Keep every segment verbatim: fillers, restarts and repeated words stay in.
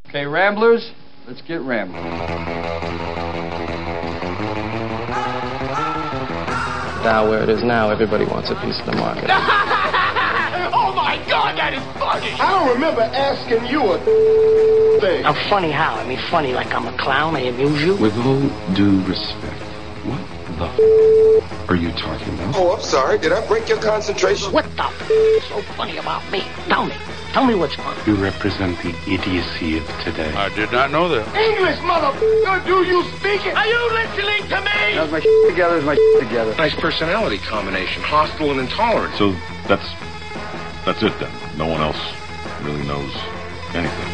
Okay, Ramblers, let's get rambling. Now where it is now, everybody wants a piece of the market. Oh my God, that is funny! I don't remember asking you a thing. I'm funny how? I mean funny like I'm a clown, I amuse you? With all due respect, what the f*** are you talking about? Oh, I'm sorry. Did I break your concentration? What the f*** is so funny about me? Tell me. Tell me what's funny. You represent the idiocy of today. I did not know that. English, motherfucker! Do you speak it? Are you listening to me? How's my shit together? Is my shit together? Nice personality combination, hostile and intolerant. So that's that's it then. No one else really knows anything.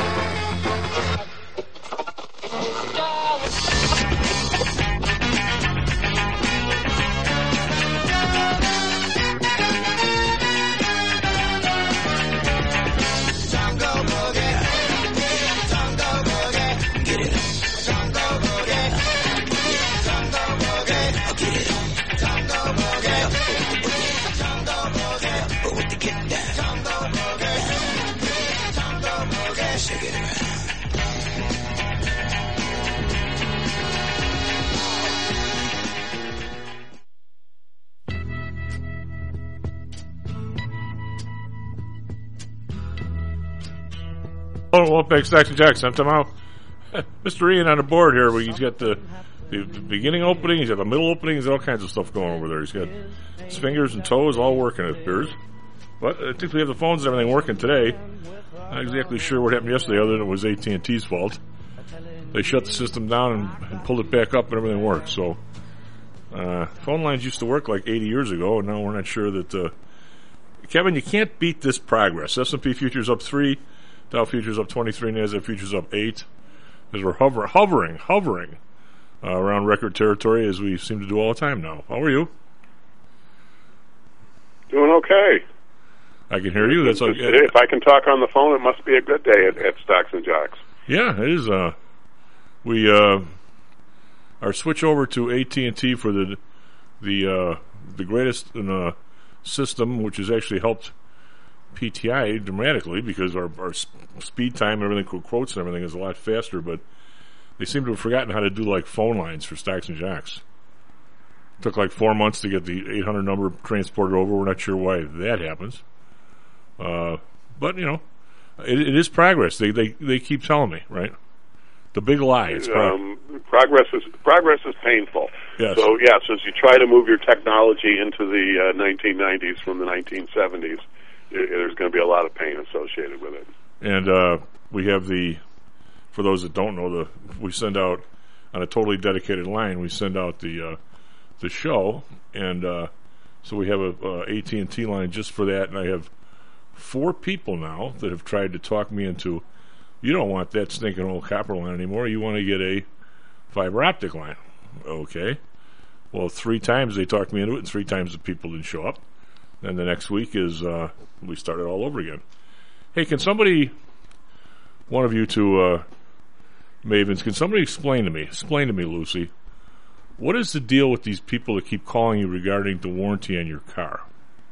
Oh, Wolfpack Stacks and Jacks. I'm Tom. Mister Ian on the board here. He's got the, the the beginning opening, he's got the middle opening, he's got all kinds of stuff going over there. He's got his fingers and toes all working, it appears. But I think we have the phones and everything working today. Not exactly sure what happened yesterday, other than it was A T and T's fault. They shut the system down and, and pulled it back up, and everything worked. So, uh, phone lines used to work like eighty years ago, and now we're not sure that. Uh, Kevin, you can't beat this progress. S and P futures up three. Dow futures up twenty-three, NASDAQ futures up eight. As we're hover, hovering, hovering uh, around record territory, as we seem to do all the time now. How are you? Doing okay. I can hear you. That's okay. If I can talk on the phone, it must be a good day at, at Stocks and Jocks. Yeah, it is. Uh, we uh, our switch over to A T and T for the the uh, the greatest in a system, which has actually helped P T I dramatically because our, our speed time and everything, quotes and everything is a lot faster, but they seem to have forgotten how to do like phone lines for Stocks and Jocks. Took like four months to get the eight hundred number transported over. We're not sure why that happens. Uh, but, you know, it, it is progress. They, they they keep telling me, right? The big lie. It's pro- um, progress is progress is painful. Yes. So, yes, as you try to move your technology into the uh, nineteen nineties from the nineteen seventies, there's going to be a lot of pain associated with it. And uh, we have the, for those that don't know, the we send out, on a totally dedicated line, we send out the uh, the show, and uh, so we have a, a A T and T line just for that, and I have four people now that have tried to talk me into, you don't want that stinking old copper line anymore, you want to get a fiber optic line. Okay. Well, three times they talked me into it, and three times the people didn't show up. Then the next week is uh, we started all over again. Hey, can somebody, one of you two uh, mavens, can somebody explain to me, explain to me, Lucy, what is the deal with these people that keep calling you regarding the warranty on your car?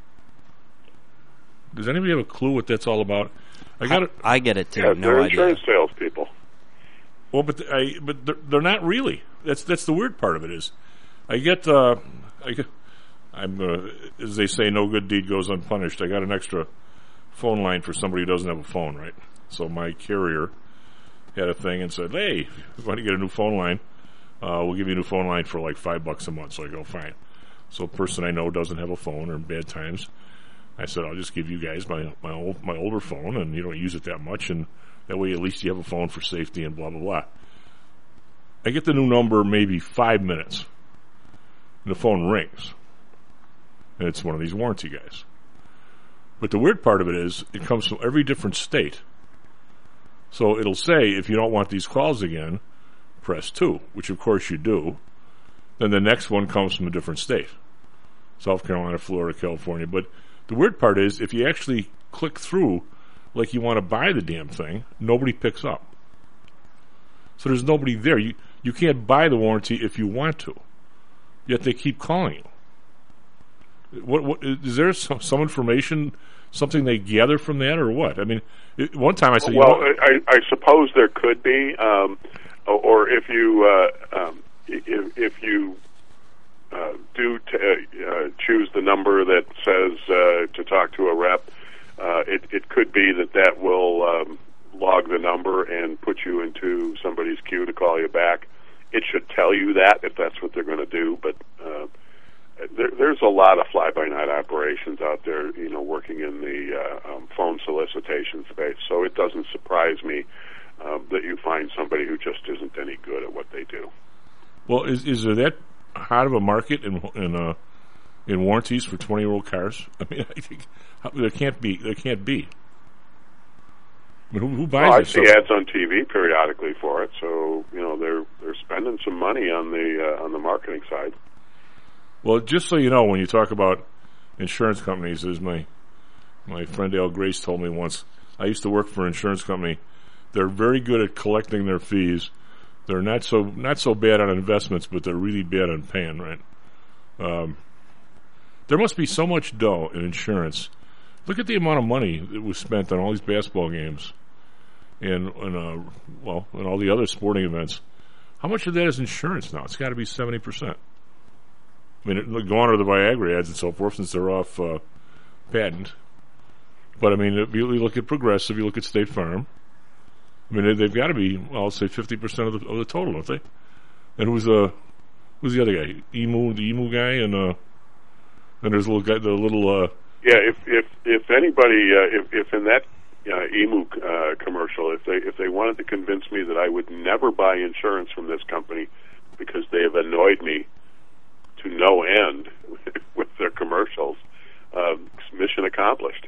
Does anybody have a clue what that's all about? I got it. I get it too. Yeah, no they're idea. insurance salespeople. Well, but I, but they're, they're not really. That's that's the weird part of it is, I get, uh, I get, I'm, uh, as they say, no good deed goes unpunished. I got an extra phone line for somebody who doesn't have a phone, right? So my carrier had a thing and said, hey, if you want to get a new phone line, uh, we'll give you a new phone line for like five bucks a month. So I go, fine. So a person I know doesn't have a phone or in bad times. I said, I'll just give you guys my my old, my older phone, and you don't use it that much, and that way at least you have a phone for safety and blah, blah, blah. I get the new number maybe five minutes, and the phone rings. And it's one of these warranty guys. But the weird part of it is, it comes from every different state. So it'll say, if you don't want these calls again, press two, which of course you do. Then the next one comes from a different state. South Carolina, Florida, California. But the weird part is, if you actually click through like you want to buy the damn thing, nobody picks up. So there's nobody there. You you can't buy the warranty if you want to. Yet they keep calling you. What what is there some, some information something they gather from that, or what? I mean, it, one time I said, well, you know, I, I suppose there could be, um, or if you uh, um, if, if you uh, do t- uh, choose the number that says uh, to talk to a rep, uh, it, it could be that that will um, log the number and put you into somebody's queue to call you back. It should tell you that if that's what they're going to do, but. Uh, There, there's a lot of fly-by-night operations out there, you know, working in the uh, um, phone solicitation space. So it doesn't surprise me uh, that you find somebody who just isn't any good at what they do. Well, is is there that hot of a market in in uh, in warranties for twenty-year-old cars? I mean, I think there can't be. There can't be. I mean, who, who buys well, I this see stuff? ads on T V periodically for it, so you know they're they're spending some money on the uh, on the marketing side. Well, just so you know, when you talk about insurance companies, as my my friend Al Grace told me once, I used to work for an insurance company. They're very good at collecting their fees. They're not so not so bad on investments, but they're really bad on paying rent. Um, there must be so much dough in insurance. Look at the amount of money that was spent on all these basketball games and, and uh, well, and all the other sporting events. How much of that is insurance now? It's got to be seventy percent. I mean, it, go on to the Viagra ads and so forth, since they're off uh, patent. But I mean, if you look at Progressive, you look at State Farm. I mean, they've got to be, well, I'll say fifty percent of the of the total, don't they? And who's uh, who's the other guy? Emu, the Emu guy, and uh, and there's a little guy, the little. Uh, yeah, if if if anybody, uh, if if in that uh, Emu uh, commercial, if they if they wanted to convince me that I would never buy insurance from this company because they have annoyed me to no end with their commercials, uh, mission accomplished.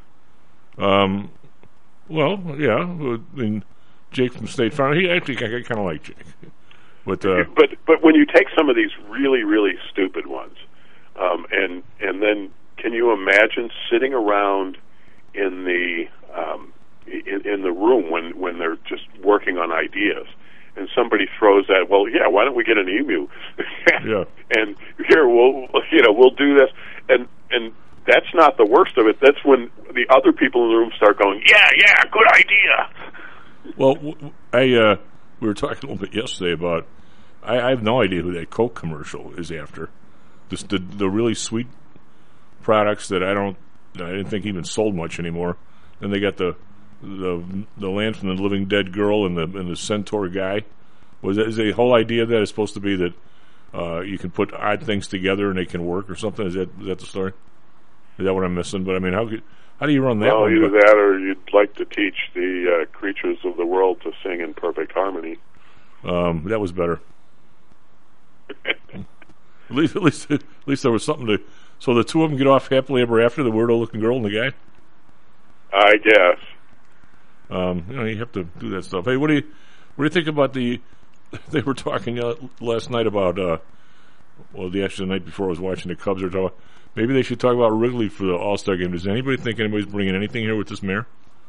Um, well, yeah, I mean, Jake from State Farm, he actually, I kind of like Jake. But, uh, but but when you take some of these really, really stupid ones, um, and and then can you imagine sitting around in the um, in, in the room when, when they're just working on ideas, and somebody throws that, well, yeah, why don't we get an emu? yeah. And here, we'll, you know, we'll do this. And and that's not the worst of it. That's when the other people in the room start going, yeah, yeah, good idea. Well, I uh, we were talking a little bit yesterday about, I, I have no idea who that Coke commercial is after. This, the the really sweet products that I don't, I didn't think even sold much anymore. Then they got the the the land from the living dead girl and the and the centaur guy. Was that, is the whole idea that it's supposed to be that uh, you can put odd things together and they can work or something? Is that is that the story? Is that what I'm missing? But I mean, how could, how do you run that? Well, one? either that or you'd like to teach the uh, creatures of the world to sing in perfect harmony. Um, that was better. at least, at least, at least there was something to. So the two of them get off happily ever after, the weirdo-looking girl and the guy. I guess. Um, you know, you have to do that stuff. Hey, what do you, what do you think about the? They were talking uh, last night about. Uh, well, the actually the night before I was watching the Cubs. They were talking about, maybe they should talk about Wrigley for the All-Star game. Does anybody think anybody's bringing anything here with this mayor?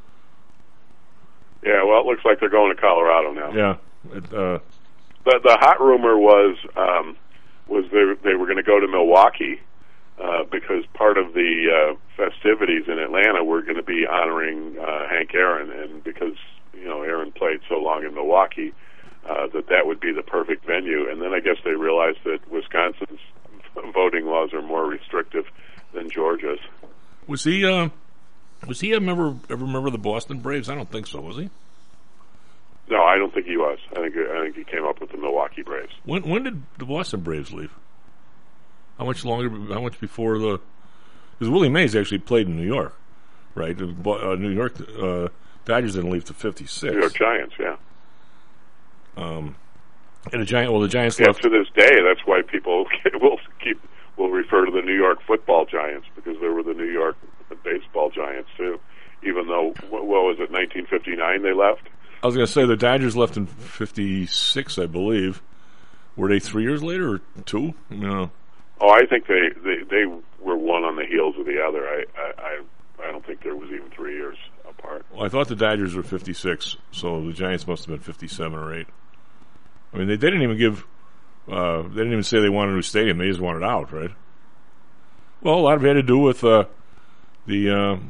Yeah, well, it looks like they're going to Colorado now. Yeah. It, uh, the the hot rumor was um, was they they were going to go to Milwaukee. Uh, because part of the uh, festivities in Atlanta were going to be honoring uh, Hank Aaron, and because you know Aaron played so long in Milwaukee, uh, that that would be the perfect venue. And then I guess they realized that Wisconsin's voting laws are more restrictive than Georgia's. Was he? Uh, was he a member? Ever member of the Boston Braves? I don't think so. Was he? No, I don't think he was. I think I think he came up with the Milwaukee Braves. When when did the Boston Braves leave? How much longer? How much before the? Because Willie Mays actually played in New York, right? Uh, New York uh, Dodgers didn't leave to fifty-six. New York Giants, yeah. Um, and the Giant. Well, the Giants yeah, left to this day. That's why people will keep will refer to the New York Football Giants, because there were the New York Baseball Giants too. Even though, what was it, nineteen fifty-nine they left? I was going to say the Dodgers left in fifty-six, I believe. Were they three years later or two? No. Oh, I think they, they, they were one on the heels of the other. I, I I don't think there was even three years apart. Well, I thought the Dodgers were fifty-six, so the Giants must have been fifty-seven or eight. I mean, they, they didn't even give. Uh, they didn't even say they wanted a new stadium. They just wanted out, right? Well, a lot of it had to do with uh, the uh,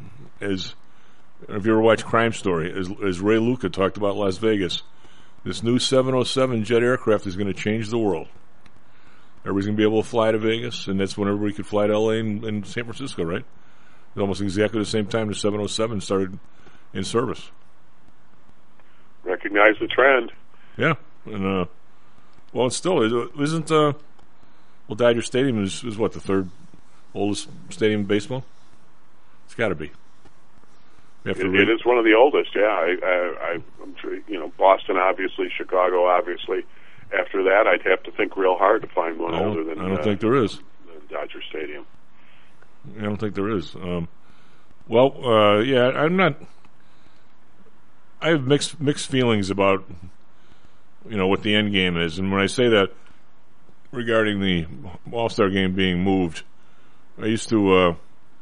as if you ever watched Crime Story, as, as Ray Luca talked about Las Vegas, this new seven oh seven jet aircraft is going to change the world. Everybody's going to be able to fly to Vegas, and that's when everybody could fly to L A and, and San Francisco, right? It's almost exactly the same time the seven oh seven started in service. Recognize the trend. Yeah. And, uh, well, it's still, isn't, uh, well, Dodger Stadium is, is what, the third oldest stadium in baseball? It's got to be. It, it is one of the oldest, yeah. I, I, I'm sure, you know, Boston, obviously, Chicago, obviously. After that, I'd have to think real hard to find one older than I don't uh, think there is. Dodger Stadium. I don't think there is. Um, well, uh, yeah, I'm not. I have mixed mixed feelings about, you know, what the end game is, and when I say that regarding the All-Star game being moved, I used to. Uh,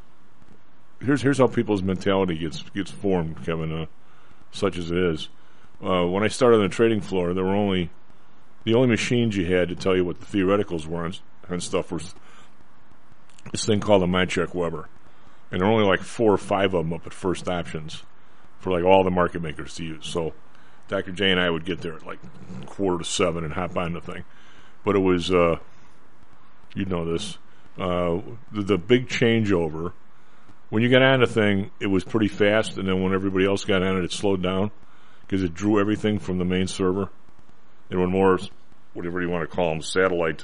here's here's how people's mentality gets gets formed, Kevin, uh, such as it is. Uh, when I started on the trading floor, there were only the only machines you had to tell you what the theoreticals were and, and stuff was this thing called a MindCheck Weber, and there were only like four or five of them up at first options for like all the market makers to use. So Doctor J and I would get there at like quarter to seven and hop on the thing, but it was uh, you'd know this uh, the, the big changeover. When you got on the thing, it was pretty fast, and then when everybody else got on it, it slowed down because it drew everything from the main server. And when more, whatever you want to call them, satellite,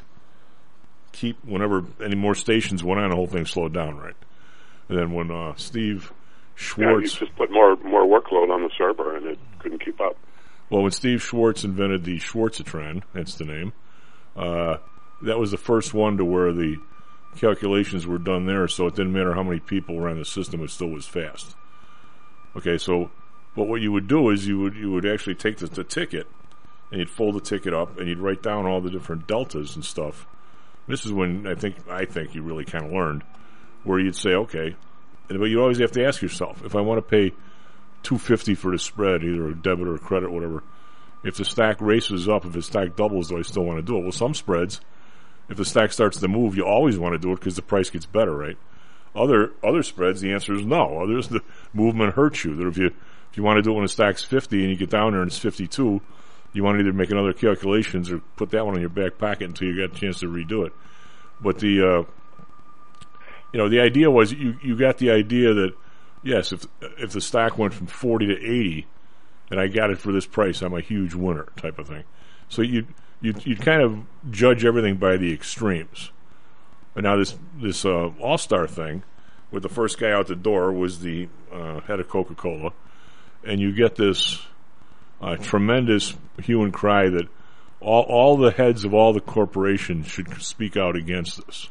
keep whenever any more stations went on, the whole thing slowed down, right? And then when uh, Steve Schwartz, yeah, you just put more more workload on the server, and it couldn't keep up. Well, when Steve Schwartz invented the Schwartzatron, that's the name. Uh, that was the first one to where the calculations were done there, so it didn't matter how many people were on the system; it still was fast. Okay, so but what you would do is you would you would actually take the, the ticket. And you'd fold the ticket up, and you'd write down all the different deltas and stuff. This is when I think I think you really kind of learned, where you'd say, okay, but you always have to ask yourself, if I want to pay two fifty for the spread, either a debit or a credit, whatever, if the stack races up, if the stack doubles, do I still want to do it? Well, some spreads, if the stack starts to move, you always want to do it because the price gets better, right? Other other spreads, the answer is no. Others, the movement hurts you. That if you if you want to do it when the stack's fifty and you get down there and it's fifty-two. You want to either make another calculations or put that one in your back pocket until you get a chance to redo it. But the, uh, you know, the idea was you, you got the idea that, yes, if if the stock went from forty to eighty and I got it for this price, I'm a huge winner type of thing. So you you you kind of judge everything by the extremes. And now this, this uh, All-Star thing with the first guy out the door was the uh, head of Coca-Cola. And you get this... Uh, tremendous hue and cry that all all the heads of all the corporations should speak out against this.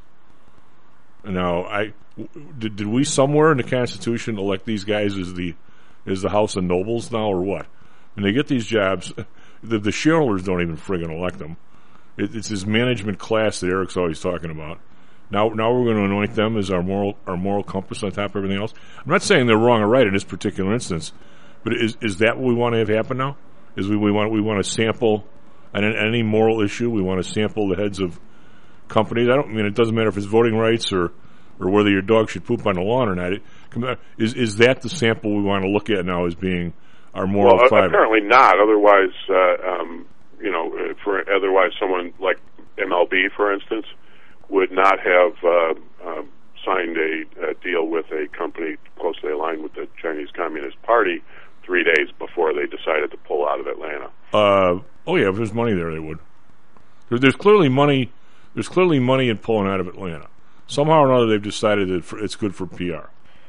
Now, I did, did we somewhere in the Constitution elect these guys as the as the House of Nobles now, or what? When they get these jobs, the, the shareholders don't even friggin' elect them. It, it's this management class that Eric's always talking about. Now, now we're going to anoint them as our moral our moral compass on top of everything else. I'm not saying they're wrong or right in this particular instance. But is is that what we want to have happen now? Is we, we want we want to sample on any moral issue? We want to sample the heads of companies. I don't I mean it doesn't matter if it's voting rights or, or whether your dog should poop on the lawn or not. It, is is that the sample we want to look at now as being our moral well, fiber? Apparently not. Otherwise, uh, um, you know, for otherwise someone like M L B, for instance, would not have uh, uh, signed a, a deal with a company closely aligned with the Chinese Communist Party three days before they decided to pull out of Atlanta. Uh, oh yeah, if there's money there, they would. There, there's clearly money. There's clearly money in pulling out of Atlanta. Somehow or another, they've decided that for, it's good for P R.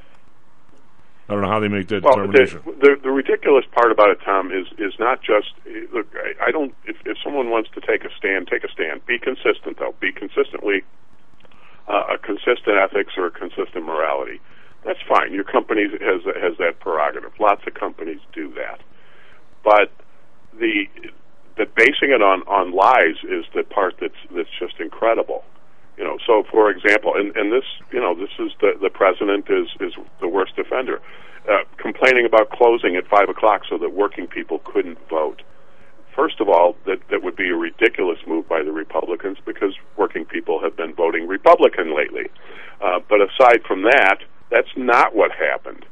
I don't know how they make that well, determination. The, the, the ridiculous part about it, Tom, is is not just look. I, I don't. If, if someone wants to take a stand, take a stand. Be consistent, though. Be consistently uh, a consistent ethics or a consistent morality. That's fine. Your company has has that prerogative. Lots of companies do that, but the the basing it on, on lies is the part that's that's just incredible. You know. So, for example, and, and this you know this is the the president is is the worst offender, uh, complaining about closing at five o'clock so that working people couldn't vote. First of all, that that would be a ridiculous move by the Republicans because working people have been voting Republican lately. Uh, but aside from that. That's not what happened.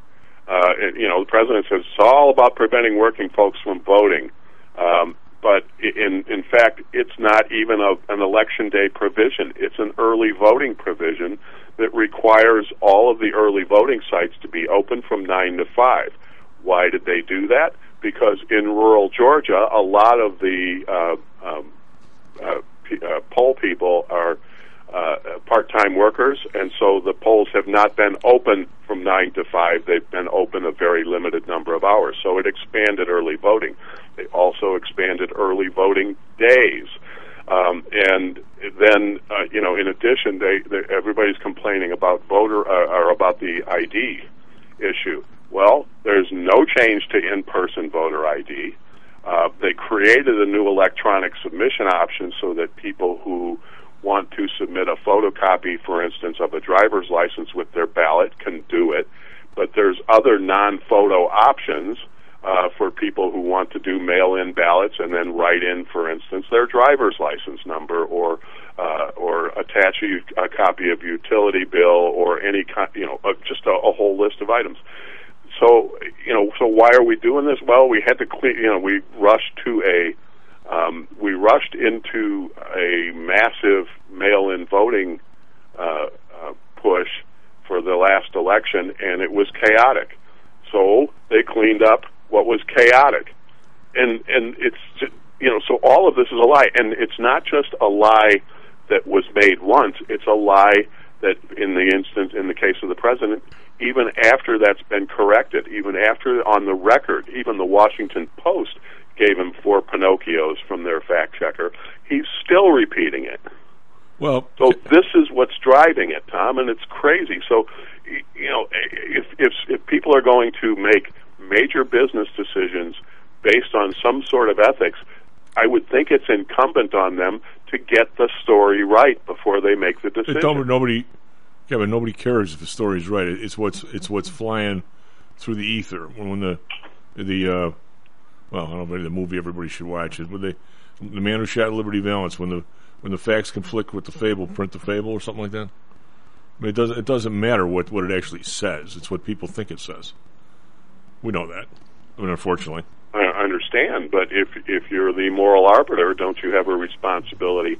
Uh, and, you know, the president says it's all about preventing working folks from voting. Um, but in in fact, it's not even a, an election day provision. It's an early voting provision that requires all of the early voting sites to be open from nine to five. Why did they do that? Because in rural Georgia, a lot of the uh, um, uh, p- uh, poll people are uh, part-time workers, and so the polls have not been open from nine to five. They've been open a very limited number of hours. So it expanded early voting. They also expanded early voting days. Um, and then, uh, you know, in addition, they, they everybody's complaining about voter uh, or about the I D issue. Well, there's no change to in-person voter I D. Uh, they created a new electronic submission option so that people who want to submit a photocopy, for instance, of a driver's license with their ballot can do it. But there's other non-photo options uh, for people who want to do mail-in ballots and then write in, for instance, their driver's license number or uh, or attach a, a copy of utility bill or any kind, you know, uh, just a, a whole list of items. So, you know, so why are we doing this? Well, we had to clean, you know, we rushed to a, um, we rushed into a massive mail-in voting uh, uh, push for the last election, and it was chaotic. So they cleaned up what was chaotic. And, and it's, just, you know, so all of this is a lie. And it's not just a lie that was made once, it's a lie that in the instance, in the case of the president, even after that's been corrected, even after on the record, even the Washington Post gave him four Pinocchios from their fact checker, he's still repeating it. Well, so this is what's driving it, Tom, and it's crazy. So, you know, if if, if people are going to make major business decisions based on some sort of ethics, I would think it's incumbent on them to get the story right before they make the decision. Don't, nobody, yeah, but nobody cares if the story's right. It's what's it's what's flying through the ether when, when the the uh, well, I don't know, maybe the movie everybody should watch is when they the Man Who Shot Liberty Valance, when the when the facts conflict with the fable, print the fable or something like that. I mean, it doesn't it doesn't matter what, what it actually says. It's what people think it says. We know that. I mean, unfortunately. I understand, but if if you're the moral arbiter, don't you have a responsibility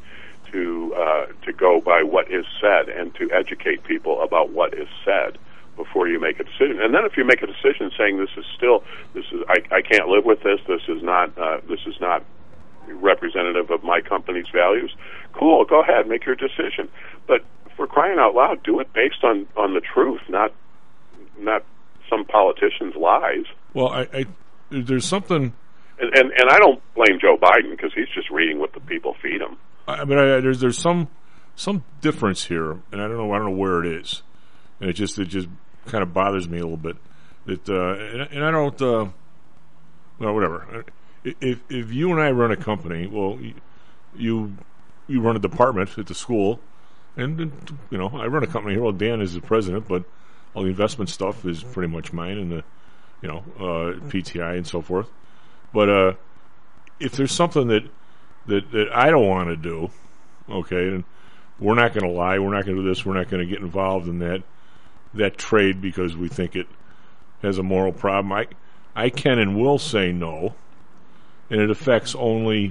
to uh, to go by what is said and to educate people about what is said before you make a decision? And then if you make a decision saying this is still this is I, I can't live with this, this is not uh, this is not representative of my company's values, cool, go ahead, make your decision. But for crying out loud, do it based on, on the truth, not not some politician's lies. Well, I, I there's something, and, and and I don't blame Joe Biden because he's just reading what the people feed him. I mean, I, there's there's some some difference here, and I don't know I don't know where it is, and it just it just kind of bothers me a little bit. That uh, and, and I don't uh, well whatever. If if you and I run a company, well, you you run a department at the school, and, and you know I run a company here. Well, Dan is the president, but all the investment stuff is pretty much mine, and the you know uh, P T I and so forth. But uh, if there's something that that that I don't want to do, okay, and we're not going to lie, we're not going to do this, we're not going to get involved in that that trade because we think it has a moral problem. I I can and will say no. And it affects only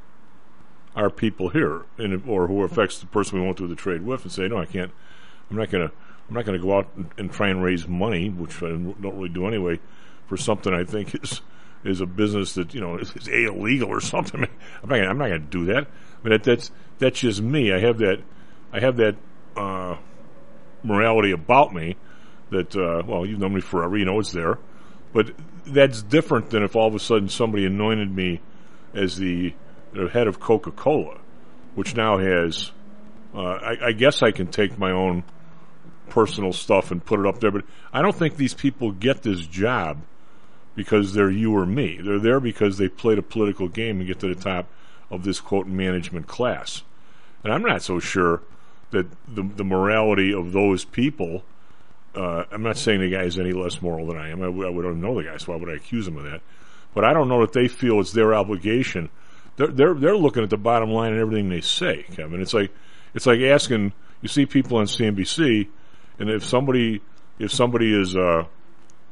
our people here, and it, or who affects the person we want to do the trade with, and say, no, I can't. I'm not gonna. I'm not gonna go out and, and try and raise money, which I don't really do anyway, for something I think is is a business that you know is, is a illegal or something. I'm not. Gonna, I'm not gonna do that. I mean, that, that's that's just me. I have that. I have that uh, morality about me. That uh, well, you've known me forever. You know it's there. But that's different than if all of a sudden somebody anointed me as the, the head of Coca-Cola, which now has, uh, I, I guess I can take my own personal stuff and put it up there, but I don't think these people get this job because they're you or me. They're there because they played a political game and get to the top of this, quote, management class. And I'm not so sure that the, the morality of those people... Uh, I'm not saying the guy is any less moral than I am. I, I wouldn't know the guy, so why would I accuse him of that? But I don't know that they feel it's their obligation. They're they're they're looking at the bottom line and everything they say, Kevin. It's like it's like asking. You see people on C N B C, and if somebody if somebody is uh,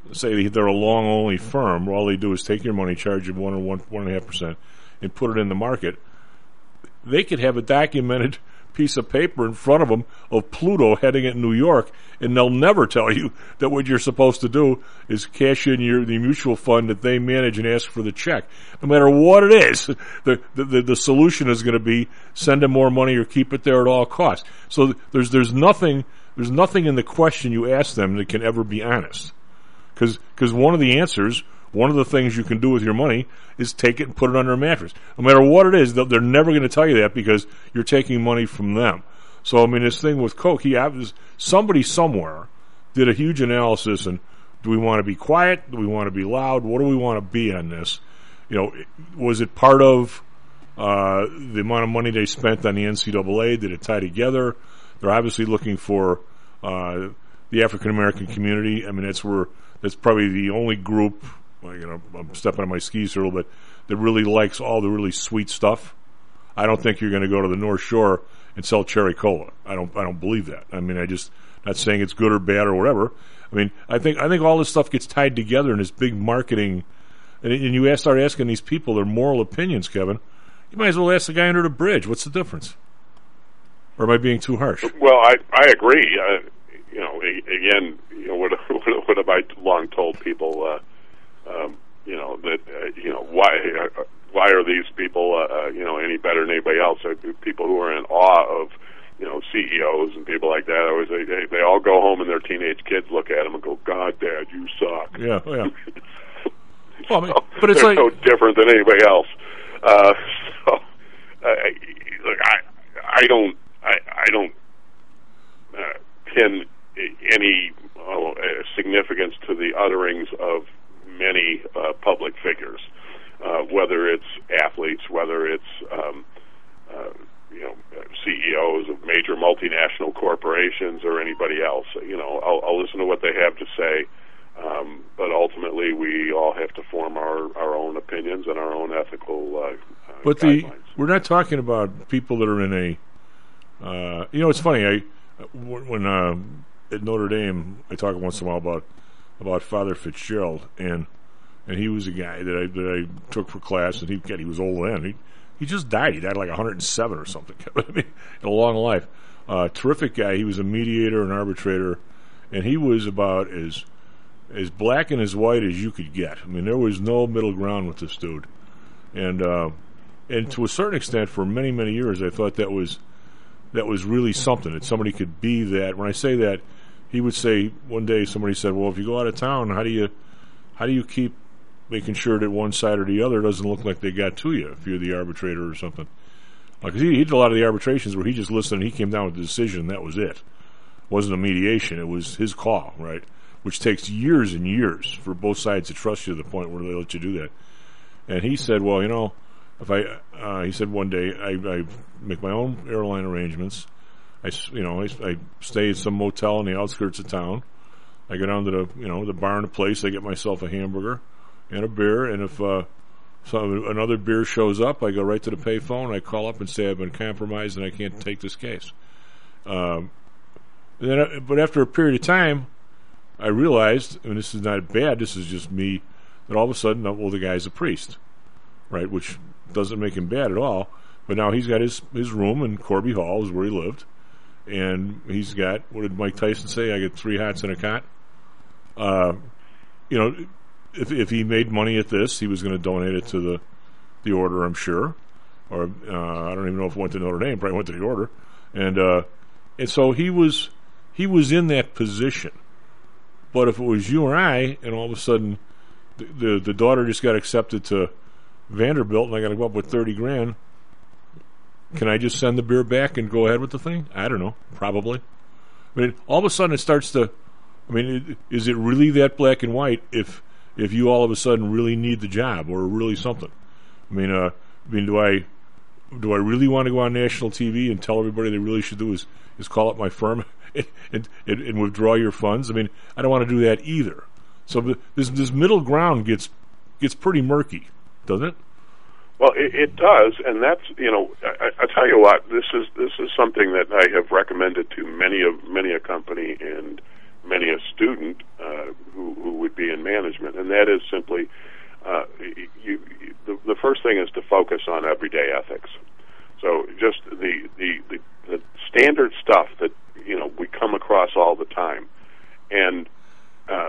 say they're a long-only firm, all they do is take your money, charge you one or one, one and a half percent, and put it in the market. They could have a documented piece of paper in front of them of Pluto heading at New York, and they'll never tell you that what you're supposed to do is cash in your the mutual fund that they manage and ask for the check. No matter what it is, the the, the solution is going to be send them more money or keep it there at all costs. So there's there's nothing there's nothing in the question you ask them that can ever be honest. Because because one of the answers, one of the things you can do with your money is take it and put it under a mattress. No matter what it is, they're never going to tell you that because you're taking money from them. So, I mean, this thing with Coke, he somebody somewhere did a huge analysis, and do we want to be quiet? Do we want to be loud? What do we want to be on this? You know, was it part of uh, the amount of money they spent on the N C double A? Did it tie together? They're obviously looking for uh, the African American community. I mean, that's where that's probably the only group. Well, you know, I'm stepping on my skis here a little bit. That really likes all the really sweet stuff. I don't think you're going to go to the North Shore and sell cherry cola. I don't. I don't believe that. I mean, I just not saying it's good or bad or whatever. I mean, I think I think all this stuff gets tied together in this big marketing. And, and you start asking these people their moral opinions, Kevin. You might as well ask the guy under the bridge. What's the difference? Or am I being too harsh? Well, I I agree. Uh, you know, again, you know, what what have I long told people? Uh, um, you know that uh, you know why uh, why are these people uh, you know any better than anybody else? Uh, people who are in awe of you know C E Os and people like that. I always say they, they all go home and their teenage kids look at them and go, "God, Dad, you suck." Yeah, yeah. Well, I mean, but it's they're like no different than anybody else. Uh, so, uh, look, I I don't I I don't uh, pin any uh, significance to the utterings of many uh, public figures, uh, whether it's athletes, whether it's um, uh, you know C E Os of major multinational corporations or anybody else. You know, I'll, I'll listen to what they have to say, um, but ultimately we all have to form our, our own opinions and our own ethical uh, uh, but guidelines. the we're not talking about people that are in a. Uh, you know, it's funny. I when uh, at Notre Dame, I talk once in a while about. about Father Fitzgerald, and and he was a guy that I that I took for class, and he God, he was old then. He he just died. He died at like one hundred seven or something. I mean, in a long life. Uh, terrific guy. He was a mediator, an arbitrator, and he was about as as black and as white as you could get. I mean, there was no middle ground with this dude, and uh, and to a certain extent, for many many years, I thought that was that was really something that somebody could be that. When I say that. He would say one day somebody said, "Well, if you go out of town, how do you how do you keep making sure that one side or the other doesn't look like they got to you if you're the arbitrator or something?" Because he, he did a lot of the arbitrations where he just listened and he came down with the decision and that was it. It wasn't a mediation; it was his call, right? Which takes years and years for both sides to trust you to the point where they let you do that. And he said, "Well, you know, if I," uh, he said one day, I, I make my own airline arrangements." I, you know, I, I stay at some motel on the outskirts of town. I go down to the, you know, the bar in the place. I get myself a hamburger and a beer. And if uh, so another beer shows up, I go right to the payphone. I call up and say I've been compromised and I can't take this case. Um, and then, I, but after a period of time, I realized, and this is not bad. This is just me. That all of a sudden, well, the guy's a priest, right? Which doesn't make him bad at all. But now he's got his his room in Corby Hall, is where he lived. And he's got, what did Mike Tyson say? I get three hots and a cot. Uh, you know, if if he made money at this, he was going to donate it to the the order, I'm sure. Or uh, I don't even know if it went to Notre Dame. Probably went to the order. And uh, and so he was he was in that position. But if it was you or I, and all of a sudden the the, the daughter just got accepted to Vanderbilt, and I got to go up with thirty grand. Can I just send the beer back and go ahead with the thing? I don't know. Probably. I mean, all of a sudden it starts to. I mean, is it really that black and white? If if you all of a sudden really need the job or really something? I mean, uh, I mean, do I do I really want to go on national T V and tell everybody they really should do is is call up my firm and and, and withdraw your funds? I mean, I don't want to do that either. So this this middle ground gets gets pretty murky, doesn't it? Well, it, it does, and that's you know I, I tell you what, this is this is something that I have recommended to many of many a company and many a student uh, who who would be in that is simply uh, you, you, the, the first thing is to focus on everyday ethics. So just the, the, the, the standard stuff that, you know, we come across all the time. And uh,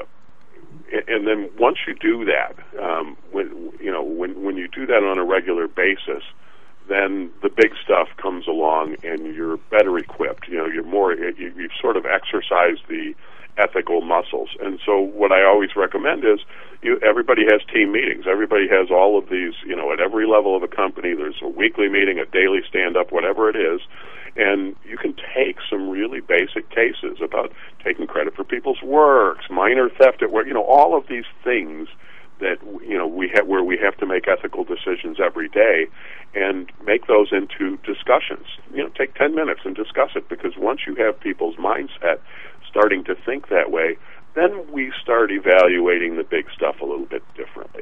and then once you do that, um, when, you know, when, when you do that on a regular basis, then the big stuff comes along and you're better equipped. You know, you're more, you, you've sort of exercised the ethical muscles. And so what I always recommend is you, everybody has team meetings. Everybody has all of these, you know, at every level of a company. There's a weekly meeting, a daily stand-up, whatever it is. And you can take some really basic cases about taking credit for people's works, minor theft at work, you know, all of these things that, you know, we have, where we have to make ethical decisions every day, and make those into discussions. You know, take ten minutes and discuss it, because once you have people's mindset starting to think that way, then we start evaluating the big stuff a little bit differently,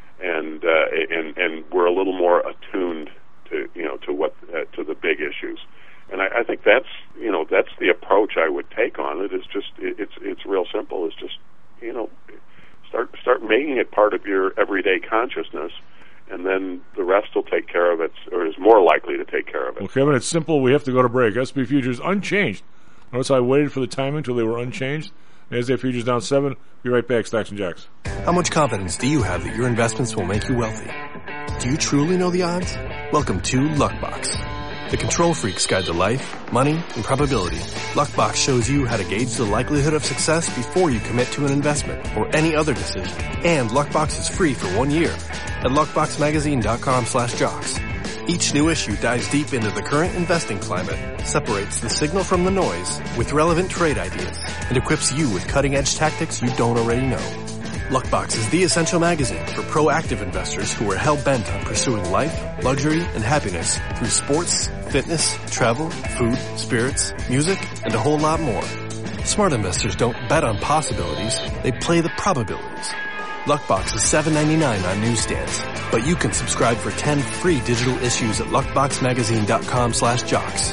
and uh, and and we're a little more attuned to, you know, to what uh, to the big issues. And I, I think that's, you know, that's the approach I would take on it. Is just it, it's it's real simple. It's just, you know, start start making it part of your everyday consciousness, and then the rest will take care of it, or is more likely to take care of it. Well, Kevin, it's simple. We have to go to break. S and P futures unchanged. Notice I waited for the timing until they were unchanged. NASDAQ futures down seven. Be right back. Stocks and Jocks. How much confidence do you have that your investments will make you wealthy? Do you truly know the odds? Welcome to Luckbox, the control freak's guide to life, money, and probability. Luckbox shows you how to gauge the likelihood of success before you commit to an investment or any other decision. And Luckbox is free for one year at luckboxmagazine.com slash jocks. Each new issue dives deep into the current investing climate, separates the signal from the noise with relevant trade ideas, and equips you with cutting-edge tactics you don't already know. Luckbox is the essential magazine for proactive investors who are hell-bent on pursuing life, luxury, and happiness through sports, fitness, travel, food, spirits, music, and a whole lot more. Smart investors don't bet on possibilities, they play the probabilities. Luckbox is seven ninety-nine on newsstands, but you can subscribe for ten free digital issues at luckboxmagazine.com slash jocks.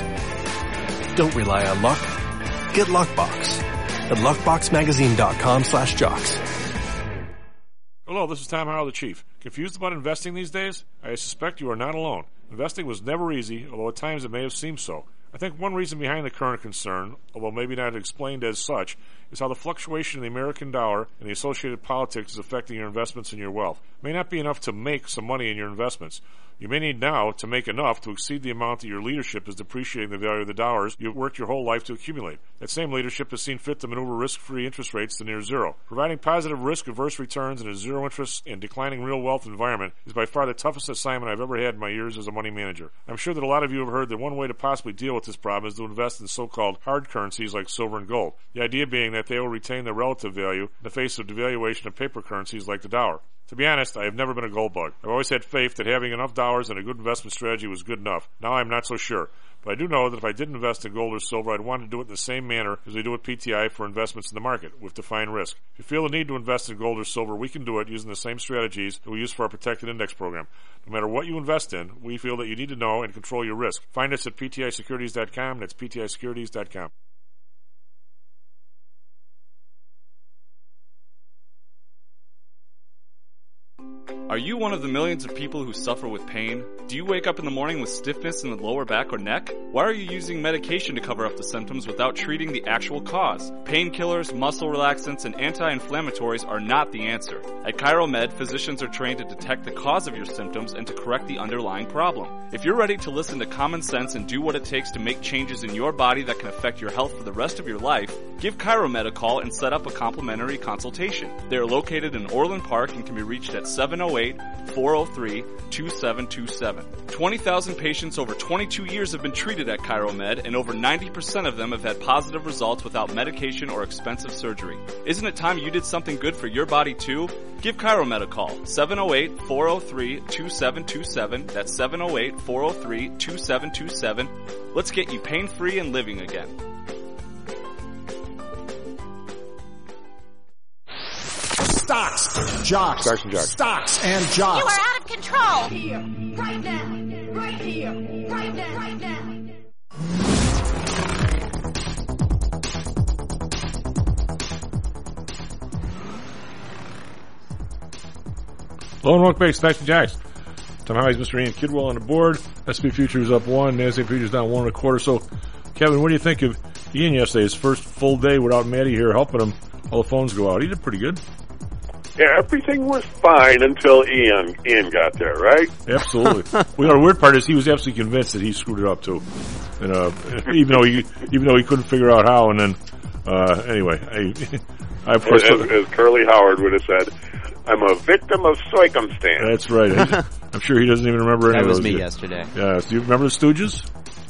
Don't rely on luck. Get Luckbox at luckboxmagazine.com slash jocks. Hello, this is Tom Howell, the Chief. Confused about investing these days? I suspect you are not alone. Investing was never easy, although at times it may have seemed so. I think one reason behind the current concern, although maybe not explained as such, is how the fluctuation in the American dollar and the associated politics is affecting your investments and your wealth. It may not be enough to make some money in your investments. You may need now to make enough to exceed the amount that your leadership is depreciating the value of the dollars you've worked your whole life to accumulate. That same leadership has seen fit to maneuver risk-free interest rates to near zero. Providing positive risk-averse returns in a zero-interest and declining real wealth environment is by far the toughest assignment I've ever had in my years as a money manager. I'm sure that a lot of you have heard that one way to possibly deal with this problem is to invest in so-called hard currencies like silver and gold. The idea being that they will retain their relative value in the face of devaluation of paper currencies like the dollar. To be honest, I have never been a gold bug. I've always had faith that having enough dollars and a good investment strategy was good enough. Now I'm not so sure. But I do know that if I did invest in gold or silver, I'd want to do it in the same manner as we do with P T I for investments in the market, with defined risk. If you feel the need to invest in gold or silver, we can do it using the same strategies that we use for our protected index program. No matter what you invest in, we feel that you need to know and control your risk. Find us at P T I securities dot com. That's P T I securities dot com. Are you one of the millions of people who suffer with pain? Do you wake up in the morning with stiffness in the lower back or neck? Why are you using medication to cover up the symptoms without treating the actual cause? Painkillers, muscle relaxants, and anti-inflammatories are not the answer. At ChiroMed, physicians are trained to detect the cause of your symptoms and to correct the underlying problem. If you're ready to listen to common sense and do what it takes to make changes in your body that can affect your health for the rest of your life, give ChiroMed a call and set up a complimentary consultation. They are located in Orland Park and can be reached at seven oh eight, four oh three, two seven two seven. twenty thousand patients over twenty-two years have been treated at ChiroMed, and over ninety percent of them have had positive results without medication or expensive surgery. Isn't it time you did something good for your body too? Give ChiroMed a call, seven oh eight, four oh three, two seven two seven. That's seven oh eight, four oh three, two seven two seven. Let's get you pain-free and living again. Stocks, jocks, Stocks and jocks. Stocks and jocks. You are out of control. Here, right now, right here, right now, right now. Hello and welcome back to Stocks and Jocks. Tom Howie's Mister Ian Kidwell on the board. S and P futures up one. NASDAQ futures down one and a quarter. So, Kevin, what do you think of Ian yesterday? His first full day without Maddie here helping him. All the phones go out. He did pretty good. Yeah, everything was fine until Ian Ian got there, right? Absolutely. Well, the weird part is he was absolutely convinced that he screwed it up too, and uh, even though he even though he couldn't figure out how. And then uh, anyway, I, I of course, as, as Curly Howard would have said, I'm a victim of circumstance. That's right. I'm sure he doesn't even remember any that of those. That was me yet. yesterday. Yeah. Do you remember the Stooges?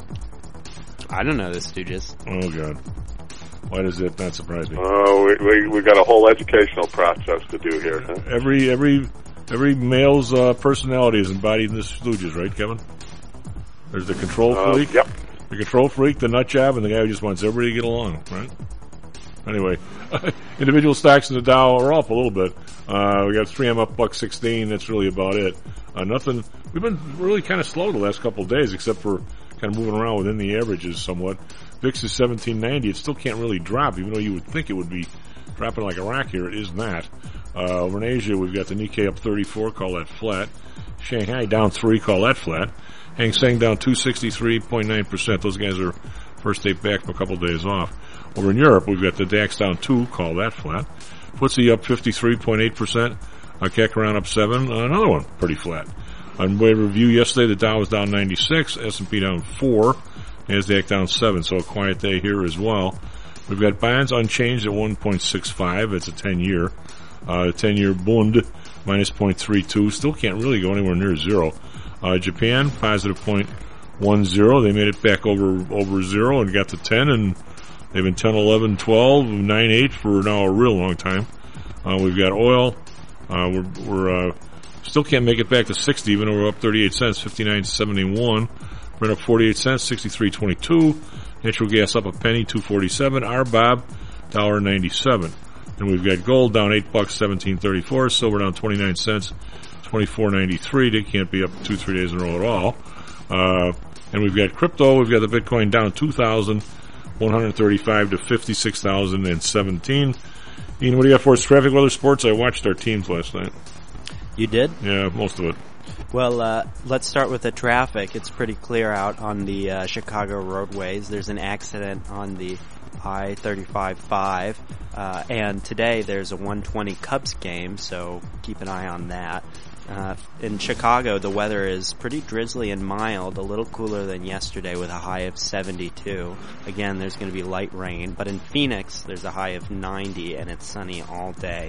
I don't know the Stooges. Oh God. Why does it not surprise me? Oh, we, we we got a whole educational process to do here. Huh? Every every every male's uh, personality is embodied in the Stooges, right, Kevin? There's the control uh, freak, yep. the control freak, the nut job, and the guy who just wants everybody to get along, right? Anyway, individual stocks in the Dow are up a little bit. Uh, we got three M up buck sixteen. That's really about it. Uh, nothing. We've been really kind of slow the last couple of days, except for kind of moving around within the averages somewhat. V I X is seventeen ninety. It still can't really drop, even though you would think it would be dropping like a rock here. It is not. Uh, over in Asia, we've got the Nikkei up thirty-four, call that flat. Shanghai down three, call that flat. Hang Seng down two sixty-three point nine percent. Those guys are first day back from a couple of days off. Over in Europe, we've got the DAX down two, call that flat. F T S E up fifty-three point eight percent. Uh, C A C around up seven. Uh, another one pretty flat. On way review yesterday, the Dow was down ninety-six, S and P down four. NASDAQ down seven, so a quiet day here as well. We've got bonds unchanged at one point six five. It's a ten-year. Uh, ten-year Bund, minus zero point three two. Still can't really go anywhere near zero. Uh, Japan, positive zero point one zero. They made it back over over zero and got to ten, and they've been ten, eleven, twelve, nine, eight for now a real long time. Uh, we've got oil. Uh, we're, we're uh, still can't make it back to sixty, even though we're up thirty-eight cents, fifty-nine seventy-one. Brent up forty-eight cents, sixty-three twenty-two. Natural gas up a penny, two forty-seven. R B O B, one dollar ninety-seven. And we've got gold down eight bucks, seventeen thirty-four. Silver down twenty-nine cents, twenty-four ninety-three. They can't be up two, three days in a row at all. Uh, and we've got crypto. We've got the Bitcoin down two thousand one hundred thirty-five to fifty-six thousand seventeen. Ian, what do you got for us? Traffic, weather, sports? I watched our teams last night. You did? Yeah, most of it. Well, uh, let's start with the traffic. It's pretty clear out on the uh, Chicago roadways. There's an accident on the I thirty-five five, uh, and today there's a one twenty Cubs game, so keep an eye on that. Uh, in Chicago, the weather is pretty drizzly and mild, a little cooler than yesterday with a high of seventy-two. Again, there's going to be light rain, but in Phoenix, there's a high of ninety, and it's sunny all day.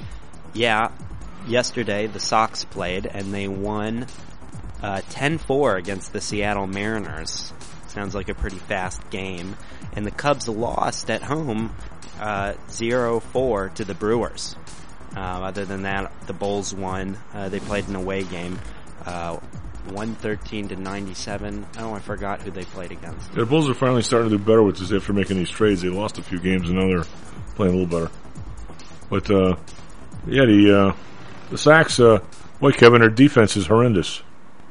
Yeah. Yesterday, the Sox played, and they won uh, ten four against the Seattle Mariners. Sounds like a pretty fast game. And the Cubs lost at home uh, zero four to the Brewers. Uh, other than that, the Bulls won. Uh, they played an away game, uh, one thirteen to ninety-seven. Oh, I forgot who they played against. Yeah, the Bulls are finally starting to do better with this after making these trades. They lost a few games, and now they're playing a little better. But, uh, yeah, the... Uh, The Sox, uh, boy, Kevin, their defense is horrendous.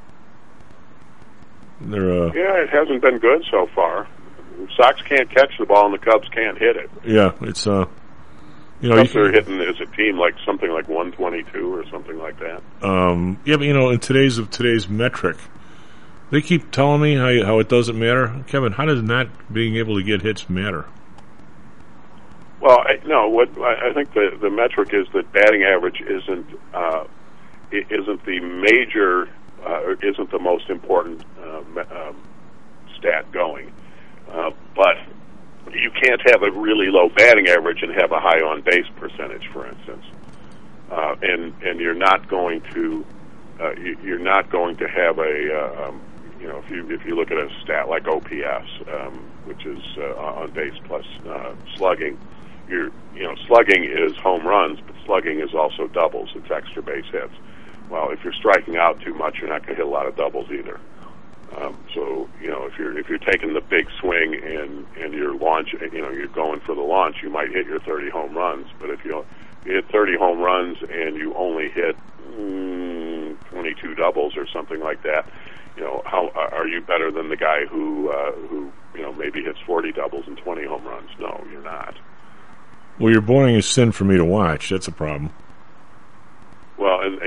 They're, uh, yeah, it hasn't been good so far. The Sox can't catch the ball, and the Cubs can't hit it. Yeah, it's, uh, you know, Cubs you, are hitting as a team like something like one twenty-two or something like that. Um, yeah, but you know, in today's of today's metric, they keep telling me how how it doesn't matter. Kevin, how does not being able to get hits matter? Well, I, no. What I, I think the the metric is that batting average isn't uh, isn't the major, uh, isn't the most important uh, um, stat going. Uh, but you can't have a really low batting average and have a high on base percentage, for instance. Uh, and and you're not going to uh, you, you're not going to have a uh, um, you know if you if you look at a stat like O P S, um, which is uh, on base plus uh, slugging. You're, you know, slugging is home runs, but slugging is also doubles. It's extra base hits. Well, if you're striking out too much, you're not going to hit a lot of doubles either. Um, so, you know, if you're if you're taking the big swing and and you're launch, you know, you're going for the launch, you might hit your thirty home runs. But if you, you hit thirty home runs and you only hit mm, twenty-two doubles or something like that, you know, how are you better than the guy who uh, who you know maybe hits forty doubles and twenty home runs? No, you're not. Well, you're boring as sin for me to watch. That's a problem. Well, and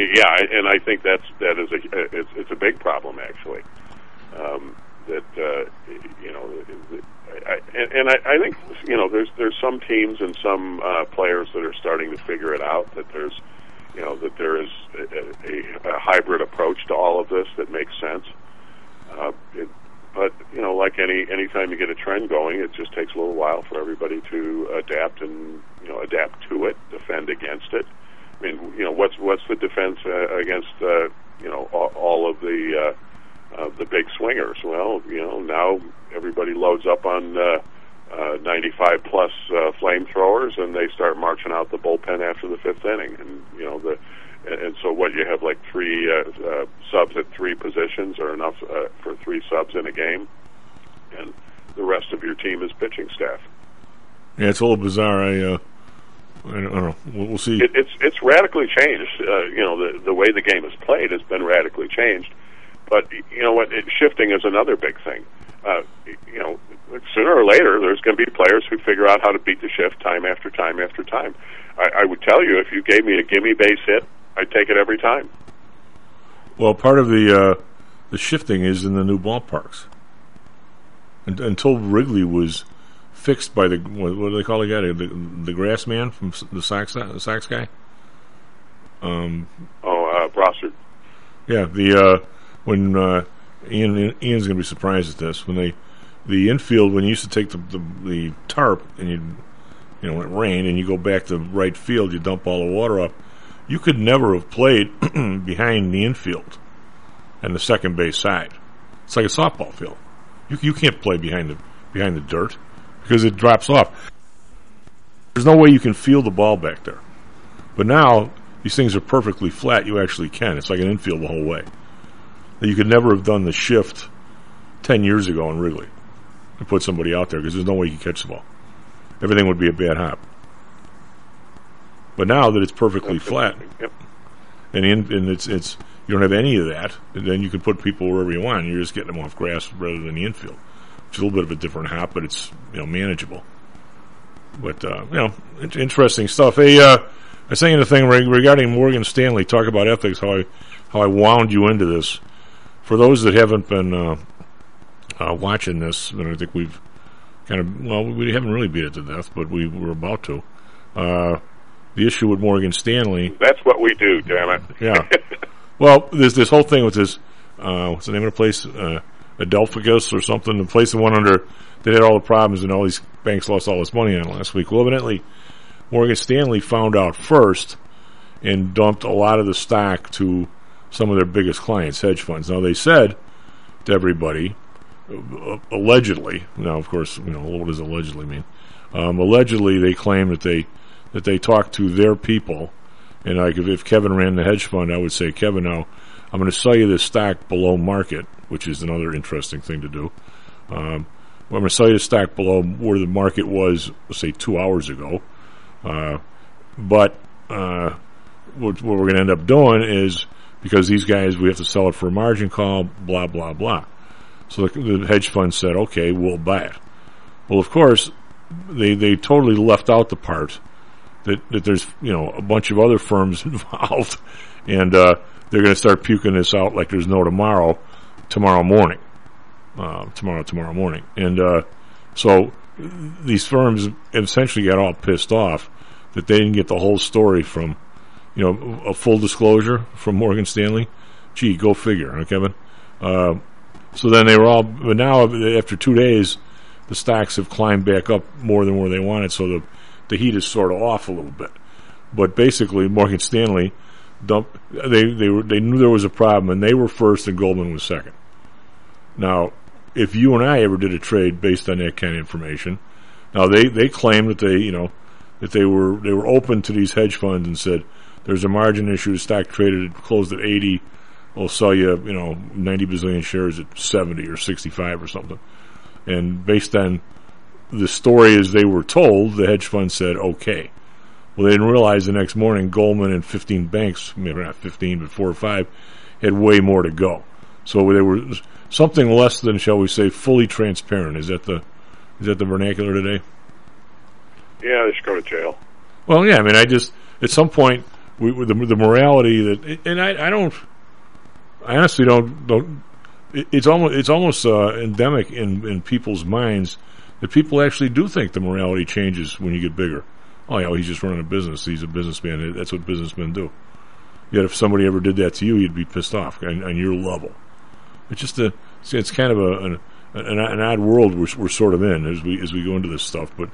yeah, and I think that's that is a it's, it's a big problem actually. Um, that uh, you know, I, and, and I, I think you know there's there's some teams and some uh, players that are starting to figure it out, that there's you know that there is a, a, a hybrid approach to all of this that makes sense. Uh, it, but you know, like any anytime you get a trend going, it just takes a little while for everybody to adapt and you know adapt to it, defend against it. I mean, you know, what's what's the defense uh, against uh, you know all, all of the uh, uh, the big swingers? Well, you know, now everybody loads up on uh, uh, ninety-five plus uh, flamethrowers, and they start marching out the bullpen after the fifth inning, and you know the. And so, what you have like three uh, uh, subs at three positions are enough uh, for three subs in a game, and the rest of your team is pitching staff. Yeah, it's a little bizarre. I, uh, I don't know. We'll, we'll see. It, it's it's radically changed. Uh, you know, the the way the game is played has been radically changed. But you know what? It, shifting is another big thing. Uh, you know, sooner or later, there's going to be players who figure out how to beat the shift time after time after time. I, I would tell you, if you gave me a gimme base hit, I'd take it every time. Well, part of the uh, the shifting is in the new ballparks. And, until Wrigley was fixed by the what, what do they call the guy, the, the grass man from the Sox, the Sox guy. Um, oh, uh, Brossard. Yeah, the uh, when uh, Ian Ian's going to be surprised at this when they the infield when you used to take the the, the tarp and you you know when it rained and you go back to right field, you dump all the water up. You could never have played behind the infield and the second base side. It's like a softball field. You you can't play behind the behind the dirt because it drops off. There's no way you can feel the ball back there. But now these things are perfectly flat. You actually can. It's like an infield the whole way. You could never have done the shift ten years ago in Wrigley and put somebody out there because there's no way you can catch the ball. Everything would be a bad hop. But now that it's perfectly flat, yep. and in, and it's it's you don't have any of that, and then you can put people wherever you want. And you're just getting them off grass rather than the infield, which is a little bit of a different hop, but it's you know manageable. But uh, you know, it's interesting stuff. Hey, uh, I was saying the thing regarding Morgan Stanley. Talk about ethics. How I how I wound you into this. For those that haven't been uh, uh, watching this, and I think we've kind of well, we haven't really beat it to death, but we were about to. Uh, The issue with Morgan Stanley. That's what we do, damn it. Yeah. Well, there's this whole thing with this, uh, what's the name of the place? Uh, Adelphicus or something. The place that went under, they had all the problems and all these banks lost all this money on last week. Well, evidently, Morgan Stanley found out first and dumped a lot of the stock to some of their biggest clients, hedge funds. Now, they said to everybody, uh, allegedly, now, of course, you know, what does allegedly mean? Um, allegedly, they claim that they that they talked to their people, and like if, if Kevin ran the hedge fund, I would say, Kevin, now I'm going to sell you this stock below market, which is another interesting thing to do. Um, well, I'm going to sell you the stock below where the market was, let's say, two hours ago. Uh, but uh, what, what we're going to end up doing is, because these guys, we have to sell it for a margin call, blah, blah, blah. So the, the hedge fund said, okay, we'll buy it. Well, of course, they, they totally left out the part That, that there's, you know, a bunch of other firms involved, and uh, they're going to start puking this out like there's no tomorrow, tomorrow morning, uh, tomorrow, tomorrow morning. And uh, so these firms essentially got all pissed off that they didn't get the whole story from, you know, a full disclosure from Morgan Stanley. Gee, go figure, huh, Kevin? Uh, so then they were all, but now after two days, the stocks have climbed back up more than where they wanted, so the the heat is sort of off a little bit. But basically, Morgan Stanley dumped, they, they were, they knew there was a problem, and they were first and Goldman was second. Now, if you and I ever did a trade based on that kind of information, now they, they claim that they, you know, that they were, they were open to these hedge funds and said, there's a margin issue, the stock traded, closed at eighty, we'll sell you, you know, ninety bazillion shares at seventy or sixty-five or something. And based on the story as they were told, the hedge fund said, okay. Well, they didn't realize the next morning Goldman and fifteen banks, maybe not fifteen, but four or five, had way more to go. So they were something less than, shall we say, fully transparent. Is that the is that the vernacular today? Yeah, they should go to jail. Well, yeah, I mean, I just, at some point, we, we the, the morality that, and I, I don't, I honestly don't don't. It, it's almost it's almost uh, endemic in in people's minds that people actually do think the morality changes when you get bigger. Oh, yeah, well, he's just running a business. He's a businessman. That's what businessmen do. Yet if somebody ever did that to you, you'd be pissed off on, on your level. It's just a, it's kind of a, an, an, an odd world we're, we're sort of in as we as we go into this stuff. But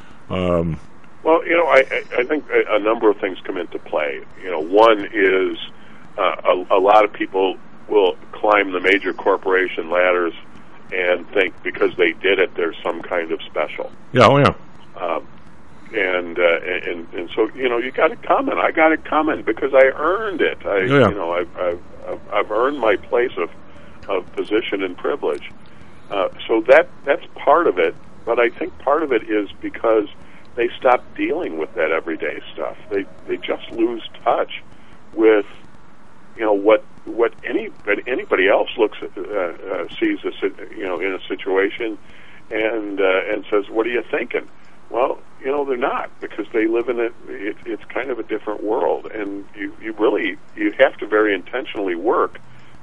um, well, you know, I, I think a, a number of things come into play. You know, one is uh, a, a lot of people will climb the major corporation ladders and think because they did it, there's some kind of special. Yeah, oh yeah. Um, and, uh, and and so you know, you got it coming. I got it coming because I earned it. I, yeah. you know, I've, I've I've earned my place of of position and privilege. Uh, so that that's part of it. But I think part of it is because they stop dealing with that everyday stuff. They they just lose touch with, you know, what what any anybody else looks at, uh, uh, sees a, you know, in a situation and uh, and says, "What are you thinking?" Well, you know, they're not, because they live in a it, it's kind of a different world, and you you really you have to very intentionally work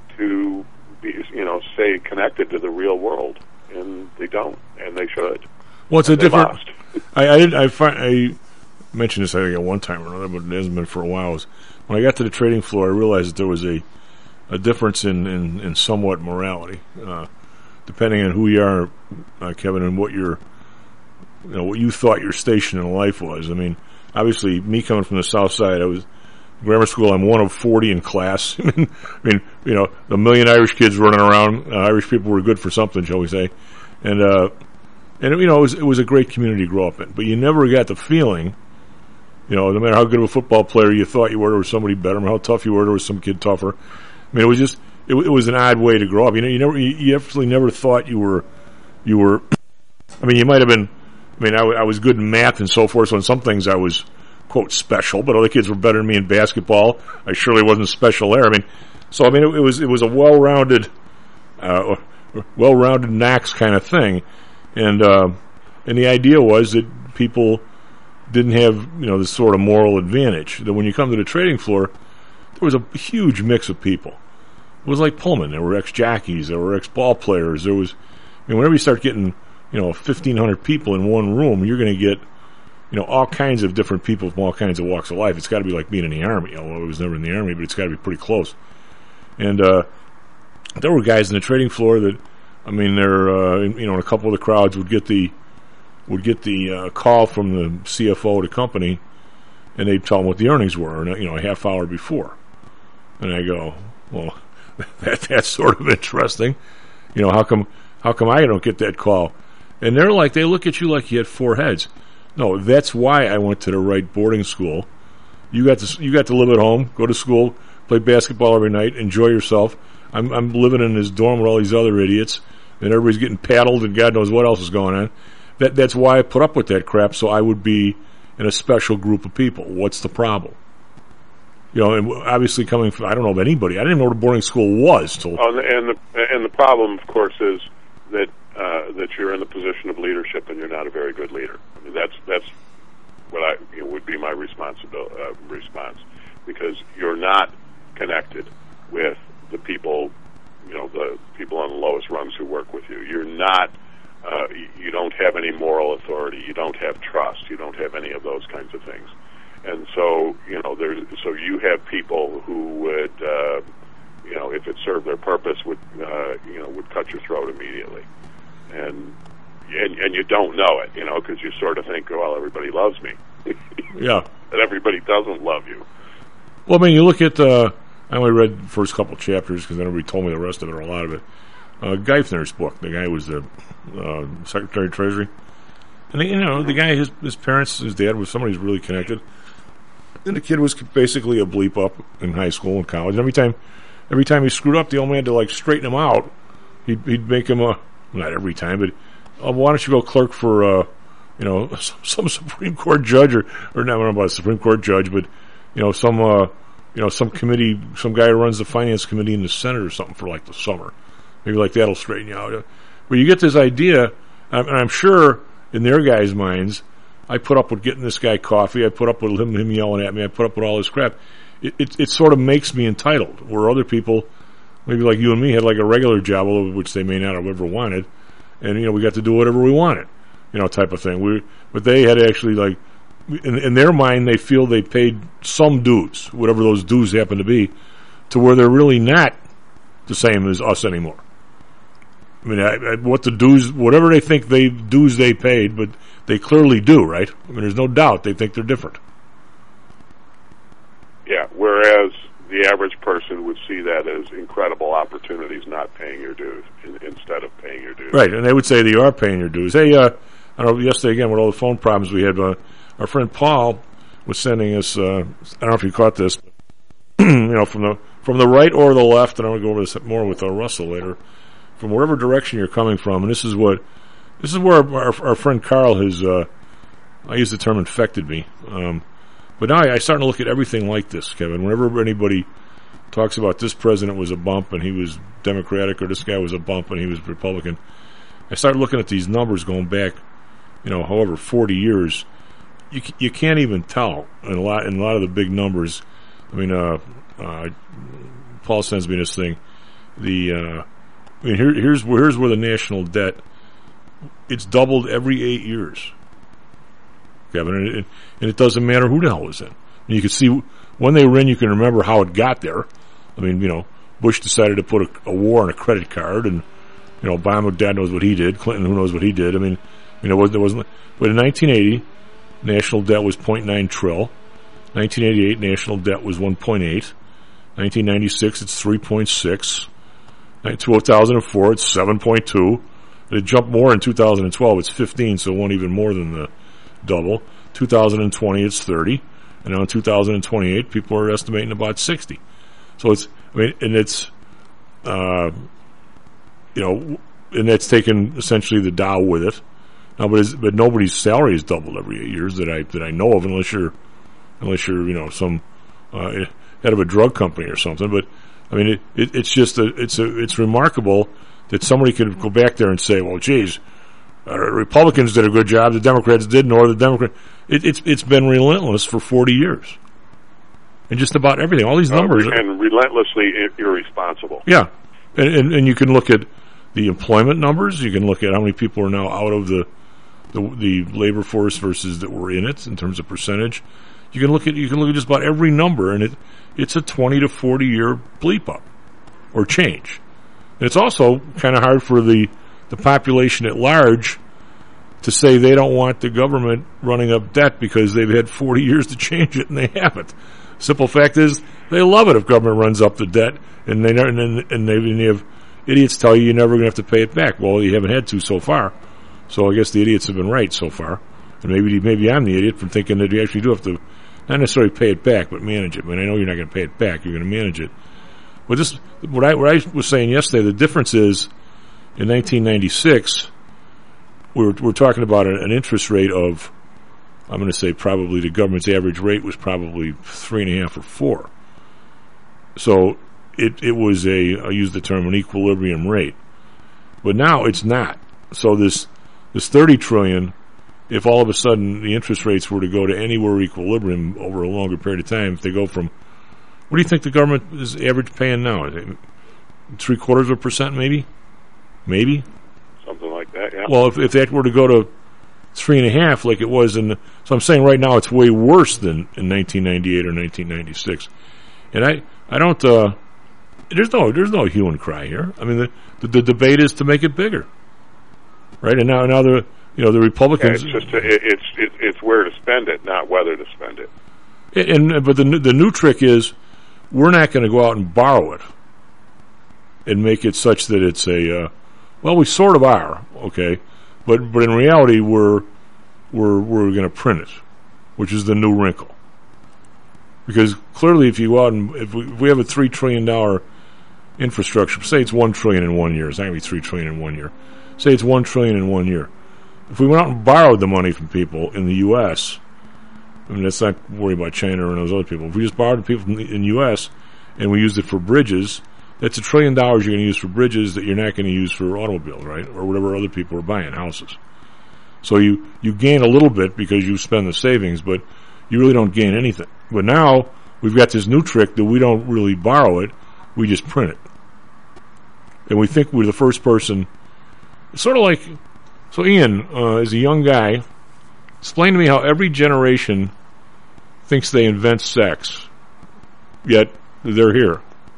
to be, you know, stay connected to the real world, and they don't, and they should. Well, it's a They different. must. I I, did, I find I mentioned this I think at one time or another, but it hasn't been for a while. Was when I got to the trading floor, I realized that there was a a difference in in, in somewhat morality, uh, depending on who you are, uh, Kevin, and what your you know what you thought your station in life was. I mean, obviously, me coming from the South Side, I was grammar school. I'm one of forty in class. I mean, I mean, you know, a million Irish kids running around. Uh, Irish people were good for something, shall we say? And uh, and you know, it was it was a great community to grow up in. But you never got the feeling, you know, no matter how good of a football player you thought you were, there was somebody better. Or how tough you were, there was some kid tougher. I mean, it was just it, it was an odd way to grow up. You know, you never you, you absolutely never thought you were you were. I mean, you might have been. I mean, I, w- I was good in math and so forth, so in some things I was, quote, special, but other kids were better than me in basketball. I surely wasn't special there. I mean, so, I mean, it, it was it was a well-rounded, uh, well-rounded knacks kind of thing. And, uh, and the idea was that people didn't have, you know, this sort of moral advantage. That when you come to the trading floor, there was a huge mix of people. It was like Pullman. There were ex-jockeys, there were ex-ball players, there was, I mean, whenever you start getting, you know, fifteen hundred people in one room, you're going to get, you know, all kinds of different people from all kinds of walks of life. It's got to be like being in the Army, although I was never in the Army, but it's got to be pretty close. And uh, there were guys in the trading floor that, I mean, they're, uh, you know, in a couple of the crowds would get the would get the uh, call from the C F O of the company, and they'd tell them what the earnings were, you know, a half hour before. And I go, well, that that's sort of interesting. You know, how come how come I don't get that call? And they're like, they look at you like you had four heads. No, that's why I went to the right boarding school. You got to you got to live at home, go to school, play basketball every night, enjoy yourself. I'm I'm living in this dorm with all these other idiots, and everybody's getting paddled, and God knows what else is going on. That that's why I put up with that crap, so I would be in a special group of people. What's the problem? You know, and obviously coming from, I don't know of anybody. I didn't even know what a boarding school was. Till Oh, and the and the problem, of course, is that uh, that you're in the position of leadership and you're not a very good leader. I mean, that's that's what I you know, would be my responsibility uh, response, because you're not connected with the people, you know, the people on the lowest rungs who work with you. You're not. Uh, you don't have any moral authority. You don't have trust. You don't have any of those kinds of things. And so, you know, there's so you have people who would, uh, you know, if it served their purpose, would, uh, you know, would cut your throat immediately. And and, and you don't know it, you know, because you sort of think, well, everybody loves me. Yeah. But everybody doesn't love you. Well, I mean, you look at, uh, I only read the first couple chapters because then everybody told me the rest of it, or a lot of it. Uh, Geithner's book, the guy who was the uh, Secretary of Treasury. And, you know, the guy, his, his parents, his dad was somebody who's really connected. And the kid was basically a bleep up in high school and college. And every time, every time he screwed up, the old man had to like straighten him out. He'd, he'd make him a, not every time, but uh, why don't you go clerk for, uh, you know, some, some Supreme Court judge, or, or not, I don't know about a Supreme Court judge, but, you know, some, uh, you know, some committee, some guy who runs the finance committee in the Senate or something for like the summer. Maybe like that'll straighten you out. But you get this idea, and I'm sure in their guys' minds, I put up with getting this guy coffee. I put up with him, him yelling at me. I put up with all this crap. It, it, it sort of makes me entitled, where other people, maybe like you and me, had like a regular job, which they may not have ever wanted, and you know we got to do whatever we wanted, you know, type of thing. We, but they had actually like, in, in their mind, they feel they paid some dues, whatever those dues happen to be, to where they're really not the same as us anymore. I mean, I, I, what the dues, whatever they think they dues they paid, but they clearly do, right? I mean, there's no doubt they think they're different. Yeah, whereas the average person would see that as incredible opportunities not paying your dues in, instead of paying your dues. Right, and they would say they are paying your dues. Hey, uh, I don't know, yesterday again with all the phone problems we had, uh, our friend Paul was sending us, uh, I don't know if you caught this, you know, from the from the right or the left, and I'm going to go over this more with uh, Russell later, from whatever direction you're coming from, and this is what, this is where our, our, our friend Carl has, uh, I use the term infected me, um, but now I, I start to look at everything like this, Kevin. Whenever anybody talks about this president was a bump and he was Democratic, or this guy was a bump and he was Republican, I start looking at these numbers going back, you know, however, forty years. You you can't even tell in a lot in a lot of the big numbers. I mean, uh, uh, Paul sends me this thing. The uh, I mean, here, here's where here's where the national debt, it's doubled every eight years, Kevin, and it, and it doesn't matter who the hell was in. And you can see when they were in. You can remember how it got there. I mean, you know, Bush decided to put a, a war on a credit card, and you know, Obama, Dad knows what he did. Clinton, who knows what he did. I mean, you know, there wasn't. But in nineteen eighty, national debt was zero point nine trillion. nineteen eighty-eight, national debt was one point eight. nineteen ninety-six, it's three point six. two thousand four, it's seven point two. It jumped more in two thousand twelve, it's fifteen, so it won't even more than the double. two thousand twenty, it's thirty. And now in two thousand twenty-eight, people are estimating about sixty. So it's, I mean, and it's, uh, you know, and that's taken essentially the Dow with it. Now, but, is, but nobody's salary is doubled every eight years that I that I know of, unless you're, unless you're, you know, some uh, head of a drug company or something. But I mean, it, it, it's just a, it's a, it's remarkable that somebody could go back there and say, well, geez, uh, Republicans did a good job, the Democrats didn't, or the Democrat. It, it's it's been relentless for forty years, and just about everything. All these numbers uh, and relentlessly irresponsible. Yeah, and, and and you can look at the employment numbers. You can look at how many people are now out of the the, the labor force versus that were in it in terms of percentage. You can look at you can look at just about every number, and it it's a twenty to forty year bleep up or change. And it's also kind of hard for the the population at large to say they don't want the government running up debt because they've had forty years to change it and they haven't. Simple fact is they love it if government runs up the debt, and they and and they, and they have idiots tell you you're never going to have to pay it back. Well, you haven't had to so far, so I guess the idiots have been right so far. And maybe maybe I'm the idiot for thinking that you actually do have to not necessarily pay it back, but manage it. I mean, I know you're not going to pay it back; you're going to manage it. But this, what I what I was saying yesterday, the difference is in nineteen ninety-six. We're, we're talking about an interest rate of, I'm going to say probably the government's average rate was probably three and a half or four. So it it was a, I use the term an equilibrium rate, but now it's not. So this this thirty trillion, if all of a sudden the interest rates were to go to anywhere equilibrium over a longer period of time, if they go from, what do you think the government is average paying now? Is it three quarters of a percent, maybe, maybe. Something like that, yeah. Well, if, if that were to go to three and a half, like it was in, the, so I'm saying right now it's way worse than in nineteen ninety-eight or nineteen ninety-six. And I, I don't, uh, there's no, there's no hue and cry here. I mean, the, the, the debate is to make it bigger, right? And now, now the, you know, the Republicans. Yeah, it's just, a, it's, it's, it's where to spend it, not whether to spend it. And, but the, the new trick is we're not going to go out and borrow it and make it such that it's a, uh, well, we sort of are, okay, but but in reality, we're we're we're going to print it, which is the new wrinkle. Because clearly, if you go out and if we, if we have a three trillion dollar infrastructure, say it's one trillion in one year, it's not going to be three trillion in one year. Say it's one trillion in one year. If we went out and borrowed the money from people in the U S, I mean, let's not worry about China or those other people. If we just borrowed the people from the, in the U S and we used it for bridges. That's a trillion dollars you're going to use for bridges that you're not going to use for automobiles, right? Or whatever other people are buying, houses. So you, you gain a little bit because you spend the savings, but you really don't gain anything. But now we've got this new trick that we don't really borrow it, we just print it. And we think we're the first person. It's sort of like, so Ian, uh, as a young guy, explain to me how every generation thinks they invent sex, yet they're here.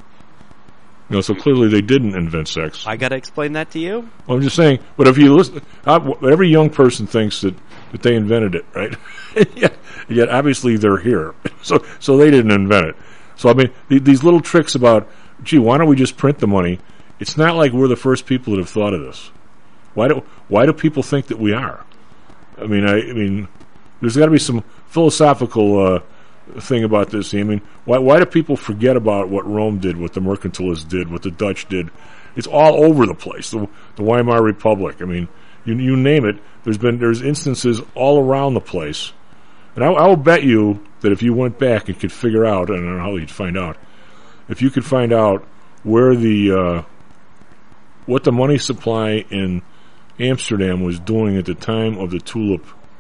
You know, so clearly they didn't invent sex. I got to explain that to you? Well, I'm just saying, but if you listen, uh, every young person thinks that, that they invented it, right? yet, yet obviously they're here. So so they didn't invent it. So, I mean, th- these little tricks about, gee, why don't we just print the money? It's not like we're the first people that have thought of this. Why do why do people think that we are? I mean, I, I mean, there's got to be some philosophical uh, thing about this. I mean, why why do people forget about what Rome did, what the mercantilists did, what the Dutch did? It's all over the place. The, the Weimar Republic. I mean, you you name it. There's been there's instances all around the place, and I, I will bet you that if you went back and could figure out, I don't know how you'd find out, if you could find out where the uh, what the money supply in Amsterdam was doing at the time of the tulip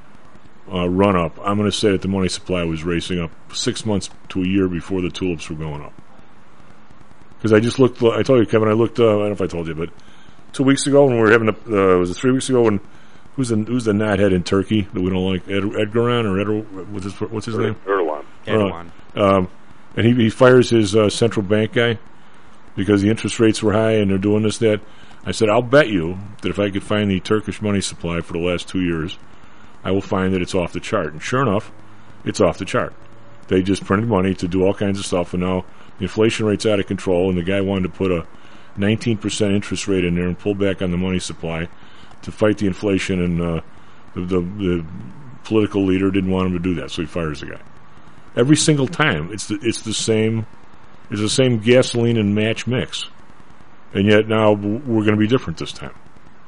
uh, run-up, I'm going to say that the money supply was racing up six months to a year before the tulips were going up. Because I just looked, I told you, Kevin, I looked, uh, I don't know if I told you, but two weeks ago when we were having the, uh, was it three weeks ago when, who's the, who's the knothead in Turkey that we don't like, Ed, Edgaran or Ed, what's his, what's his er, name? Erdogan. Erdogan. Uh, um, and he, he fires his uh, central bank guy because the interest rates were high and they're doing this, that. I said, I'll bet you that if I could find the Turkish money supply for the last two years, I will find that it's off the chart. And sure enough, it's off the chart. They just printed money to do all kinds of stuff, and now the inflation rate's out of control, and the guy wanted to put a nineteen percent interest rate in there and pull back on the money supply to fight the inflation, and uh, the, the, the political leader didn't want him to do that, so he fires the guy. Every single time, it's the, it's the same, it's the same gasoline and match mix. And yet now we're going to be different this time.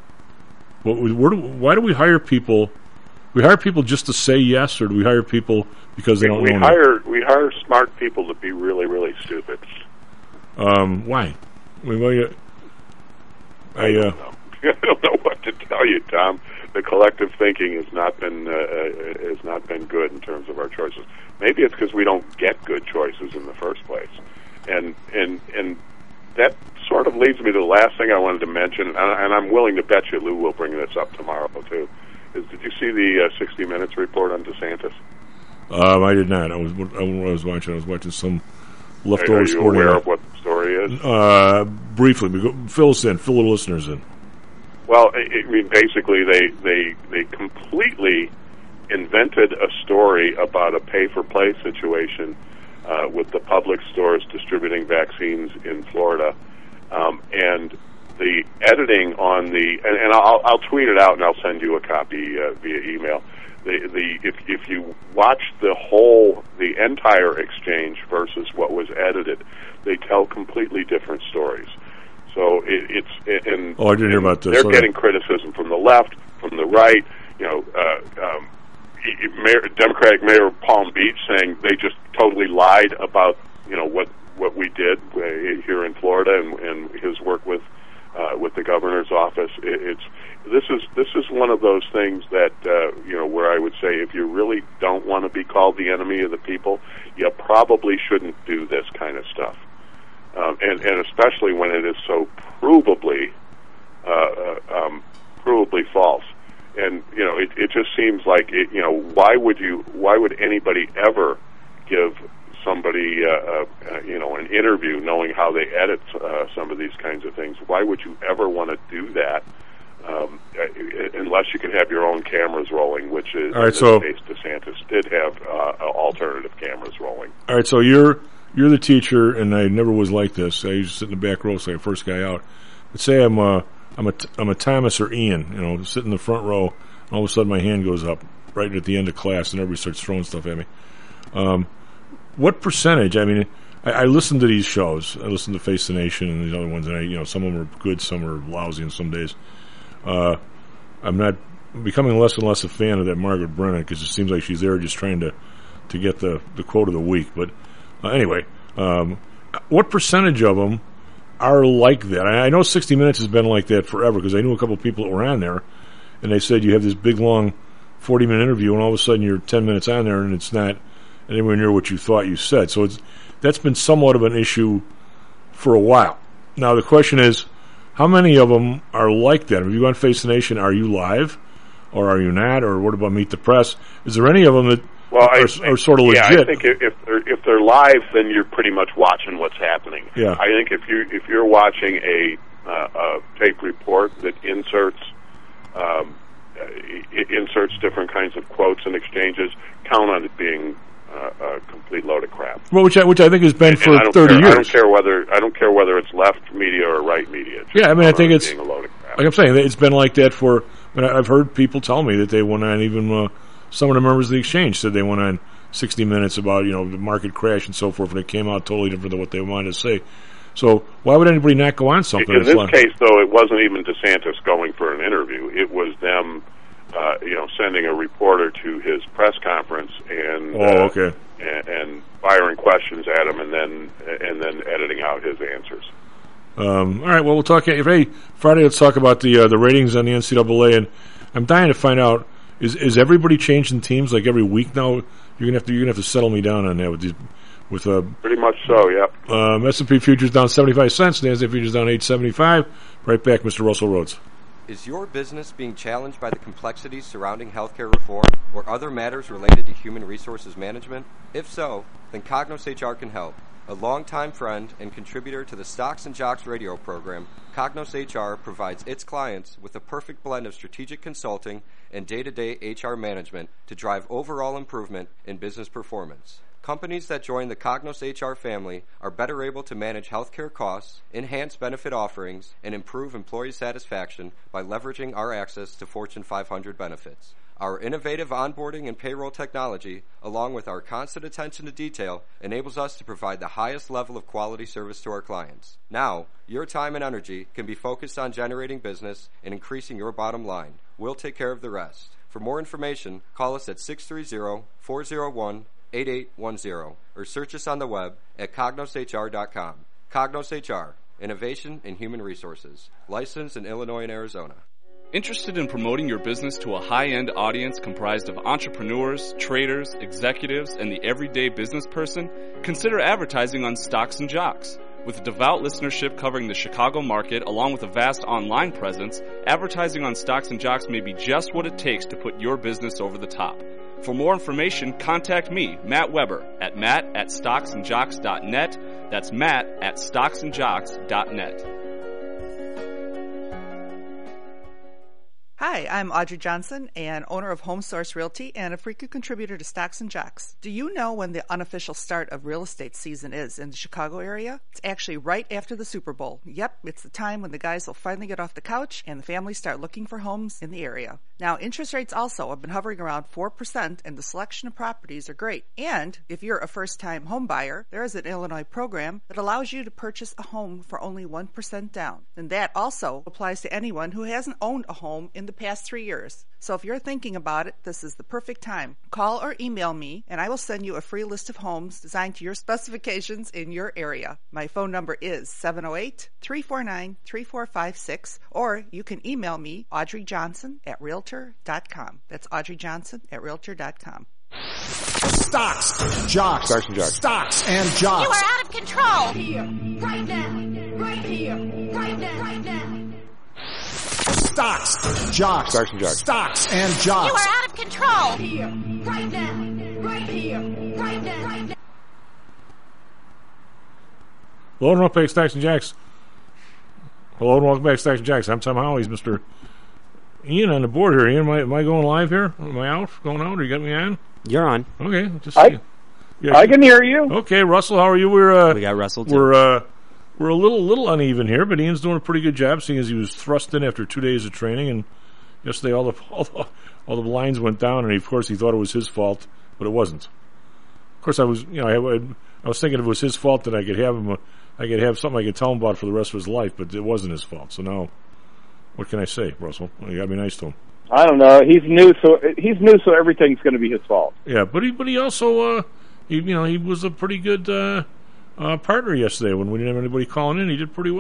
What, where do, why do we hire people? We hire people just to say yes, or do we hire people because they don't we know? Hire, we hire smart people to be really, really stupid. Um, why? I, mean, why, uh, I, I, don't uh, know. I don't know what to tell you, Tom. The collective thinking has not been uh, has not been good in terms of our choices. Maybe it's because we don't get good choices in the first place, and and and that sort of leads me to the last thing I wanted to mention, and, and I'm willing to bet you Lou will bring this up tomorrow too. Is did you see the uh, sixty minutes report on DeSantis? Um, I did not. I was I was watching. I was watching some leftover Are you sporting. aware of what the story is? Uh, briefly, go, fill us in. Fill the listeners in. Well, I, I mean, basically, they they they completely invented a story about a pay-for-play situation uh, with the public stores distributing vaccines in Florida. Um, and the editing on the, and, and I'll, I'll tweet it out and I'll send you a copy uh, via email. The, the if if you watch the whole, the entire exchange versus what was edited, they tell completely different stories. So it, it's and oh, I didn't hear about this. They're so getting criticism from the left, from the right. You know, uh, um, Mayor, Democratic Mayor of Palm Beach saying they just totally lied about you know what. what we did uh, here in Florida and, and his work with uh, with the governor's office. It, it's this is this is one of those things that uh, you know where I would say if you really don't want to be called the enemy of the people, you probably shouldn't do this kind of stuff, um, and and especially when it is so provably uh, um, provably false. And you know it, it just seems like it, you know why would you why would anybody ever give somebody, uh, uh, you know, an interview knowing how they edit uh, some of these kinds of things? Why would you ever want to do that um, unless you can have your own cameras rolling, which is, all right, in this so, case, DeSantis did have uh, alternative cameras rolling. All right, so you're you're the teacher, and I never was like this. I used to sit in the back row, so I first guy out. But say I'm a, I'm a, I'm a Thomas or Ian, you know, sit in the front row, and all of a sudden my hand goes up right at the end of class, and everybody starts throwing stuff at me. Um, What percentage? I mean, I, I listen to these shows. I listen to Face the Nation and these other ones, and I, you know, some of them are good, some are lousy, and some days. Uh, I'm not I'm becoming less and less a fan of that Margaret Brennan because it seems like she's there just trying to, to get the, the quote of the week. But uh, anyway, um, what percentage of them are like that? I, I know sixty minutes has been like that forever because I knew a couple of people that were on there, and they said you have this big, long forty-minute interview, and all of a sudden you're ten minutes on there, and it's not anywhere near what you thought you said. So it's that's been somewhat of an issue for a while. Now, the question is, how many of them are like that? If you go on Face the Nation, are you live, or are you not, or what about Meet the Press? Is there any of them that well, are, I, are sort of yeah, legit? I think if they're, if they're live, then you're pretty much watching what's happening. Yeah. I think if you if you're watching a, uh, a tape report that inserts um, it inserts different kinds of quotes and exchanges, count on it being uh, a complete load of crap. Well, which I, which I think has been and, for and thirty care, years. I don't care whether I don't care whether it's left media or right media. Just Yeah, I mean, I think it's being a load of crap. like I'm saying, it's been like that for. I mean, I've heard people tell me that they went on. Even uh, some of the members of the exchange said they went on sixty minutes about you know the market crash and so forth, and it came out totally different than what they wanted to say. So why would anybody not go on something? In this like, case, though, it wasn't even DeSantis going for an interview. It was them, uh, you know, sending a reporter to his press conference and oh, uh, okay, and, and firing questions at him, and then and then editing out his answers. Um, all right, well, we'll talk. Hey, Friday, let's talk about the uh, the ratings on the N C double A, and I'm dying to find out is is everybody changing teams like every week now? You're gonna have to you're gonna have to settle me down on that with these with uh pretty much so. Yep. Um, S and P futures down seventy-five cents. NASDAQ futures down eight seventy-five. Right back, Mister Russell Rhodes. Is your business being challenged by the complexities surrounding healthcare reform or other matters related to human resources management? If so, then Cognos H R can help. A longtime friend and contributor to the Stocks and Jocks radio program, Cognos H R provides its clients with a perfect blend of strategic consulting and day-to-day H R management to drive overall improvement in business performance. Companies that join the Cognos H R family are better able to manage healthcare costs, enhance benefit offerings, and improve employee satisfaction by leveraging our access to Fortune five hundred benefits. Our innovative onboarding and payroll technology, along with our constant attention to detail, enables us to provide the highest level of quality service to our clients. Now, your time and energy can be focused on generating business and increasing your bottom line. We'll take care of the rest. For more information, call us at six three zero, four zero one, eight eight one zero or search us on the web at cognos h r dot com. Cognos H R, Innovation in Human Resources, licensed in Illinois and Arizona. Interested in promoting your business to a high-end audience comprised of entrepreneurs, traders, executives, and the everyday business person? Consider advertising on Stocks and Jocks. With a devout listenership covering the Chicago market along with a vast online presence, advertising on Stocks and Jocks may be just what it takes to put your business over the top. For more information, contact me, Matt Weber, at matt at stocks and jocks dot net. That's matt at stocks and jocks dot net. Hi, I'm Audrey Johnson, and owner of Home Source Realty and a frequent contributor to Stocks and Jocks. Do you know when the unofficial start of real estate season is in the Chicago area? It's actually right after the Super Bowl. Yep, it's the time when the guys will finally get off the couch and the families start looking for homes in the area. Now, interest rates also have been hovering around four percent, and the selection of properties are great. And if you're a first-time home buyer, there is an Illinois program that allows you to purchase a home for only one percent down. And that also applies to anyone who hasn't owned a home in the past three years. So if you're thinking about it, this is the perfect time. Call or email me, and I will send you a free list of homes designed to your specifications in your area. My phone number is seven oh eight, three four nine, three four five six, or you can email me, Audrey Johnson at realtor dot com. That's Audrey Johnson at realtor dot com. Stocks, jocks, Stocks and Jocks. Stocks and jocks. You are out of control. Here, right now, right here, right now, right now. Stocks, jocks, Stocks and Jocks. Stocks and jocks. You are out of control. Here, right now, right here, right now, right now. Hello and welcome back to Stocks and Jocks. Hello and welcome back to Stocks and Jocks. I'm Tom Howley's Mister Ian on the board here. Ian, am I, am I going live here? Am I out? Going out? Or you got me on? You're on. Okay. Just I, yeah, I can hear you. Okay, Russell, how are you? We're uh, we got Russell too. We're uh, we're a little little uneven here, but Ian's doing a pretty good job, seeing as he was thrust in after two days of training, and yesterday all the all the, all the lines went down, and he, of course he thought it was his fault, but it wasn't. Of course, I was you know I, I was thinking if it was his fault that I could have him, uh, I could have something I could tell him about for the rest of his life, but it wasn't his fault. So now, what can I say, Russell? You got to be nice to him. I don't know. He's new, so he's new, so everything's going to be his fault. Yeah, but he but he also uh, he you know he was a pretty good uh, uh, partner yesterday when we didn't have anybody calling in. He did pretty well.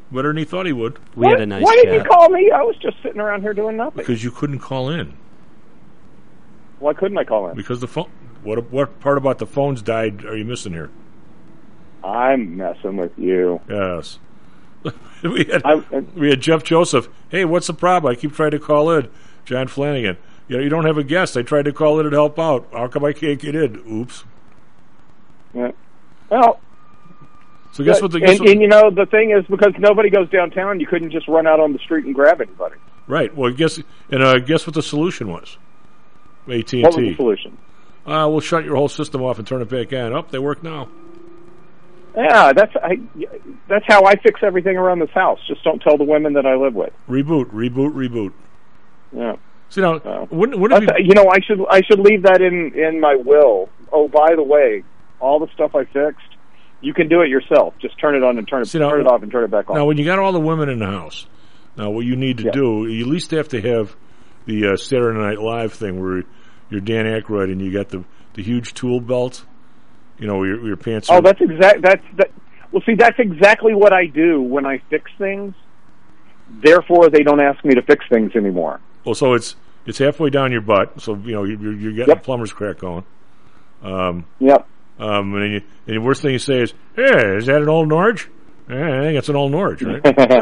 Better than he thought he would. We had a nice Why chat. didn't you call me? I was just sitting around here doing nothing. Because you couldn't call in. Why couldn't I call in? Because the phone. What what part about the phones died are you missing here? I'm messing with you. Yes. we had I, we had Jeff Joseph. Hey, what's the problem? I keep trying to call in. John Flanagan. You know, you don't have a guest. I tried to call in and help out. How come I can't get in? Oops. Yeah. Well. So guess what? The, guess and, what, and you know the thing is, because nobody goes downtown, you couldn't just run out on the street and grab anybody. Right. Well, guess and uh, guess what the solution was? A T and T. What was the solution? Uh, we'll shut your whole system off and turn it back on. Oh, they work now. Yeah, that's I, that's how I fix everything around this house. Just don't tell the women that I live with. Reboot, reboot, reboot. Yeah. See now, uh, wouldn't, wouldn't it be, you know, I should I should leave that in in my will. Oh, by the way, all the stuff I fixed, you can do it yourself. Just turn it on and turn it See, now, turn it off and turn it back on. Now, when you got all the women in the house, now what you need to yeah. do, you at least have to have the uh, Saturday Night Live thing where you're Dan Aykroyd and you got the the huge tool belt. You know, your your pants. Oh, are, that's exact. That's that. Well, see, that's exactly what I do when I fix things. Therefore, they don't ask me to fix things anymore. Well, so it's it's halfway down your butt, so you know you're, you're getting yep. the plumber's crack going. Um, yep. Um, and, then you, and the worst thing you say is, "Hey, is that an old Norge?" Eh, I think it's an old Norge, right?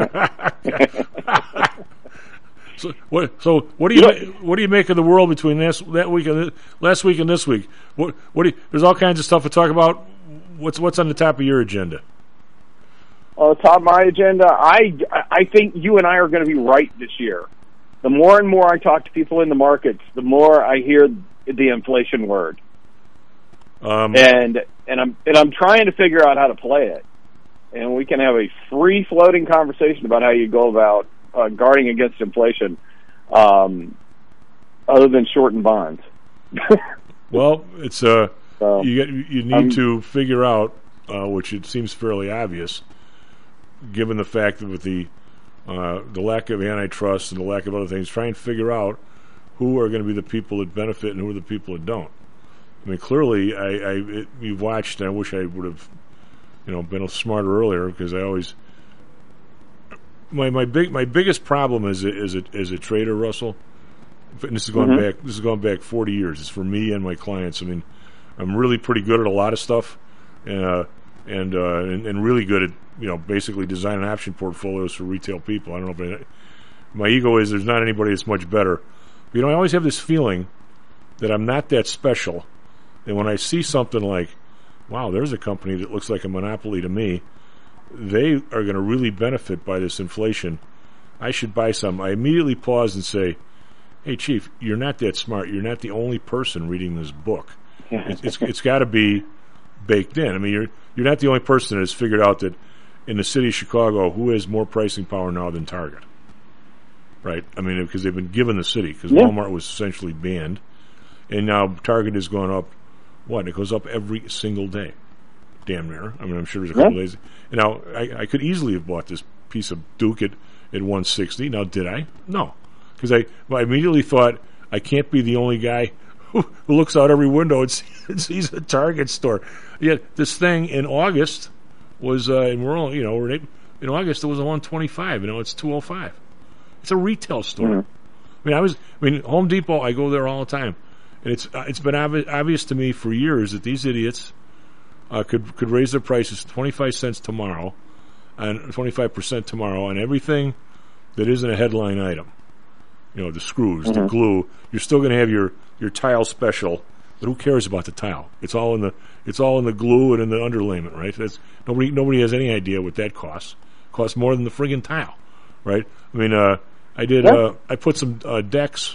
so what? So what do you, you know, what do you make of the world between this that week and this, last week and this week? What what do you, there's all kinds of stuff to talk about. What's what's on the top of your agenda? On the top of my agenda, I, I think you and I are going to be right this year. The more and more I talk to people in the markets, the more I hear the inflation word. Um, and and I'm and I'm trying to figure out how to play it. And we can have a free floating conversation about how you go about uh, guarding against inflation, um, other than shorting bonds. Well, it's uh, so, you get, you need um, to figure out, uh, which it seems fairly obvious, given the fact that with the uh, the lack of antitrust and the lack of other things, try and figure out who are going to be the people that benefit and who are the people that don't. I mean, clearly, I, I it, you've watched. And I wish I would have, you know, been smarter earlier because I always my my big my biggest problem is a, is a, is a trader, Russell. And this is going mm-hmm. back. This is going back forty years. It's for me and my clients. I mean, I'm really pretty good at a lot of stuff, uh, and uh, and and really good at you know basically designing option portfolios for retail people. I don't know if I, my ego is there's not anybody that's much better. But, you know, I always have this feeling that I'm not that special. And when I see something like, wow, there's a company that looks like a monopoly to me, they are going to really benefit by this inflation. I should buy some. I immediately pause and say, hey, Chief, you're not that smart. You're not the only person reading this book. it's it's, it's got to be baked in. I mean, you're you're not the only person that has figured out that in the city of Chicago, who has more pricing power now than Target? Right? I mean, because they've been given the city, because yeah. Walmart was essentially banned. And now Target has gone up. What? It goes up every single day. Damn near. I mean, I'm sure there's a couple yeah. days. And now, I, I could easily have bought this piece of Duke at, at one sixty. Now, did I? No. Because I, well, I immediately thought, I can't be the only guy who, who looks out every window and sees, and sees a Target store. Yet, this thing in August was, uh, and we're all, you know, we're in, in August it was a one twenty-five. You know, it's two oh five. It's a retail store. Mm-hmm. I mean, I was, I mean, Home Depot, I go there all the time. And it's uh, it's been obvi- obvious to me for years that these idiots uh, could could raise their prices twenty-five cents tomorrow, and twenty-five percent tomorrow on everything that isn't a headline item. You know, the screws, mm-hmm. the glue. You're still going to have your, your tile special, but who cares about the tile? It's all in the it's all in the glue and in the underlayment, right? That's nobody nobody has any idea what that costs. It costs more than the friggin' tile, right? I mean, uh, I did. Yeah. Uh, I put some uh, decks.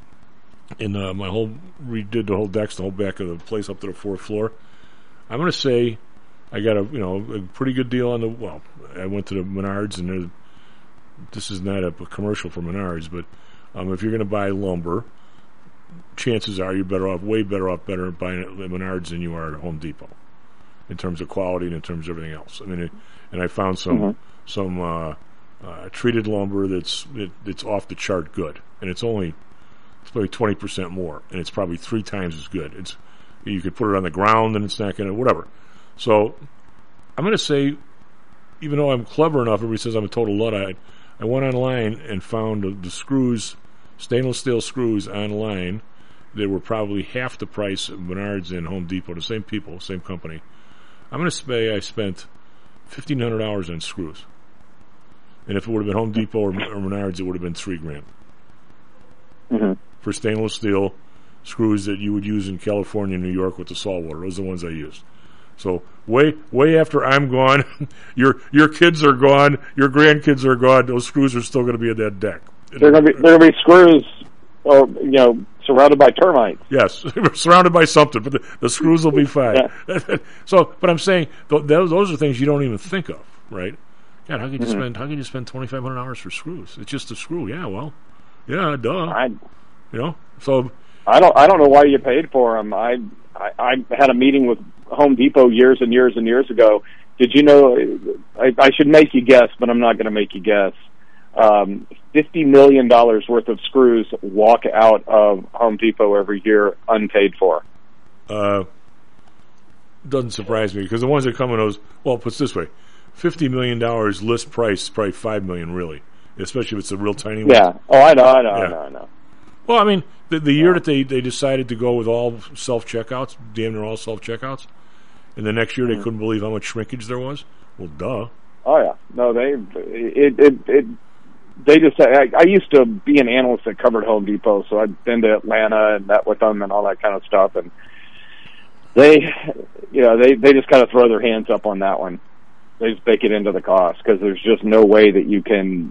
In uh, my whole redid the whole decks, the whole back of the place up to the fourth floor. I'm going to say I got a you know a pretty good deal on the. Well, I went to the Menards, and this is not a, a commercial for Menards, but um, if you're going to buy lumber, chances are you're better off, way better off, better buying it at Menards than you are at Home Depot, in terms of quality and in terms of everything else. I mean, it, and I found some mm-hmm. some uh, uh, treated lumber that's it, that's off the chart good, and it's only. It's probably twenty percent more, and it's probably three times as good. It's you could put it on the ground, and it's not going to whatever. So I'm going to say even though I'm clever enough, everybody says I'm a total Luddite. I went online and found the, the screws, stainless steel screws online. They were probably half the price of Menards and Home Depot, the same people, same company. I'm going to say I spent fifteen hundred dollars on screws. And if it would have been Home Depot or, or Menards, it would have been three grand. Mm-hmm. For stainless steel screws that you would use in California and New York with the salt water. Those are the ones I used. So way way after I'm gone, your your kids are gone, your grandkids are gone, those screws are still going to be in that deck. They're going to be they're going to be screws, or you know, surrounded by termites. Yes, surrounded by something, but the, the screws will be fine. Yeah. So, but I'm saying th- those those are things you don't even think of, right? God, how can you mm-hmm. spend how can you spend twenty five hundred dollars for screws? It's just a screw. Yeah, well, yeah, duh. I, you know, so I don't I don't know why you paid for them. I I, I had a meeting with Home Depot years and years and years ago. Did you know? I, I should make you guess, but I'm not going to make you guess. Um, Fifty million dollars worth of screws walk out of Home Depot every year unpaid for. Uh, doesn't surprise me because the ones that come in those. Well, put it this way: fifty million dollars list price is probably five million, really, especially if it's a real tiny one. Yeah. Oh, I know, I know, yeah. I know, I know. Well, I mean, the, the year yeah. that they, they decided to go with all self-checkouts, damn near all self-checkouts, and the next year they mm-hmm. couldn't believe how much shrinkage there was. Well, duh. Oh, yeah. No, they, it, it, it they just, I, I used to be an analyst that covered Home Depot, so I'd been to Atlanta and met with them and all that kind of stuff, and they, you know, they, they just kind of throw their hands up on that one. They just bake it into the cost, because there's just no way that you can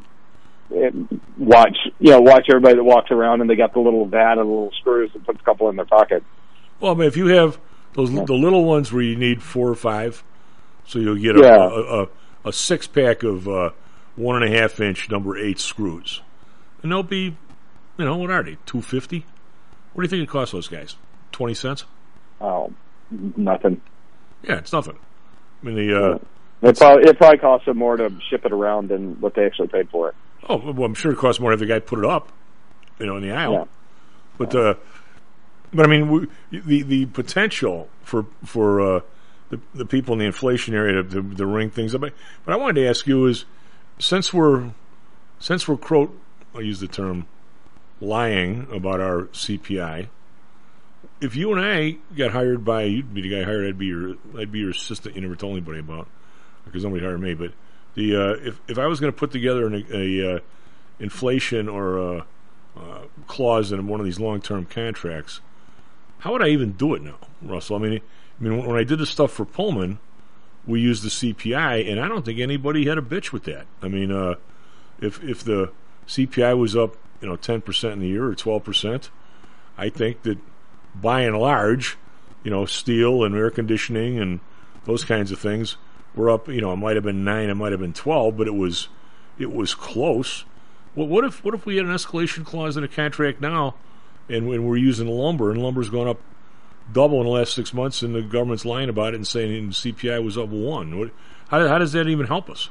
watch, you know, watch everybody that walks around and they got the little vat of the little screws and puts a couple in their pocket. Well, I mean, if you have those yeah. the little ones where you need four or five, so you'll get a yeah. a, a, a six pack of uh, one and a half inch number eight screws, and they'll be, you know, what are they? Two fifty? What do you think it costs those guys? Twenty cents? Oh, nothing. Yeah, it's nothing. I mean, the uh, it probably it probably costs them more to ship it around than what they actually paid for it. Oh, well, I'm sure it costs more to have the guy put it up, you know, in the aisle. Yeah. But, uh, but I mean, we, the the potential for for uh, the the people in the inflation area to, to, to ring things up. But I wanted to ask you is, since we're since we're quote, I'll use the term, lying about our C P I. If you and I got hired by, you'd be the guy hired. I'd be your I'd be your assistant. You never told anybody about, because nobody hired me, but. The uh, if if I was going to put together an, a uh, inflation or a, uh, clause in one of these long term contracts, how would I even do it now, Russell? I mean, I mean, when I did the stuff for Pullman, we used the C P I, and I don't think anybody had a bitch with that. I mean, uh, if if the C P I was up, you know, ten percent in the year or twelve percent, I think that by and large, you know, steel and air conditioning and those kinds of things. We're up, you know, it might have been nine, it might have been twelve, but it was, it was close. Well, what if, what if we had an escalation clause in a contract now, and when we're using lumber, and lumber's gone up double in the last six months, and the government's lying about it and saying the C P I was up one? What, how, how does that even help us?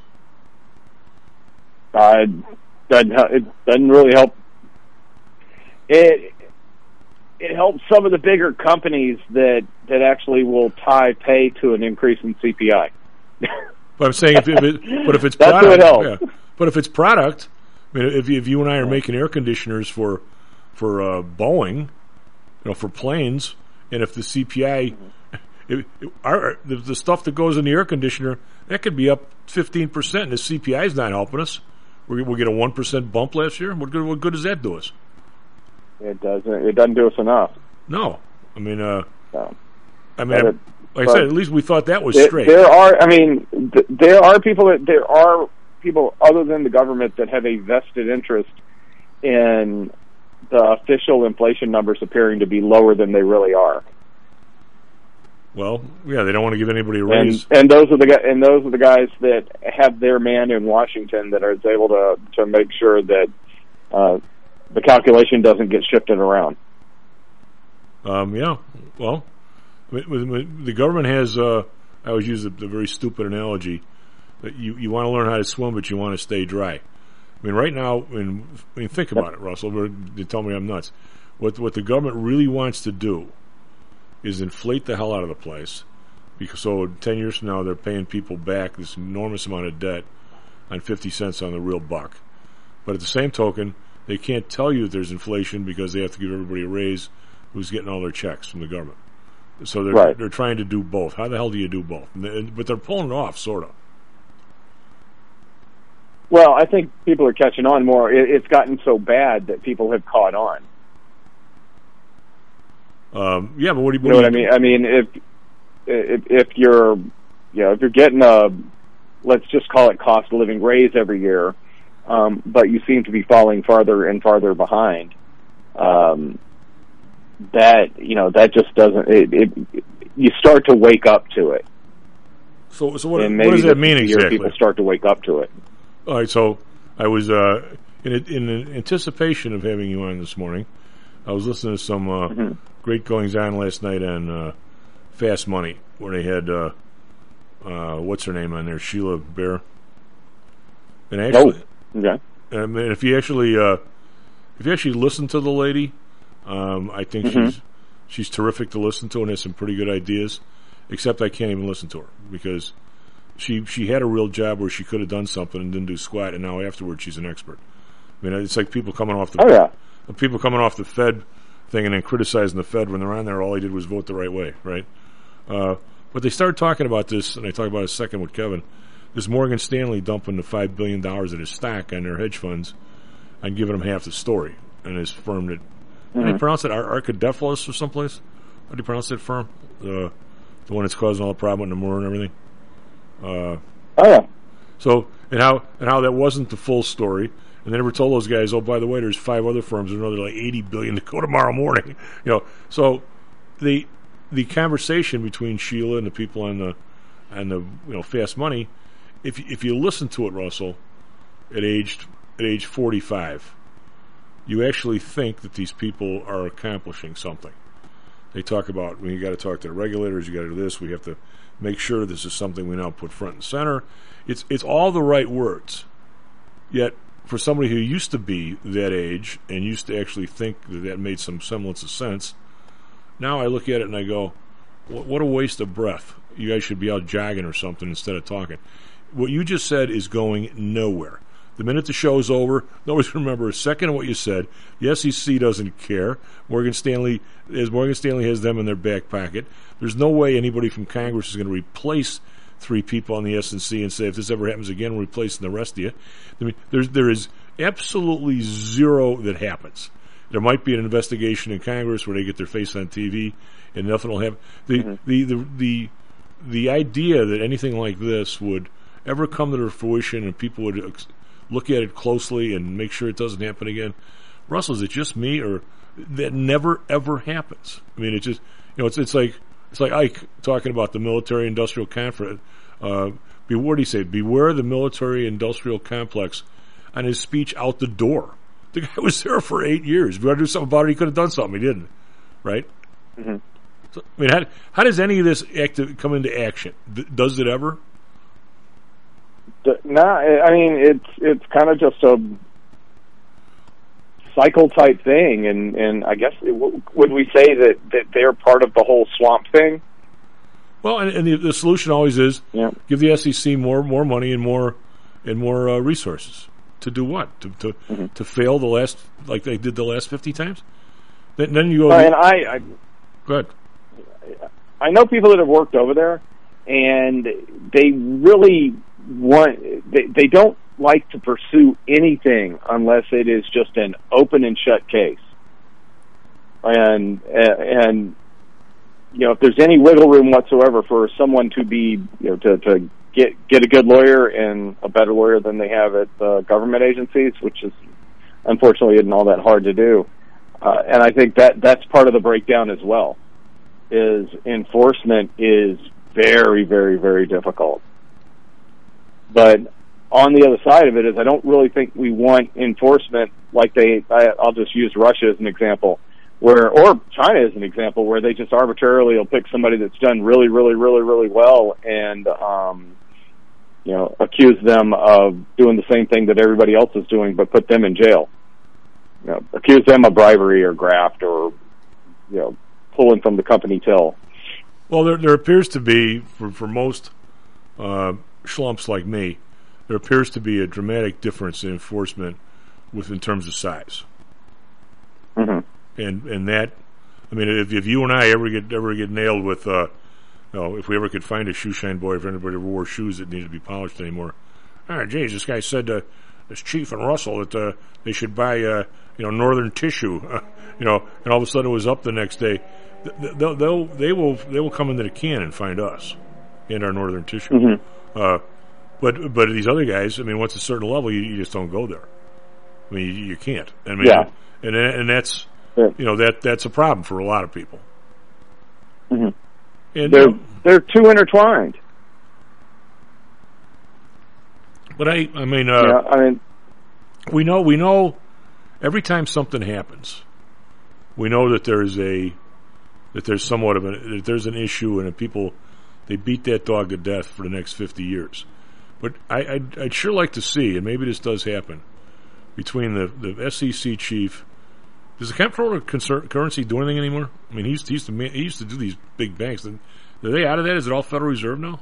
Uh, it doesn't really help. It it helps some of the bigger companies that that actually will tie pay to an increase in C P I. But I'm saying, if, if it, but if it's That's product, what helps. Yeah. But if it's product, I mean, if if you and I are making air conditioners for for uh, Boeing, you know, for planes, and if the C P I, it, it, our, the, the stuff that goes in the air conditioner, that could be up fifteen percent, and the C P I is not helping us. We we'll get a one percent bump last year. What good? What good does that do us? It doesn't. It doesn't do us enough. No, I mean, uh, no. I mean. It, Like I said, at least we thought that was there, straight. There are, I mean, th- there are people that there are people other than the government that have a vested interest in the official inflation numbers appearing to be lower than they really are. Well, yeah, they don't want to give anybody a raise. And, and those are the guys, and those are the guys that have their man in Washington that is able to to make sure that uh, the calculation doesn't get shifted around. Um, yeah, well. The government has, uh, I always use a, a very stupid analogy, that you, you want to learn how to swim, but you want to stay dry. I mean, right now, when, I mean, think about it, Russell, you tell me I'm nuts. What, what the government really wants to do is inflate the hell out of the place, Because so ten years from now, they're paying people back this enormous amount of debt on fifty cents on the real buck. But at the same token, they can't tell you that there's inflation because they have to give everybody a raise who's getting all their checks from the government. So they're right. they're trying to do both. How the hell do you do both? But they're pulling it off, sort of. Well, I think people are catching on more. It's gotten so bad that people have caught on. Um, yeah, but what do you, what you know what I mean? I mean, if if if you're, you know, if you're getting a, let's just call it cost of living raise every year, um, but you seem to be falling farther and farther behind. Um, that you know that just doesn't. It, it, you start to wake up to it. So, so what, what does that mean exactly? People start to wake up to it. All right, so I was uh, in in anticipation of having you on this morning. I was listening to some uh, mm-hmm. great goings on last night on uh, Fast Money, where they had uh, uh, what's her name on there, Sheila Bair. And actually, oh, okay. I mean, if you actually uh, if you actually listen to the lady, um, I think mm-hmm. she's she's terrific to listen to and has some pretty good ideas. Except I can't even listen to her because she she had a real job where she could have done something and didn't do squat, and now afterwards she's an expert. I mean, it's like people coming off the oh, yeah. people coming off the Fed thing and then criticizing the Fed when they're on there. All they did was vote the right way, right? Uh, but they started talking about this, and I talked about it a second with Kevin. This Morgan Stanley dumping the five billion dollars of his stock on their hedge funds and giving them half the story, and his firm that mm-hmm. how do you pronounce it? Ar- Arkadelphos or someplace? How do you pronounce that firm? Uh, The one that's causing all the problem with Nomura and everything. Uh, oh yeah. So and how and how that wasn't the full story, and they never told those guys. Oh, by the way, there's five other firms, another like eighty billion to go tomorrow morning. You know, so the the conversation between Sheila and the people on the on the you know Fast Money, if if you listen to it, Russell, at aged at age forty-five, you actually think that these people are accomplishing something. They talk about when well, you got to talk to the regulators, you got to do this. We have to make sure this is something we now put front and center. It's it's all the right words. Yet, for somebody who used to be that age and used to actually think that that made some semblance of sense, now I look at it and I go, "What a waste of breath! You guys should be out jogging or something instead of talking." What you just said is going nowhere. The minute the show's over, nobody's going to remember a second of what you said. The S E C doesn't care. Morgan Stanley, as Morgan Stanley has them in their back pocket. There's no way anybody from Congress is going to replace three people on the S E C and say, if this ever happens again, we're replacing the rest of you. I mean, there's, there is absolutely zero that happens. There might be an investigation in Congress where they get their face on T V and nothing will happen. The, mm-hmm. the, the, the, the idea that anything like this would ever come to their fruition and people would ex- look at it closely and make sure it doesn't happen again. Russell, is it just me, or that never ever happens? I mean, it's just you know, it's it's like it's like Ike talking about the military-industrial conference. Uh, be, what did he say? Beware the military-industrial complex. On his speech out the door, the guy was there for eight years. If you want to do something about it, he could have done something. He didn't, right? Mm-hmm. So, I mean, how how does any of this active come into action? D- does it ever? No, I mean it's it's kind of just a cycle type thing, and, and I guess it, would we say that, that they're part of the whole swamp thing? Well, and, and the, the solution always is yeah. give the S E C more more money and more and more uh, resources to do what to to, mm-hmm. to fail the last like they did the last fifty times. Then, then you go. Uh, and I, I go ahead. I know people that have worked over there, and they really. One, they, they don't like to pursue anything unless it is just an open and shut case. And, and, you know, if there's any wiggle room whatsoever for someone to be, you know, to, to get, get a good lawyer and a better lawyer than they have at uh, government agencies, which is unfortunately isn't all that hard to do. Uh, and I think that that's part of the breakdown as well, is enforcement is very, very, very difficult. But on the other side of it is I don't really think we want enforcement like they, I, I'll just use Russia as an example, where, or China as an example, where they just arbitrarily will pick somebody that's done really, really, really, really well and, um, you know, accuse them of doing the same thing that everybody else is doing, but put them in jail. You know, accuse them of bribery or graft or, you know, pulling from the company till. Well, there there appears to be, for, for most uh, schlumps like me, there appears to be a dramatic difference in enforcement with in terms of size. Mm-hmm. And and that, I mean, if if you and I ever get ever get nailed with, uh, you know, if we ever could find a shoe shine boy, if anybody ever wore shoes that needed to be polished anymore, all right, geez, this guy said to this Chief and Russell that uh, they should buy, uh, you know, Northern Tissue, uh, you know, and all of a sudden it was up the next day. They'll, they'll they will they will come into the can and find us and our Northern Tissue. Mm-hmm. Uh, but but these other guys, I mean, once a certain level, you, you just don't go there. I mean, you, you can't. I mean, yeah. and and that's yeah. you know that that's a problem for a lot of people. Mm-hmm. And they're you know, they're too intertwined. But I I mean, uh, yeah, I mean, we know we know every time something happens, we know that there's a that there's somewhat of an that there's an issue, and that people they beat that dog to death for the next fifty years. But I, I'd, I'd sure like to see, and maybe this does happen, between the, the S E C chief. Does the comptroller of currency do anything anymore? I mean, he used to, he used to, he used to do these big banks. Are they out of that? Is it all Federal Reserve now?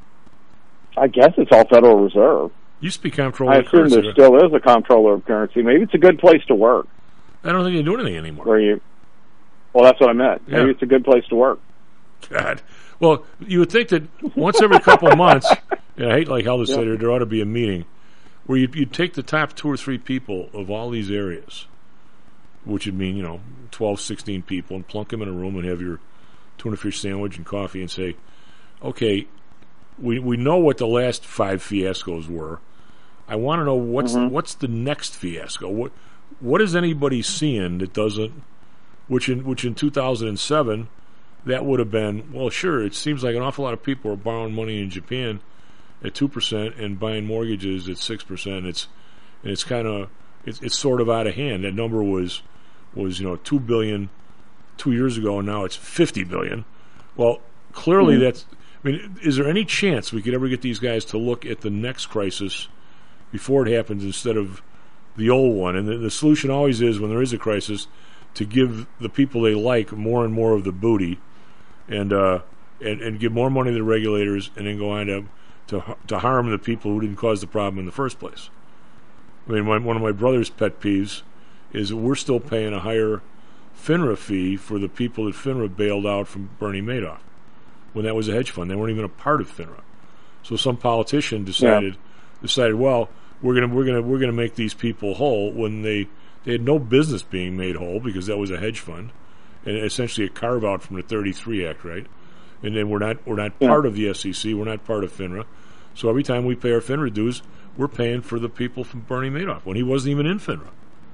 I guess it's all Federal Reserve. Used to be comptroller I of currency. assume there still is a comptroller of currency. Maybe it's a good place to work. I don't think they do anything anymore. Where you? Well, that's what I meant. Yeah. Maybe it's a good place to work. God. Well, you would think that once every couple of months, and I hate like how this Yeah. said, there ought to be a meeting where you'd, you'd take the top two or three people of all these areas, which would mean, you know, twelve, sixteen people, and plunk them in a room and have your tuna fish sandwich and coffee and say, okay, we we know what the last five fiascos were. I want to know what's Mm-hmm. what's the next fiasco. What what is anybody seeing that doesn't? Which in which in two thousand seven, that would have been, well, sure. It seems like an awful lot of people are borrowing money in Japan at two percent and buying mortgages at six percent. It's and it's kind of it's it's sort of out of hand. That number was was you know two billion two years ago, and now it's fifty billion. Well, clearly Mm-hmm. that's. I mean, is there any chance we could ever get these guys to look at the next crisis before it happens instead of the old one? And the, the solution always is, when there is a crisis, to give the people they like more and more of the booty, and uh, and, and give more money to the regulators, and then go on to, to to harm the people who didn't cause the problem in the first place. I mean, my, one of my brother's pet peeves is that we're still paying a higher FINRA fee for the people that FINRA bailed out from Bernie Madoff, when that was a hedge fund. They weren't even a part of FINRA. So some politician decided yeah. decided, well, we're gonna we're gonna we're gonna make these people whole when they they had no business being made whole, because that was a hedge fund and essentially a carve out from the thirty-three Act, right? And then we're not we're not yeah. part of the S E C, we're not part of FINRA. So every time we pay our FINRA dues, we're paying for the people from Bernie Madoff when he wasn't even in FINRA.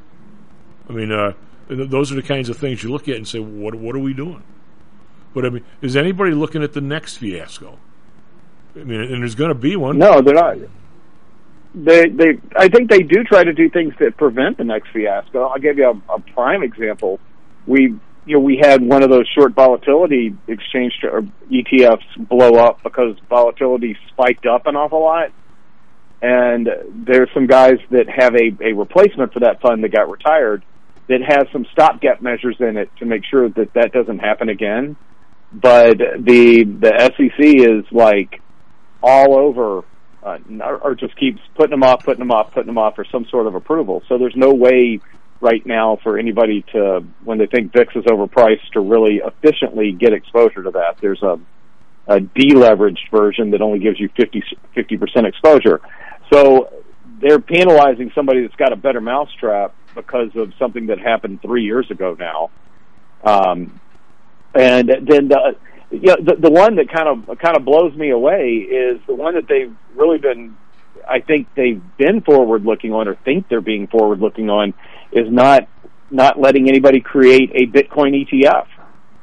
I mean, uh, those are the kinds of things you look at and say, what what are we doing? But I mean, is anybody looking at the next fiasco? I mean, and there's going to be one. No, they're not. They, they, I think they do try to do things that prevent the next fiasco. I'll give you a, a prime example. We, you know, we had one of those short volatility exchange or E T Fs blow up because volatility spiked up an awful lot, and there's some guys that have a, a replacement for that fund that got retired that has some stopgap measures in it to make sure that that doesn't happen again. But the the S E C is like all over, uh, or just keeps putting them off, putting them off, putting them off for some sort of approval. So there's no way right now for anybody to, when they think V I X is overpriced, to really efficiently get exposure to that. There's a, a deleveraged version that only gives you fifty percent exposure. So they're penalizing somebody that's got a better mousetrap because of something that happened three years ago now. Um, and then the, you know, the the one that kind of kind of blows me away is the one that they've really been, I think they've been forward looking on, or think they're being forward looking on, is not not letting anybody create a Bitcoin E T F.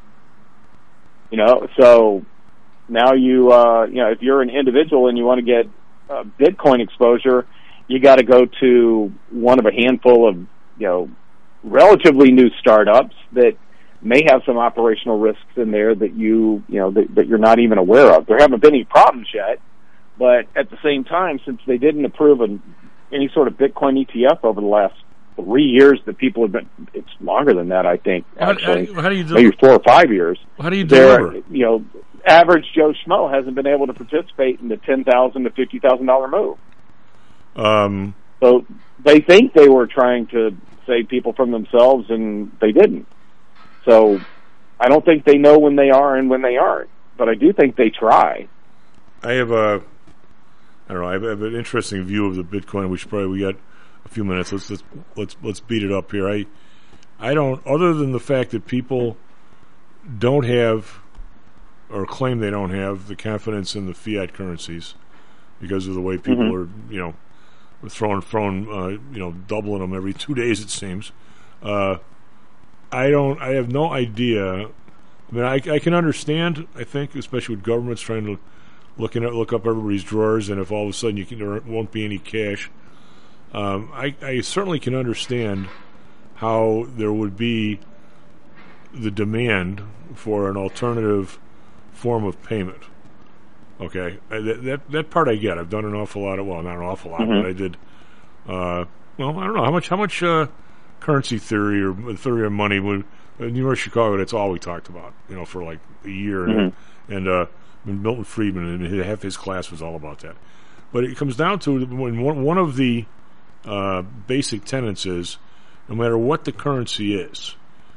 You know, so now you uh, you know, if you're an individual and you want to get uh, Bitcoin exposure, you got to go to one of a handful of, you know, relatively new startups that may have some operational risks in there that you, you know, that, that you're not even aware of. There haven't been any problems yet, but at the same time, since they didn't approve an, any sort of Bitcoin E T F over the last three years that people have been, it's longer than that, I think, actually. How, how, how do you do, maybe four or five years. How do you They're, deliver? you know, average Joe Schmo hasn't been able to participate in the ten thousand to fifty thousand dollar move. Um, so they think they were trying to save people from themselves, and they didn't. So I don't think they know when they are and when they aren't, but I do think they try. I have a, I don't know, I have, I have an interesting view of the Bitcoin. We should probably we got a few minutes. Let's let's let's let's beat it up here. I I don't, other than the fact that people don't have or claim they don't have the confidence in the fiat currencies because of the way people mm-hmm. are, you know, throwing throwing uh, you know, doubling them every two days it seems. Uh, I don't. I have no idea. I mean, I, I can understand. I think, especially with governments trying to looking at look up everybody's drawers, and if all of a sudden you can, there won't be any cash. Um, I, I certainly can understand how there would be the demand for an alternative form of payment. Okay, I, that, that that part I get. I've done an awful lot of well, not an awful lot, mm-hmm. but I did. Uh, well, I don't know how much how much uh, currency theory or theory of money would. In University of Chicago, that's all we talked about, you know, for like a year. Mm-hmm. And, and uh, Milton Friedman, and half his class was all about that. But it comes down to when one, one of the uh, basic tenets is, no matter what the currency is,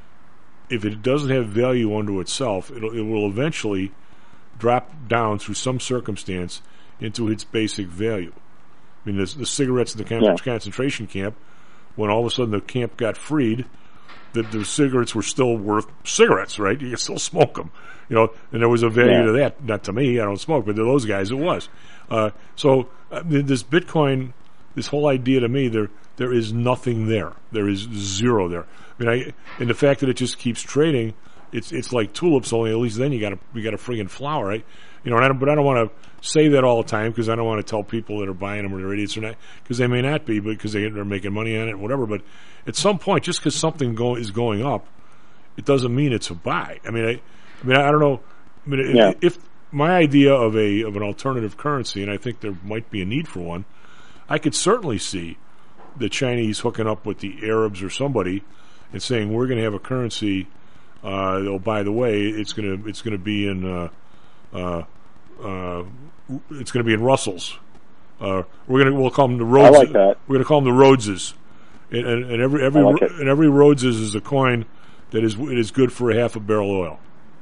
if it doesn't have value unto itself, it'll, it will eventually drop down through some circumstance into its basic value. I mean, the, the cigarettes in the con- yeah. concentration camp, when all of a sudden the camp got freed, the, the cigarettes were still worth cigarettes, right? You could still smoke them, you know, and there was a value yeah. to that. Not to me, I don't smoke, but to those guys it was. Uh, so uh, this Bitcoin, this whole idea to me, there there is nothing there. There is zero there. I mean, I, and the fact that it just keeps trading, it's it's like tulips. Only at least then you got a you got a friggin' flower, right? You know, and I don't, but I don't want to say that all the time because I don't want to tell people that are buying them or they're idiots or not, because they may not be, but because they, they're making money on it, whatever. But at some point, just because something go, is going up, it doesn't mean it's a buy. I mean, I, I mean, I don't know. I mean, yeah. if, if my idea of a of an alternative currency, and I think there might be a need for one, I could certainly see the Chinese hooking up with the Arabs or somebody and saying we're going to have a currency. Uh, oh, by the way, it's going to it's going to be in. Uh, Uh, uh, it's going to be in Russell's. Uh, we're going to we'll call them the Rhodes. I like that. We're going to call them the Rhodeses, and, and, and every every like and every Rhodeses is a coin that is it is good for a half a barrel of oil.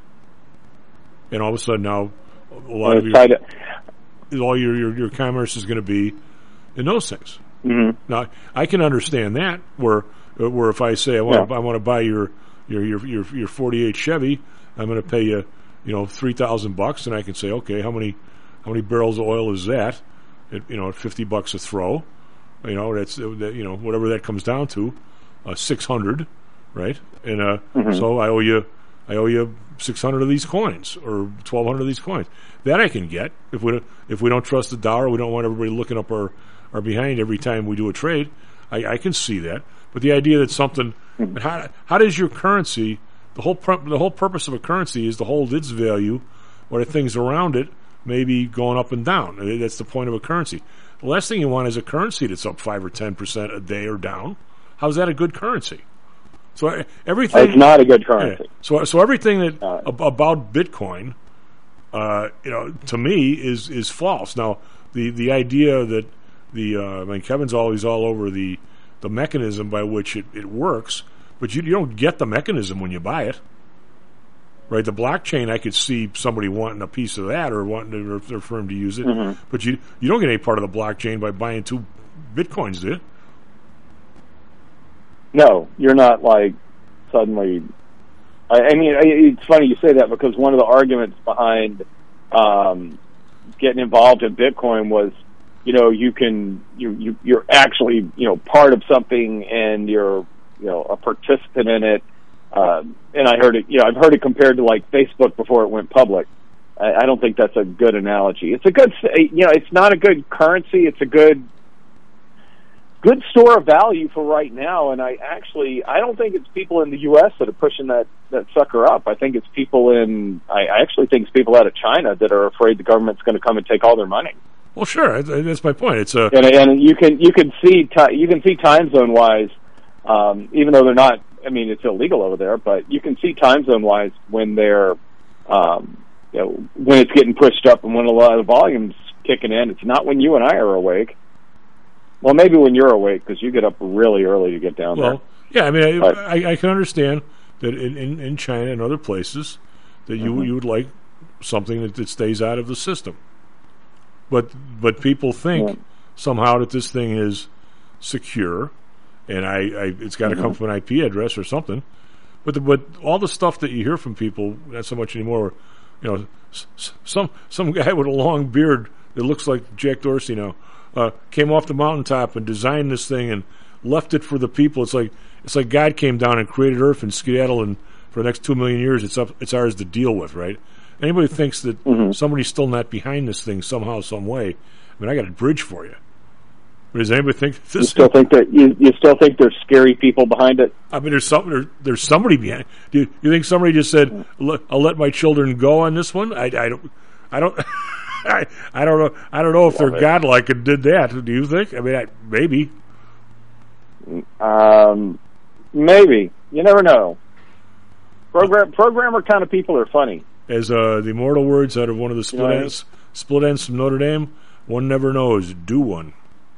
And all of a sudden now, a lot uh, of your all your, your your commerce is going to be in those things. Mm-hmm. Now I can understand that where where if I say I want yeah. to I want to buy your your your your, your forty-eight Chevy, I'm going to pay you. You know, three thousand bucks, and I can say, okay, how many, how many barrels of oil is that? At, you know, at fifty bucks a throw, you know, that's that, you know whatever that comes down to, uh, six hundred, right? And uh, mm-hmm. so I owe you, I owe you six hundred of these coins or twelve hundred of these coins. That I can get if we don't, if we don't trust the dollar, we don't want everybody looking up our, our behind every time we do a trade. I, I can see that, but the idea that something, mm-hmm. how how does your currency The whole pur- the whole purpose of a currency is to hold its value, or the things around it may be going up and down. That's the point of a currency. The last thing you want is a currency that's up five or ten percent a day or down. How's that a good currency? So everything. It's not a good currency. Yeah, so so everything that uh, ab- about Bitcoin, uh, you know, to me is is false. Now the the idea that the uh, I mean Kevin's always all over the the mechanism by which it, it works. But you, you don't get the mechanism when you buy it, right? The blockchain, I could see somebody wanting a piece of that or wanting to, their firm to use it. Mm-hmm. But you you don't get any part of the blockchain by buying two bitcoins, do you? No, you're not like suddenly. I, I mean, it's funny you say that because one of the arguments behind um, getting involved in Bitcoin was, you know, you can you, you you're actually you know part of something and you're you know, a participant in it, um, and I heard it. You know, I've heard it compared to like Facebook before it went public. I, I don't think that's a good analogy. It's a good, you know, it's not a good currency. It's a good, good store of value for right now. And I actually, I don't think it's people in the U S that are pushing that that sucker up. I think it's people in. I, I actually think it's people out of China that are afraid the government's going to come and take all their money. Well, sure, that's my point. It's a and, and you can you can see ti- you can see time zone wise. Um, even though they're not, I mean, it's illegal over there, but you can see time zone wise when they're um, you know, when it's getting pushed up and when a lot of the volume's kicking in. It's not when you and I are awake. Well, maybe when you're awake because you get up really early to get down well, there. Yeah, I mean, But, I, I can understand that in, in, in China and other places that you Mhm. you would like something that, that stays out of the system. But but people think Yeah. somehow that this thing is secure, and I, I it's got to Mhm. come from an I P address or something. But the, but all the stuff that you hear from people, not so much anymore. You know, s- s- some some guy with a long beard that looks like Jack Dorsey now uh, came off the mountaintop and designed this thing and left it for the people. It's like it's like God came down and created Earth and skedaddled, and for the next two million years, it's up it's ours to deal with, right? Anybody who thinks that Mhm. somebody's still not behind this thing somehow, some way, I mean, I got a bridge for you. But does anybody think this? You still think that you, you still think there's scary people behind it? I mean, there's some there, there's somebody behind. Do you, you think somebody just said, "Let- "I'll let my children go on this one"? I, I don't, I don't, I, I don't know. I don't know if they're Love it. godlike and did that. Do you think? I mean, I, maybe. Um, maybe. You never know. Program programmer kind of people are funny. As uh, the immortal words out of one of the split Right. ends, split ends from Notre Dame, one never knows. Do one.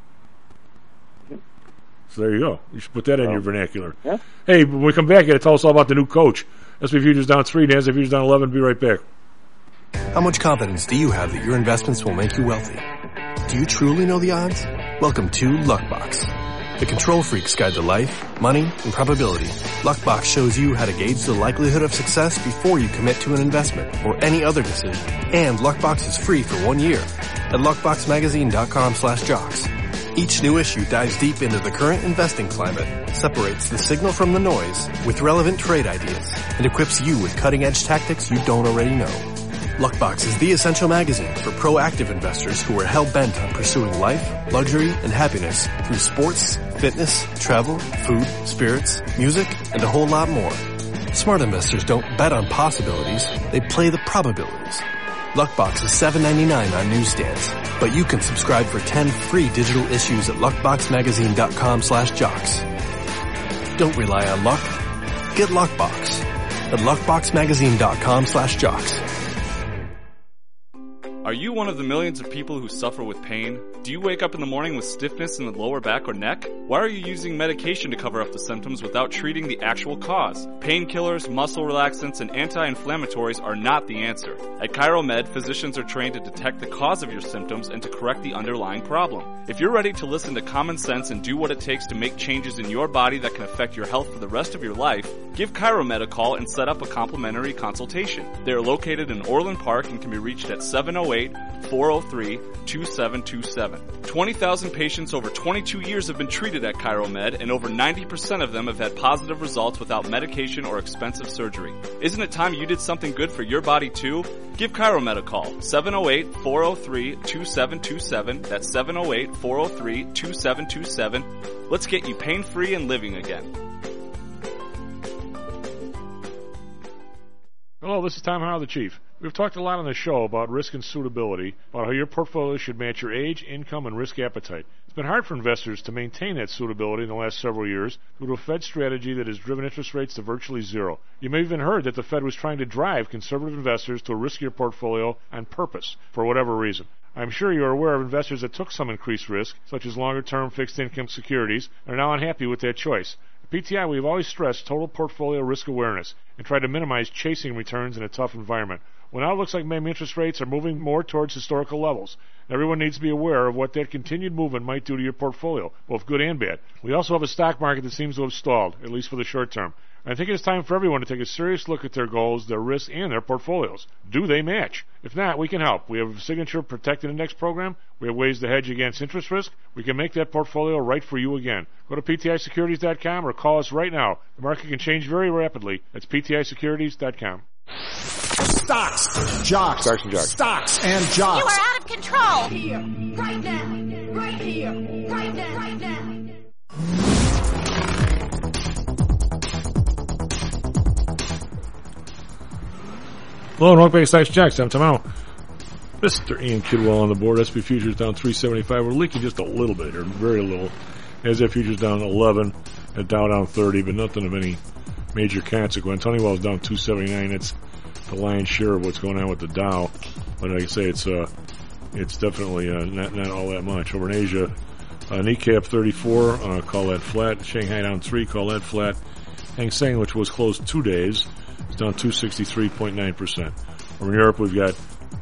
So there you go. You should put that in Oh. your vernacular. Yeah. Hey, when we come back, you got to tell us all about the new coach. S and P Futures down three, NASDAQ Futures down eleven. Be right back. How much confidence do you have that your investments will make you wealthy? Do you truly know the odds? Welcome to Luckbox, the control freak's guide to life, money, and probability. Luckbox shows you how to gauge the likelihood of success before you commit to an investment or any other decision. And Luckbox is free for one year at luckboxmagazine.com slash jocks. Each new issue dives deep into the current investing climate, separates the signal from the noise with relevant trade ideas, and equips you with cutting-edge tactics you don't already know. Luckbox is the essential magazine for proactive investors who are hell-bent on pursuing life, luxury, and happiness through sports, fitness, travel, food, spirits, music, and a whole lot more. Smart investors don't bet on possibilities, they play the probabilities. Luckbox is seven ninety-nine on newsstands, but you can subscribe for ten free digital issues at luckboxmagazine.com slash jocks. Don't rely on luck. Get Luckbox at luckboxmagazine.com slash jocks. Are you one of the millions of people who suffer with pain? Do you wake up in the morning with stiffness in the lower back or neck? Why are you using medication to cover up the symptoms without treating the actual cause? Painkillers, muscle relaxants, and anti-inflammatories are not the answer. At ChiroMed, physicians are trained to detect the cause of your symptoms and to correct the underlying problem. If you're ready to listen to common sense and do what it takes to make changes in your body that can affect your health for the rest of your life, give ChiroMed a call and set up a complimentary consultation. They are located in Orland Park and can be reached at seven oh eight, four oh three, two seven two seven. twenty thousand patients over twenty-two years have been treated at ChiroMed, and over ninety percent of them have had positive results without medication or expensive surgery. Isn't it time you did something good for your body too? Give ChiroMed a call, seven oh eight, four oh three, two seven two seven. That's seven oh eight, four oh three, two seven two seven. Let's get you pain-free and living again. Hello, this is Tom Howell, the Chief. We've talked a lot on the show about risk and suitability, about how your portfolio should match your age, income, and risk appetite. It's been hard for investors to maintain that suitability in the last several years due to a Fed strategy that has driven interest rates to virtually zero. You may have even heard that the Fed was trying to drive conservative investors to a riskier portfolio on purpose, for whatever reason. I'm sure you are aware of investors that took some increased risk, such as longer-term fixed-income securities, and are now unhappy with that choice. At P T I, we've always stressed total portfolio risk awareness and tried to minimize chasing returns in a tough environment. Well, now it looks like maybe interest rates are moving more towards historical levels. Everyone needs to be aware of what that continued movement might do to your portfolio, both good and bad. We also have a stock market that seems to have stalled, at least for the short term. I think it's time for everyone to take a serious look at their goals, their risks, and their portfolios. Do they match? If not, we can help. We have a Signature Protected Index program. We have ways to hedge against interest risk. We can make that portfolio right for you again. Go to P T I securities dot com or call us right now. The market can change very rapidly. That's P T I securities dot com. Stocks, jocks, Stocks and jocks. stocks and jocks. You are out of control. Here, right now, right here, right now, right now. Hello, and welcome back to Stocks and Jocks. I'm Tom Howell. Mister Ian Kidwell on the board. S and P Futures down three seventy-five. We're leaking just a little bit here, very little. NASDAQ Futures down eleven, and Dow down thirty, but nothing of any major consequence. Honeywell's down two seventy-nine. It's the lion's share of what's going on with the Dow. But like I say, it's uh, it's definitely uh, not not all that much. Over in Asia, uh, Nikkei up thirty-four, uh, call that flat. Shanghai down three, call that flat. Hang Seng, which was closed two days, is down two sixty-three point nine percent. Over in Europe, we've got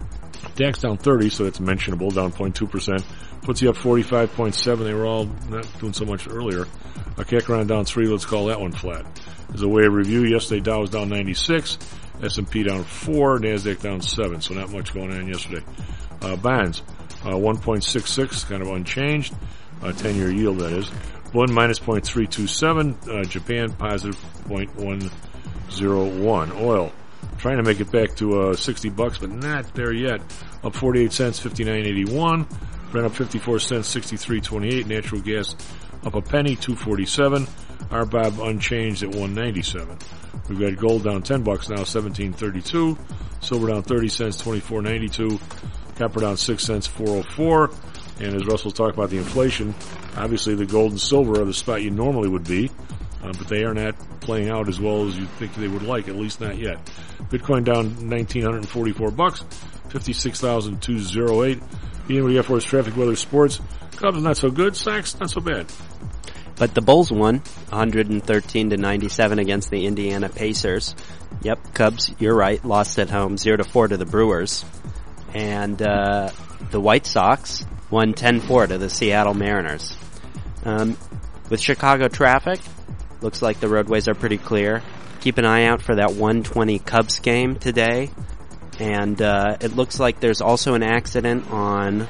DAX down thirty, so that's mentionable, down zero point two percent. F T S E up forty-five point seven. They were all not doing so much earlier. Uh, C A C around down three. Let's call that one flat. As a way of review, yesterday Dow was down ninety-six, S and P down four, NASDAQ down seven, so not much going on yesterday. Uh, bonds, uh, one point six six, kind of unchanged. Uh, ten-year yield, that is. Bund minus zero point three two seven. Uh, Japan positive zero point one zero one. Oil, trying to make it back to uh, sixty bucks, but not there yet. Up forty-eight cents, fifty-nine eighty-one. Brent up fifty-four cents, sixty-three twenty-eight. Natural gas up a penny, two forty-seven. R B O B unchanged at one ninety-seven. We've got gold down ten bucks now, seventeen thirty-two. Silver down thirty cents, twenty-four ninety-two. Copper down six cents, four oh four. And as Russell talked about the inflation, obviously the gold and silver are the spot you normally would be, uh, but they are not playing out as well as you'd think they would like, at least not yet. Bitcoin down one thousand nine hundred forty-four bucks, fifty-six thousand two hundred eight. Ian, what do you got for us? Traffic, weather, sports. Cubs not so good. Sox not so bad. But the Bulls won one thirteen to ninety-seven against the Indiana Pacers. Yep, Cubs, you're right, lost at home zero to four to the Brewers. And uh the White Sox won ten four to the Seattle Mariners. Um with Chicago traffic, looks like the roadways are pretty clear. Keep an eye out for that one twenty Cubs game today. And uh it looks like there's also an accident on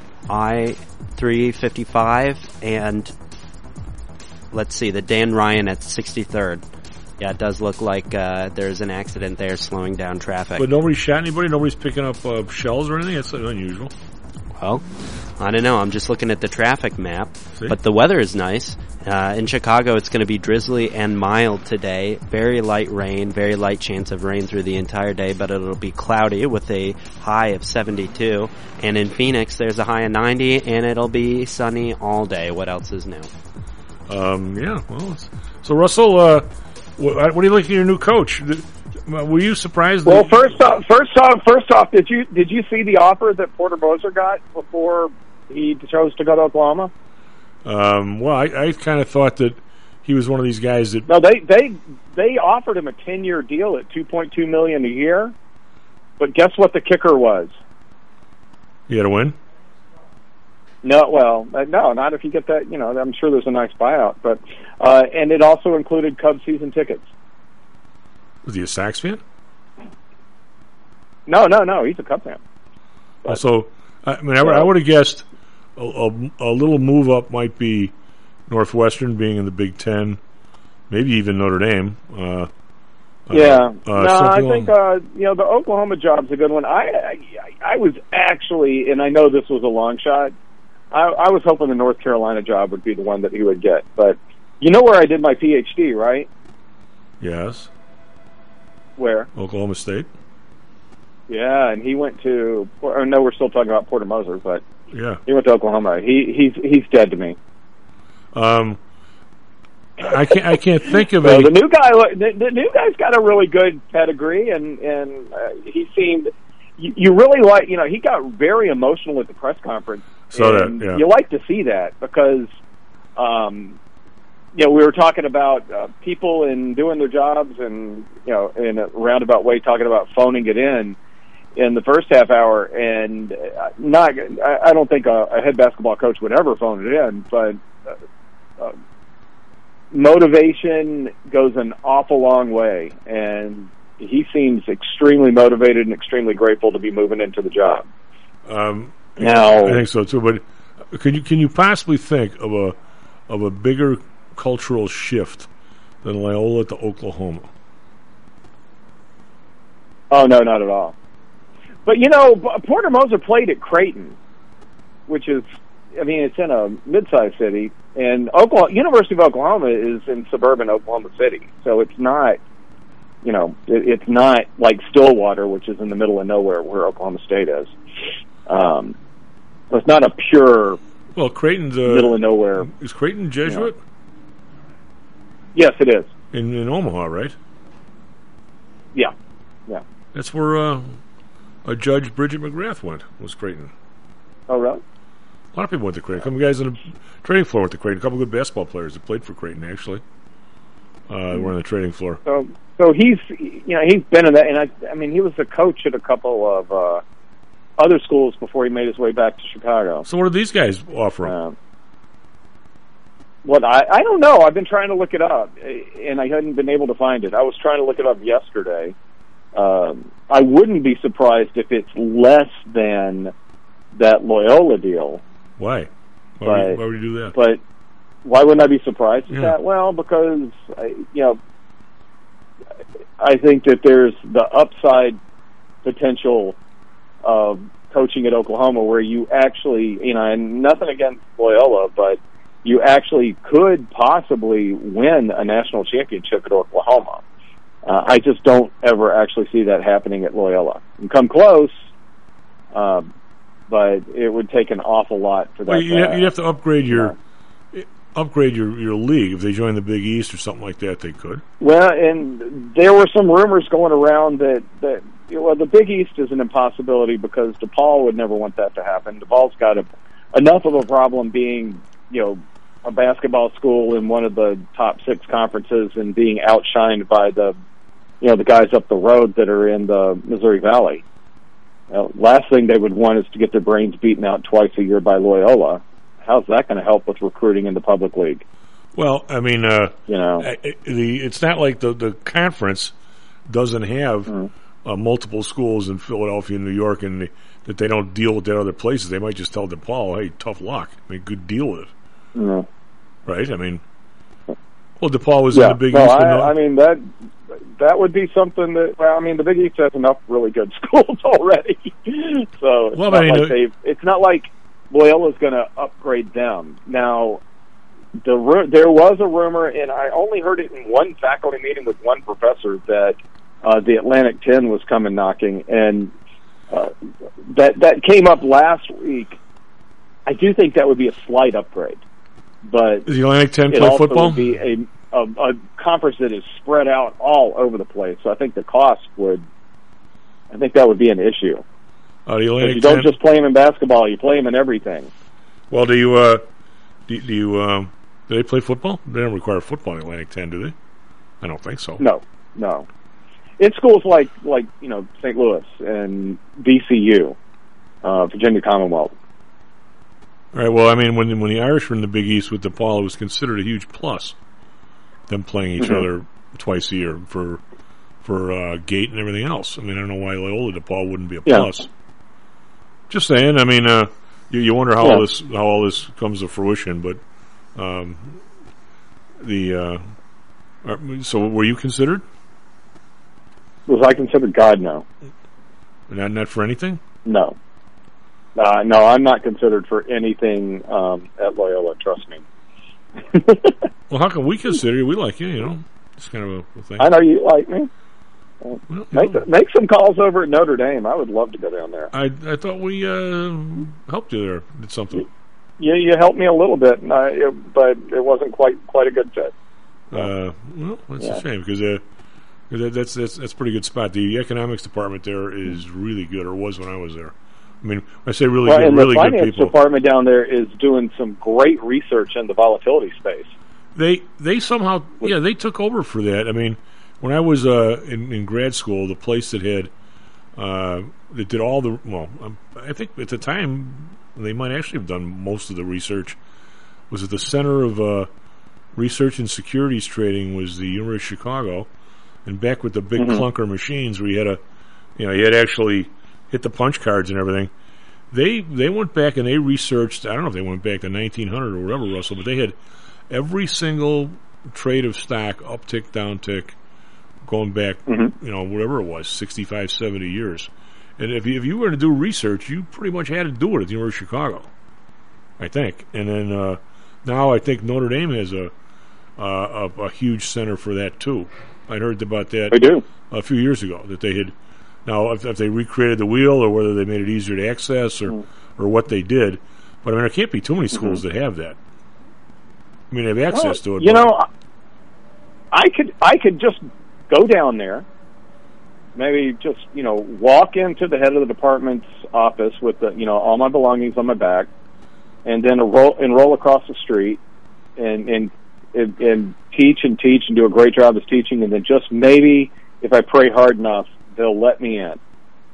I three fifty-five and let's see, the Dan Ryan at sixty-third. Yeah, it does look like uh there's an accident there slowing down traffic. But nobody shot anybody? Nobody's picking up uh, shells or anything? That's unusual. Well, I don't know. I'm just looking at the traffic map. See? But the weather is nice. Uh in Chicago, it's going to be drizzly and mild today. Very light rain, very light chance of rain through the entire day, but it'll be cloudy with a high of seventy-two. And in Phoenix, there's a high of ninety, and it'll be sunny all day. What else is new? Um, yeah, well, it's, so Russell, uh, what, what do you think of your new coach? Were you surprised? Well, that, first off, first off, first off, did you did you see the offer that Porter Moser got before he chose to go to Oklahoma? Um, well, I, I kind of thought that he was one of these guys that. No, they they they offered him a ten year deal at two point two million a year, but guess what the kicker was? You had to win. No, well, uh, no, not if you get that. You know, I'm sure there's a nice buyout, but uh, and it also included Cubs season tickets. Was he a Sox fan? No, no, no. He's a Cubs fan. But, so, I mean, I, I would have guessed a, a, a little move up might be Northwestern being in the Big Ten, maybe even Notre Dame. Uh, yeah, uh, uh, no, I think along. uh, you know the Oklahoma job's a good one. I, I I was actually, and I know this was a long shot. I, I was hoping the North Carolina job would be the one that he would get, but you know where I did my P H D, right? Yes. Where? Oklahoma State. Yeah, and he went to. I know we're still talking about Porter Moser, but yeah, he went to Oklahoma. He he's he's dead to me. Um, I can't I can't think of so a the new guy. The, the new guy's got a really good pedigree, and and uh, he seemed. You, you really like, you know, he got very emotional at the press conference. So and that yeah. You like to see that because, um, you know, we were talking about uh, people and doing their jobs, and you know, in a roundabout way, talking about phoning it in in the first half hour, and not. I, I don't think a, a head basketball coach would ever phone it in, but uh, uh, motivation goes an awful long way, and he seems extremely motivated and extremely grateful to be moving into the job. Um, now, I think so too. But can you can you possibly think of a of a bigger cultural shift than Loyola to Oklahoma? Oh no, not at all. But you know, Porter Moser played at Creighton, which is, I mean, it's in a mid-sized city, and Oklahoma, University of Oklahoma is in suburban Oklahoma City, so it's not, you know, it, it's not like Stillwater, which is in the middle of nowhere where Oklahoma State is. Um, so it's not a pure. Well, Creighton's uh, middle of nowhere. Is Creighton Jesuit? Yeah. Yes, it is. In in Omaha, right? Yeah, yeah. That's where uh, a Judge Bridget McGrath went, was Creighton. Oh, really? A lot of people went to Creighton. A couple guys on the trading floor went to Creighton. A couple good basketball players that played for Creighton, actually. Uh, mm-hmm. were on the trading floor. So, so he's, you know, he's been in that, and I, I mean, he was a coach at a couple of uh, other schools before he made his way back to Chicago. So what did these guys offer him? Um, What I I don't know. I've been trying to look it up, and I hadn't been able to find it. I was trying to look it up yesterday. Um, I wouldn't be surprised if it's less than that Loyola deal. Why? Why, but, would, why would you do that? But why wouldn't I be surprised at yeah. that? Well, because I, you know, I think that there's the upside potential of coaching at Oklahoma, where you actually, you know, and nothing against Loyola, but you actually could possibly win a national championship at Oklahoma. Uh, I just don't ever actually see that happening at Loyola. You come close, uh, but it would take an awful lot for that. Well, you'd, to, have, you'd have to upgrade your yeah. upgrade your, your league. If they join the Big East or something like that, they could. Well, and there were some rumors going around that, that well, the Big East is an impossibility because DePaul would never want that to happen. DePaul's got a, enough of a problem being, you know, a basketball school in one of the top six conferences and being outshined by the, you know, the guys up the road that are in the Missouri Valley. Uh, last thing they would want is to get their brains beaten out twice a year by Loyola. How's that going to help with recruiting in the public league? Well, I mean, uh, you know, the it's not like the the conference doesn't have mm-hmm. uh, multiple schools in Philadelphia and New York, and they, that they don't deal with that other places. They might just tell DePaul, "Hey, tough luck. I mean, good deal with it." Mm. Right? I mean, well, DePaul was yeah. in the Big no, East. I, No, I mean, that that would be something that, well, I mean, the Big East has enough really good schools already. so it's, well, not I mean, like they've, it's not like Loyola's going to upgrade them. Now, the there was a rumor, and I only heard it in one faculty meeting with one professor, that uh, the Atlantic ten was coming knocking, and uh, that that came up last week. I do think that would be a slight upgrade. But does the Atlantic ten it play also football? Would be a, a, a conference that is spread out all over the place. So I think the cost would, I think that would be an issue. Uh, the Atlantic you don't ten? just play them in basketball; you play them in everything. Well, do you uh, do, do you um, do they play football? They don't require football in the Atlantic ten, do they? I don't think so. No, no. It's schools like like you know Saint Louis and V C U, uh, Virginia Commonwealth. All right. Well, I mean, when when the Irish were in the Big East with DePaul, it was considered a huge plus. Them playing each mm-hmm. other twice a year for for uh, gate and everything else. I mean, I don't know why Loyola DePaul wouldn't be a yeah. plus. Just saying. I mean, uh, you, you wonder how yeah. all this how all this comes to fruition. But um, the uh, so were you considered? Was I considered? God, no. Not not for anything. No. Uh, no, I'm not considered for anything um, at Loyola, trust me. Well, how can we consider you? We like you, you know. It's kind of a, a thing. I know you like me. Well, well, make, no. make some calls over at Notre Dame. I would love to go down there. I I thought we uh, helped you there. Did something. Yeah, you helped me a little bit, and I, it, but it wasn't quite quite a good fit. Uh, well, that's yeah. a shame because uh, that, that's that's that's a pretty good spot. The economics department there is really good, or was when I was there. I mean, when I say really well, good, and really the good finance people. department down there is doing some great research in the volatility space. They they somehow yeah they took over for that. I mean, when I was uh, in, in grad school, the place that had uh, that did all the well, um, I think at the time they might actually have done most of the research was at the center of uh, research and securities trading was the University of Chicago, and back with the big mm-hmm. clunker machines where you had a you know you had actually hit the punch cards and everything. They they went back and they researched. I don't know if they went back to nineteen hundred or whatever, Russell, but they had every single trade of stock, uptick, downtick, going back, mm-hmm. you know, whatever it was, sixty-five, seventy years. And if you, if you were to do research, you pretty much had to do it at the University of Chicago, I think. And then uh, now I think Notre Dame has a, uh, a a huge center for that too. I heard about that they do. a few years ago that they had. Now, if, if they recreated the wheel or whether they made it easier to access or, mm-hmm. or what they did, but I mean, there can't be too many schools mm-hmm. that have that. I mean, they have access well, to it. You know, I could I could just go down there maybe just, you know, walk into the head of the department's office with the, you know, all my belongings on my back, and then roll and roll across the street, and and and, and teach and teach and do a great job as teaching, and then just maybe if I pray hard enough, they'll let me in.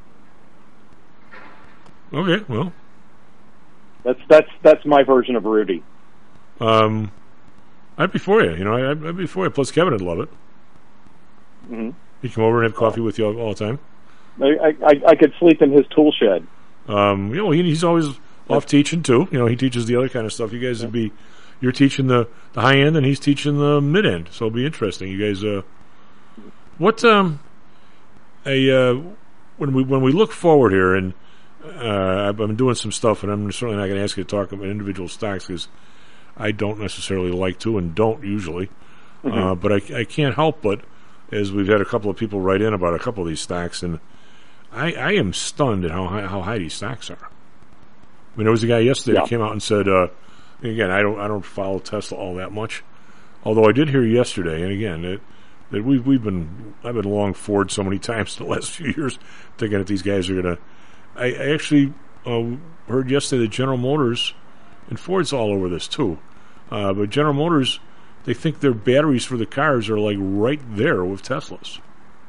Okay, well, that's that's that's my version of Rudy. Um, I'd be for you. You know, I, I'd be for you. Plus, Kevin would love it. Mm-hmm. He'd come over and have coffee with you all, all the time. I, I I could sleep in his tool shed. Um, you know, he, he's always off teaching too. You know, he teaches the other kind of stuff. You guys would be, you're teaching the, the high end, and he's teaching the mid end. So it'll be interesting. You guys, uh, what um, a uh, when we when we look forward here, and uh, I've been doing some stuff, and I'm certainly not going to ask you to talk about individual stocks because I don't necessarily like to, and don't usually. Mm-hmm. Uh, but I I can't help but, as we've had a couple of people write in about a couple of these stocks, and I, I am stunned at how high, how high these stocks are. I mean, there was a guy yesterday yeah. that came out and said, uh, again, I don't I don't follow Tesla all that much, although I did hear yesterday, and again, it, that we've we've been I've been along Ford so many times in the last few years, thinking that these guys are gonna. I, I actually uh, heard yesterday that General Motors, and Ford's all over this too, uh, but General Motors, they think their batteries for the cars are like right there with Tesla's.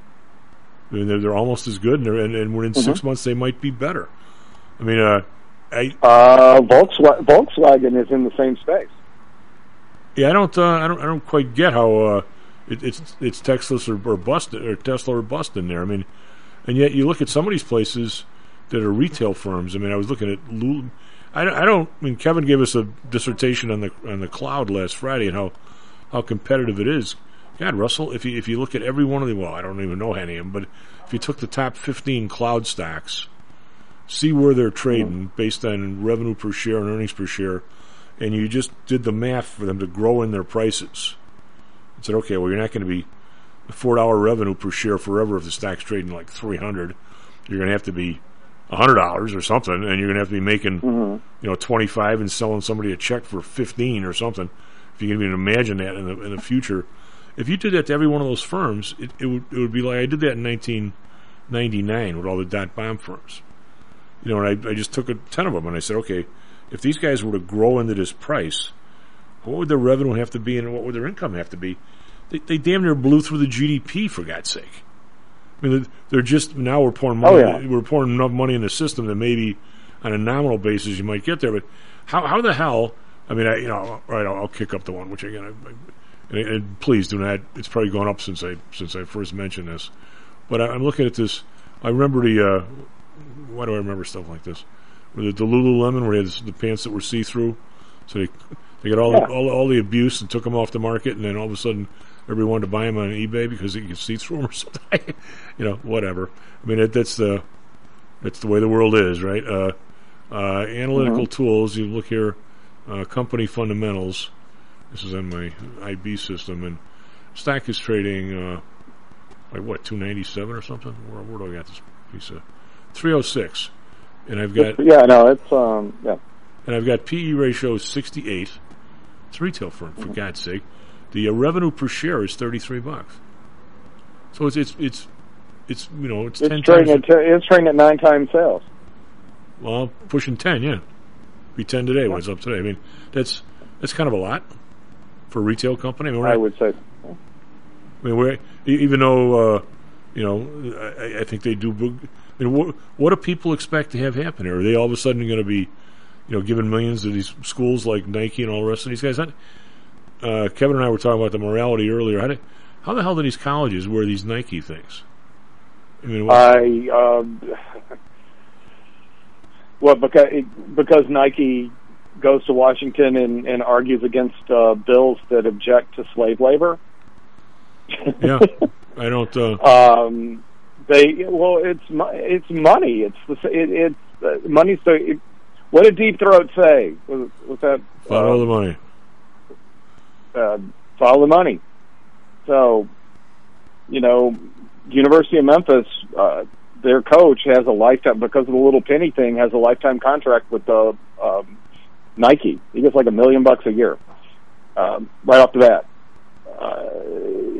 I mean, they're, they're almost as good, and, they're, and, and within mm-hmm. six months they might be better. I mean, uh, I uh, Volkswagen, Volkswagen is in the same space. Yeah, I don't, uh, I don't, I don't quite get how uh, it, it's it's Tesla or, or bust or Tesla or bust in there. I mean, and yet you look at some of these places that are retail firms. I mean, I was looking at Lul. I, I don't. I mean, Kevin gave us a dissertation on the on the cloud last Friday and how how competitive it is. God, Russell, if you if you look at every one of the, well, I don't even know any of them, but if you took the top fifteen cloud stocks, see where they're trading mm-hmm. based on revenue per share and earnings per share, and you just did the math for them to grow in their prices, and said, okay, well, you're not going to be four dollar revenue per share forever if the stock's trading like three hundred. You're going to have to be a hundred dollars or something, and you're going to have to be making mm-hmm. you know twenty five and selling somebody a check for fifteen or something. If you can even imagine that in the in the future. If you did that to every one of those firms, it, it would it would be like I did that in nineteen ninety-nine with all the dot-bomb firms. You know, and I, I just took a ten of them, and I said, okay, if these guys were to grow into this price, what would their revenue have to be and what would their income have to be? They, they damn near blew through the G D P, for God's sake. I mean, they're just, now we're pouring money, oh, yeah. we're pouring enough money in the system that maybe on a nominal basis you might get there, but how how the hell, I mean, I, you know, all right, I'll, I'll kick up the one, which again, I, I And, and please do not. It's probably gone up since I since I first mentioned this. But I, I'm looking at this. I remember the. Uh, why do I remember stuff like this? The, the Lululemon, where they had the pants that were see through, so they they got all, yeah. the, all all the abuse and took them off the market, and then all of a sudden everybody wanted to buy them on eBay because you could see through them or something. You know, whatever. I mean, that, that's the that's the way the world is, right? Uh, uh, analytical mm-hmm. tools. You look here, uh, company fundamentals. This is on my I B system, and stock is trading uh, like what two ninety seven or something. Where, where do I got this piece of three oh six? And I've got yeah, no, it's um, yeah, and I've got P E ratio sixty eight. It's a retail firm, for mm-hmm. God's sake. The uh, revenue per share is thirty three bucks. So it's it's it's it's you know it's, it's ten trading times. At t- it's trading at nine times sales. Well, pushing ten, yeah, be ten today yeah. when it's up today. I mean, that's that's kind of a lot for a retail company. I, mean, I not, would say. I mean, we're, even though uh, you know, I, I think they do. I mean, what, what do people expect to have happen here? Are they all of a sudden going to be, you know, giving millions to these schools like Nike and all the rest of these guys? Uh, Kevin and I were talking about the morality earlier. How, do, how the hell do these colleges wear these Nike things? I mean, I um, well because because Nike goes to Washington and, and argues against uh, bills that object to slave labor. Yeah, I don't. Uh... Um, they well, it's it's money. It's the it, it's uh, money. So, it, what did Deep Throat say? Was, was that follow uh, the money? Uh, follow the money. So, you know, University of Memphis, uh, their coach has a lifetime because of the little penny thing. Has a lifetime contract with the. Uh, um, Nike. He gets like a million bucks a year, um, right off the bat. Uh,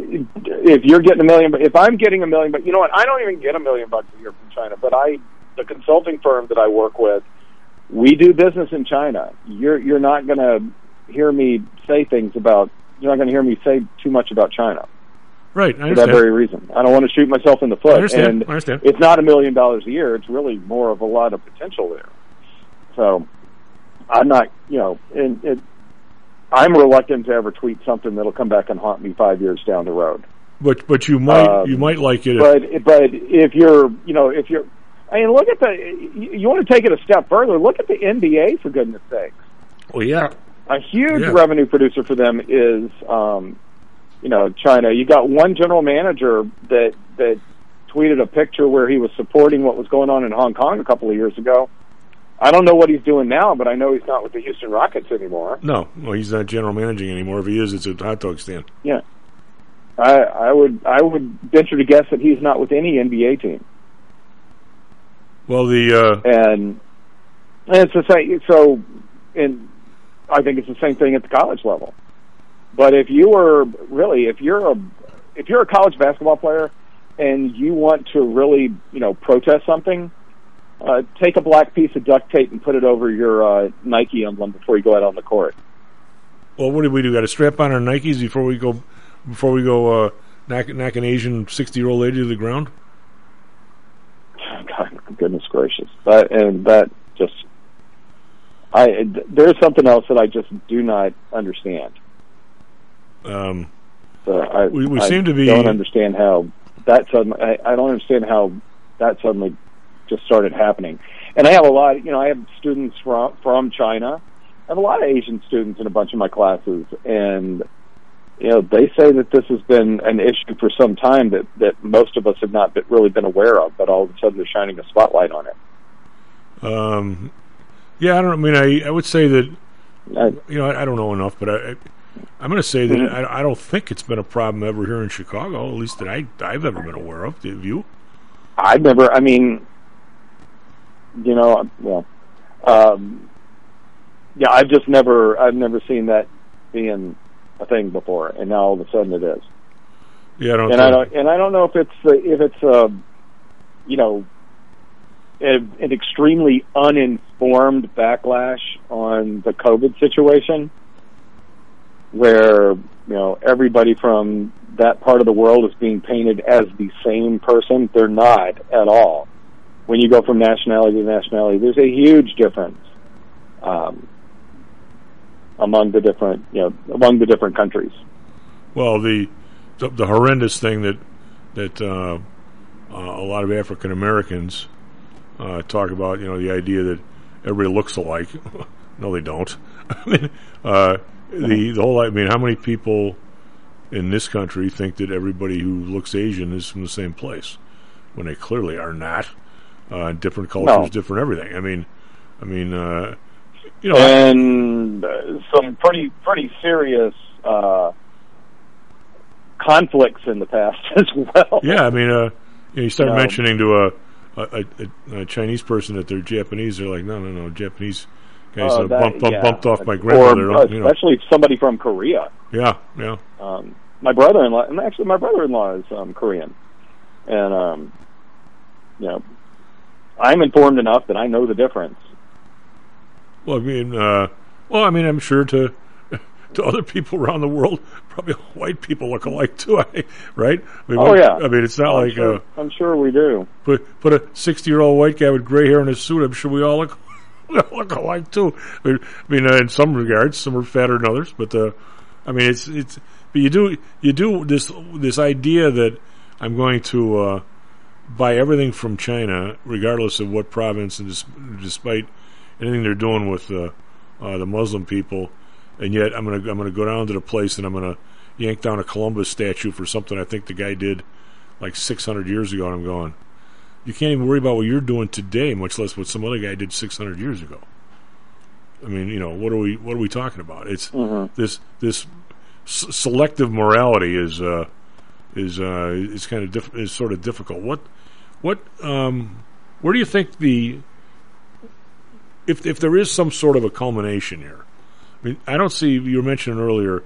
if you're getting a million, if I'm getting a million, but you know what? I don't even get a million bucks a year from China. But I, the consulting firm that I work with, we do business in China. You're you're not going to hear me say things about. You're not going to hear me say too much about China. Right, I for understand. that very reason. I don't want to shoot myself in the foot. I understand. And I understand. It's not a million dollars a year. It's really more of a lot of potential there. So I'm not, you know, and it, I'm reluctant to ever tweet something that'll come back and haunt me five years down the road. But but you might Um, you might like it. But If, but if you're, you know, if you're, I mean, look at the. You, you want to take it a step further. Look at the N B A, for goodness sakes. well, yeah, A huge Yeah. revenue producer for them is, um, you know, China. You got one general manager that that tweeted a picture where he was supporting what was going on in Hong Kong a couple of years ago. I don't know what he's doing now, but I know he's not with the Houston Rockets anymore. no, well, he's not general managing anymore. If he is, it's a hot dog stand. Yeah, I, I would I would venture to guess that he's not with any N B A team. Well, the uh, and, and it's the same. So, and I think it's the same thing at the college level. But if you were really, if you're a, if you're a college basketball player and you want to really, you know, protest something, uh, take a black piece of duct tape and put it over your uh, Nike emblem before you go out on the court. well, what do we do? Got to strap on our Nikes before we go before we go uh, knock knock an Asian sixty year old lady to the ground. God, goodness gracious! That and that just, I there's something else that I just do not understand. Um, So I, we we I seem to be don't understand how that suddenly. I, I don't understand how that suddenly just started happening. And I have a lot. You know, I have students from from China. I have a lot of Asian students in a bunch of my classes, and you know, they say that this has been an issue for some time that that most of us have not been, really been aware of. But all of a sudden, they're shining a spotlight on it. Um, yeah, I don't. I mean, I I would say that I, you know I, I don't know enough, but I. I I'm going to say that Mhm. I, I don't think it's been a problem ever here in Chicago, at least that I, I've ever been aware of. Have you? I've never. I mean, you know, well, um, yeah, I've just never. I've never seen that being a thing before, and now all of a sudden it is. Yeah, I don't. And I don't. And I don't know if it's if it's a, you know, a, an extremely uninformed backlash on the COVID situation, where, you know, everybody from that part of the world is being painted as the same person. They're not at all. When you go from nationality to nationality, there's a huge difference um, among the different, you know, among the different countries. Well, the the, the horrendous thing that that uh, uh, a lot of African Americans uh, talk about, you know, the idea that everybody looks alike. No, they don't. I mean, uh, the the whole. I mean, how many people in this country think that everybody who looks Asian is from the same place when they clearly are not? Uh, different cultures, No. different everything. I mean, I mean, uh, you know, and uh, some pretty pretty serious uh, conflicts in the past as well. yeah. I mean, uh, you know, you start No. mentioning to a a, a a Chinese person that they're Japanese, they're like, no, no, no, Japanese guys Uh, uh, that- bump, bump, yeah. bumped off my grandmother. Or uh, you know. especially somebody from Korea. Yeah, yeah. Um, my brother-in-law, and actually my brother-in-law is um, Korean, and um, you know, I'm informed enough that I know the difference. Well, I mean, uh, well, I mean, I'm sure to to other people around the world, probably white people look alike too, I- right? I mean, Oh, we- yeah. I mean, it's not I'm like sure, uh, I'm sure we do. put put a sixty year old white guy with gray hair in a suit. I'm sure we all look we all look alike too. I mean, I mean uh, in some regards, some are fatter than others, but uh, I mean, it's it's. But you do you do this this idea that I'm going to uh, buy everything from China, regardless of what province, and dis- despite anything they're doing with uh, uh, the Muslim people, and yet I'm gonna I'm gonna go down to the place and I'm gonna yank down a Columbus statue for something I think the guy did like six hundred years ago, and I'm going, you can't even worry about what you're doing today, much less what some other guy did six hundred years ago. I mean, you know, what are we what are we talking about? It's Mhm. this this s- selective morality is uh, is uh, is kind of diff- is sort of difficult. What what um, where do you think the if if there is some sort of a culmination here? I mean, I don't see. You were mentioning earlier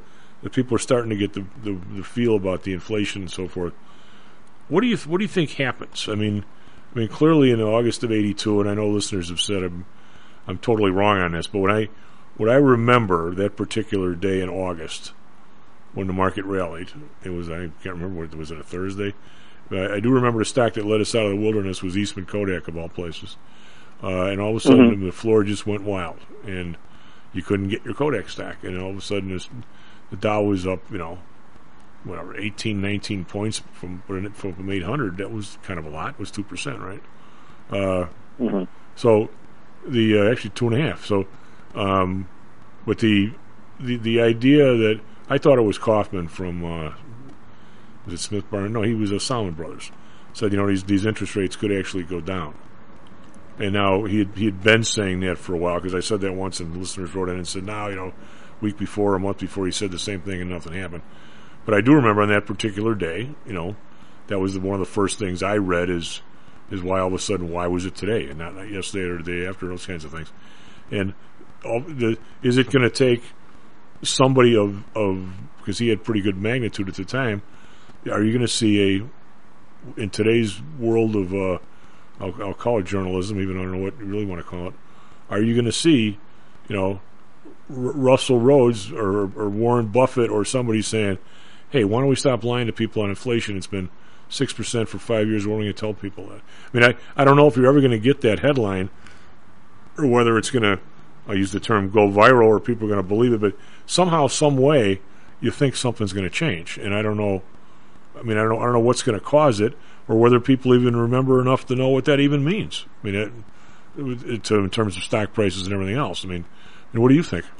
that people are starting to get the, the, the feel about the inflation and so forth. What do you what do you think happens? I mean, I mean clearly in August of eighty-two, and I know listeners have said I'm I'm totally wrong on this, but when I what I remember that particular day in August when the market rallied, it was I can't remember what was it a Thursday. I, I do remember the stock that led us out of the wilderness was Eastman Kodak of all places, uh, and all of a sudden mm-hmm. the floor just went wild, and you couldn't get your Kodak stock, and all of a sudden this, the Dow was up, you know, whatever, eighteen, nineteen points from from eight hundred. That was kind of a lot. It was two percent, right? Uh, mm-hmm. So the uh, actually two and a half. So, um, but the the the idea that I thought it was Kaufman from uh, was it Smith Barney? No, he was a Salomon Brothers. Said you know these these interest rates could actually go down. And now he had, he had been saying that for a while because I said that once, and listeners wrote in and said, "Now you know, week before, a month before, he said the same thing, and nothing happened." But I do remember on that particular day, you know, that was the, one of the first things I read is is why all of a sudden why was it today and not, not yesterday or the day after, those kinds of things. And all the, is it going to take somebody of of because he had pretty good magnitude at the time? Are you going to see a in today's world of uh, I'll, I'll call it journalism, even though I don't know what you really want to call it. Are you going to see, you know, R- Russell Rhodes or, or Warren Buffett or somebody saying, "Hey, why don't we stop lying to people on inflation? It's been six percent for five years. We're only going to tell people that." I mean, I, I don't know if you're ever going to get that headline, or whether it's going to, I'll use the term, go viral, or people are going to believe it. But somehow, some way, you think something's going to change, and I don't know. I mean, I don't, I don't know what's going to cause it, or whether people even remember enough to know what that even means. I mean, it, it, in terms of stock prices and everything else. I mean, I mean, what do you think?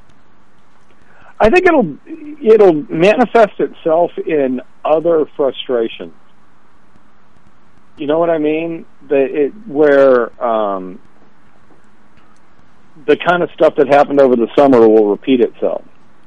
I think it'll it'll manifest itself in other frustrations. You know what I mean? The, it, where um, the kind of stuff that happened over the summer will repeat itself.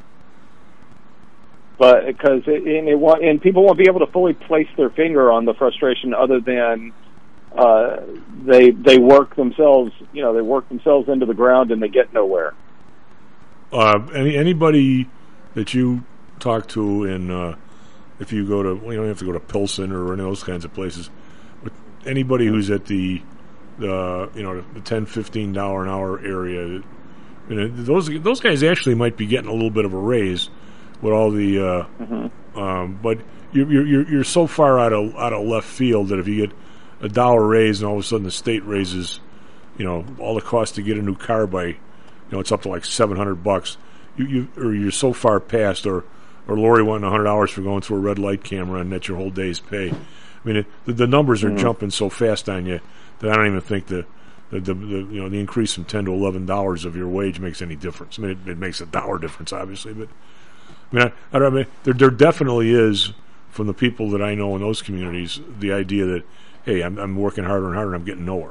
But because it, and, it, and people won't be able to fully place their finger on the frustration, other than uh, they they work themselves, you know, they work themselves into the ground and they get nowhere. Uh, any anybody that you talk to, in uh, if you go to, well, you don't have to go to Pilsen or any of those kinds of places, but anybody who's at the the you know the ten, fifteen dollar an hour area, you know, those those guys actually might be getting a little bit of a raise with all the, uh, mm-hmm. um, but you're, you're you're so far out of out of left field that if you get a dollar raise and all of a sudden the state raises, you know, all the cost to get a new car by, you know, it's up to like seven hundred bucks. You you or you're so far past, or or Lori wanting a hundred dollars for going through a red light camera, and that's your whole day's pay. I mean, it, the, the numbers are mm-hmm. jumping so fast on you that I don't even think the the, the, the you know the increase from ten to eleven dollars of your wage makes any difference. I mean, it, it makes a dollar difference, obviously, but. I mean, I, I don't I mean, there, there definitely is, from the people that I know in those communities, the idea that, hey, I'm, I'm working harder and harder, and I'm getting nowhere.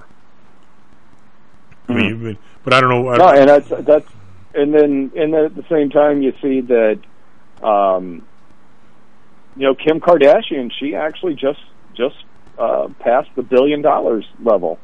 Mm-hmm. I mean, I mean, but I don't know. I no, and that's that's, and then and then at the same time, you see that, um, you know, Kim Kardashian, she actually just just uh, passed the billion dollars level.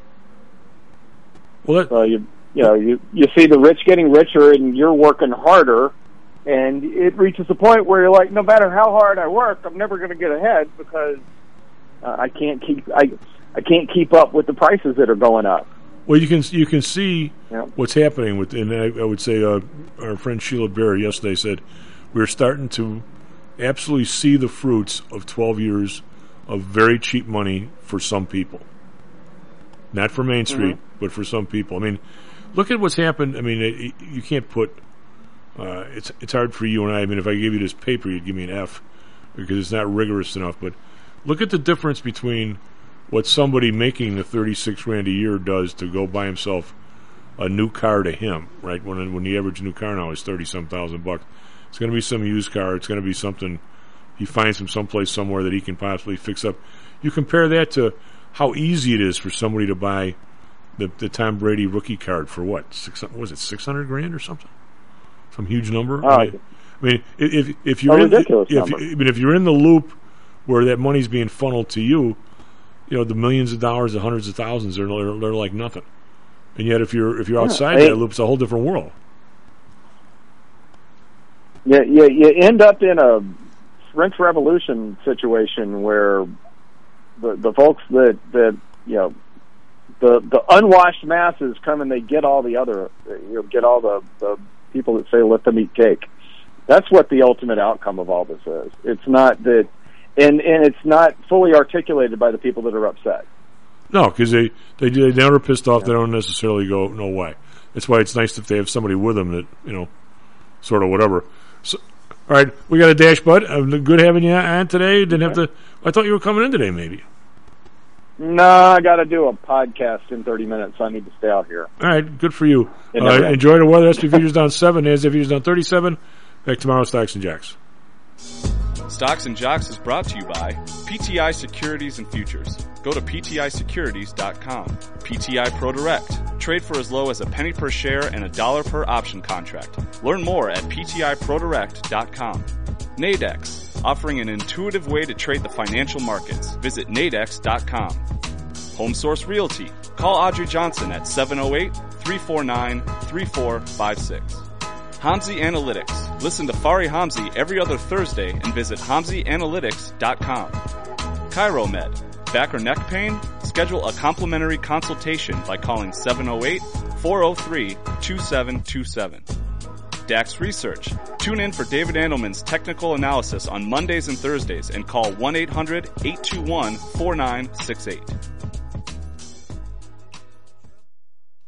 Well, that, so you you know you you see the rich getting richer, and you're working harder. And it reaches a point where you're like, no matter how hard I work, I'm never going to get ahead because uh, I can't keep I I can't keep up with the prices that are going up. Well, you can you can see yep. what's happening with, and I, I would say uh, our friend Sheila Bear yesterday said we're starting to absolutely see the fruits of twelve years of very cheap money for some people, not for Main Street, mm-hmm. but for some people. I mean, look at what's happened. I mean, it, you can't put. Uh, it's it's hard for you and I. I mean, if I gave you this paper, you'd give me an F because it's not rigorous enough. But look at the difference between what somebody making the thirty-six grand a year does to go buy himself a new car to him, right? When when the average new car now is thirty some thousand bucks, it's going to be some used car. It's going to be something he finds from someplace somewhere that he can possibly fix up. You compare that to how easy it is for somebody to buy the the Tom Brady rookie card for what? Six, what was it six hundred grand or something? Some huge number. Oh, I mean, I mean, if if you're a in the, if, number. I mean, if you're in the loop where that money's being funneled to you, you know the millions of dollars, the hundreds of thousands, they're they're, they're like nothing. And yet, if you're if you're outside yeah, that loop, it's a whole different world. you, you, you end up in a French Revolution situation where the the folks that, that you know, the the unwashed masses come and they get all the other, you know, get all the, the people that say let them eat cake. That's what the ultimate outcome of all this is. It's not that, and and it's not fully articulated by the people that are upset. No, because they they they never pissed off. Yeah. They don't necessarily go no way. That's why it's nice if they have somebody with them that, you know, sort of whatever. So, all right, we got a dash, bud. Uh, good having you on today. Didn't have to. I thought you were coming in today, maybe. No, I got to do a podcast in thirty minutes. So I need to stay out here. All right, good for you. Uh, enjoy the weather. S and P futures down seven. NASDAQ futures down thirty-seven. Back tomorrow, Stocks and Jocks. Stocks and Jocks is brought to you by P T I Securities and Futures. Go to P T I securities dot com. P T I ProDirect. Trade for as low as a penny per share and a dollar per option contract. Learn more at P T I Pro Direct dot com. Nadex. Offering an intuitive way to trade the financial markets. Visit Nadex dot com. Home Source Realty. Call Audrey Johnson at seven oh eight, three four nine, three four five six. Hamzy Analytics. Listen to Fari Hamzy every other Thursday and visit Hamzy Analytics dot com. ChiroMed. Back or neck pain? Schedule a complimentary consultation by calling seven oh eight, four oh three, two seven two seven. Dax Research. Tune in for David Andelman's technical analysis on Mondays and Thursdays and call one eight hundred, eight two one, four nine six eight.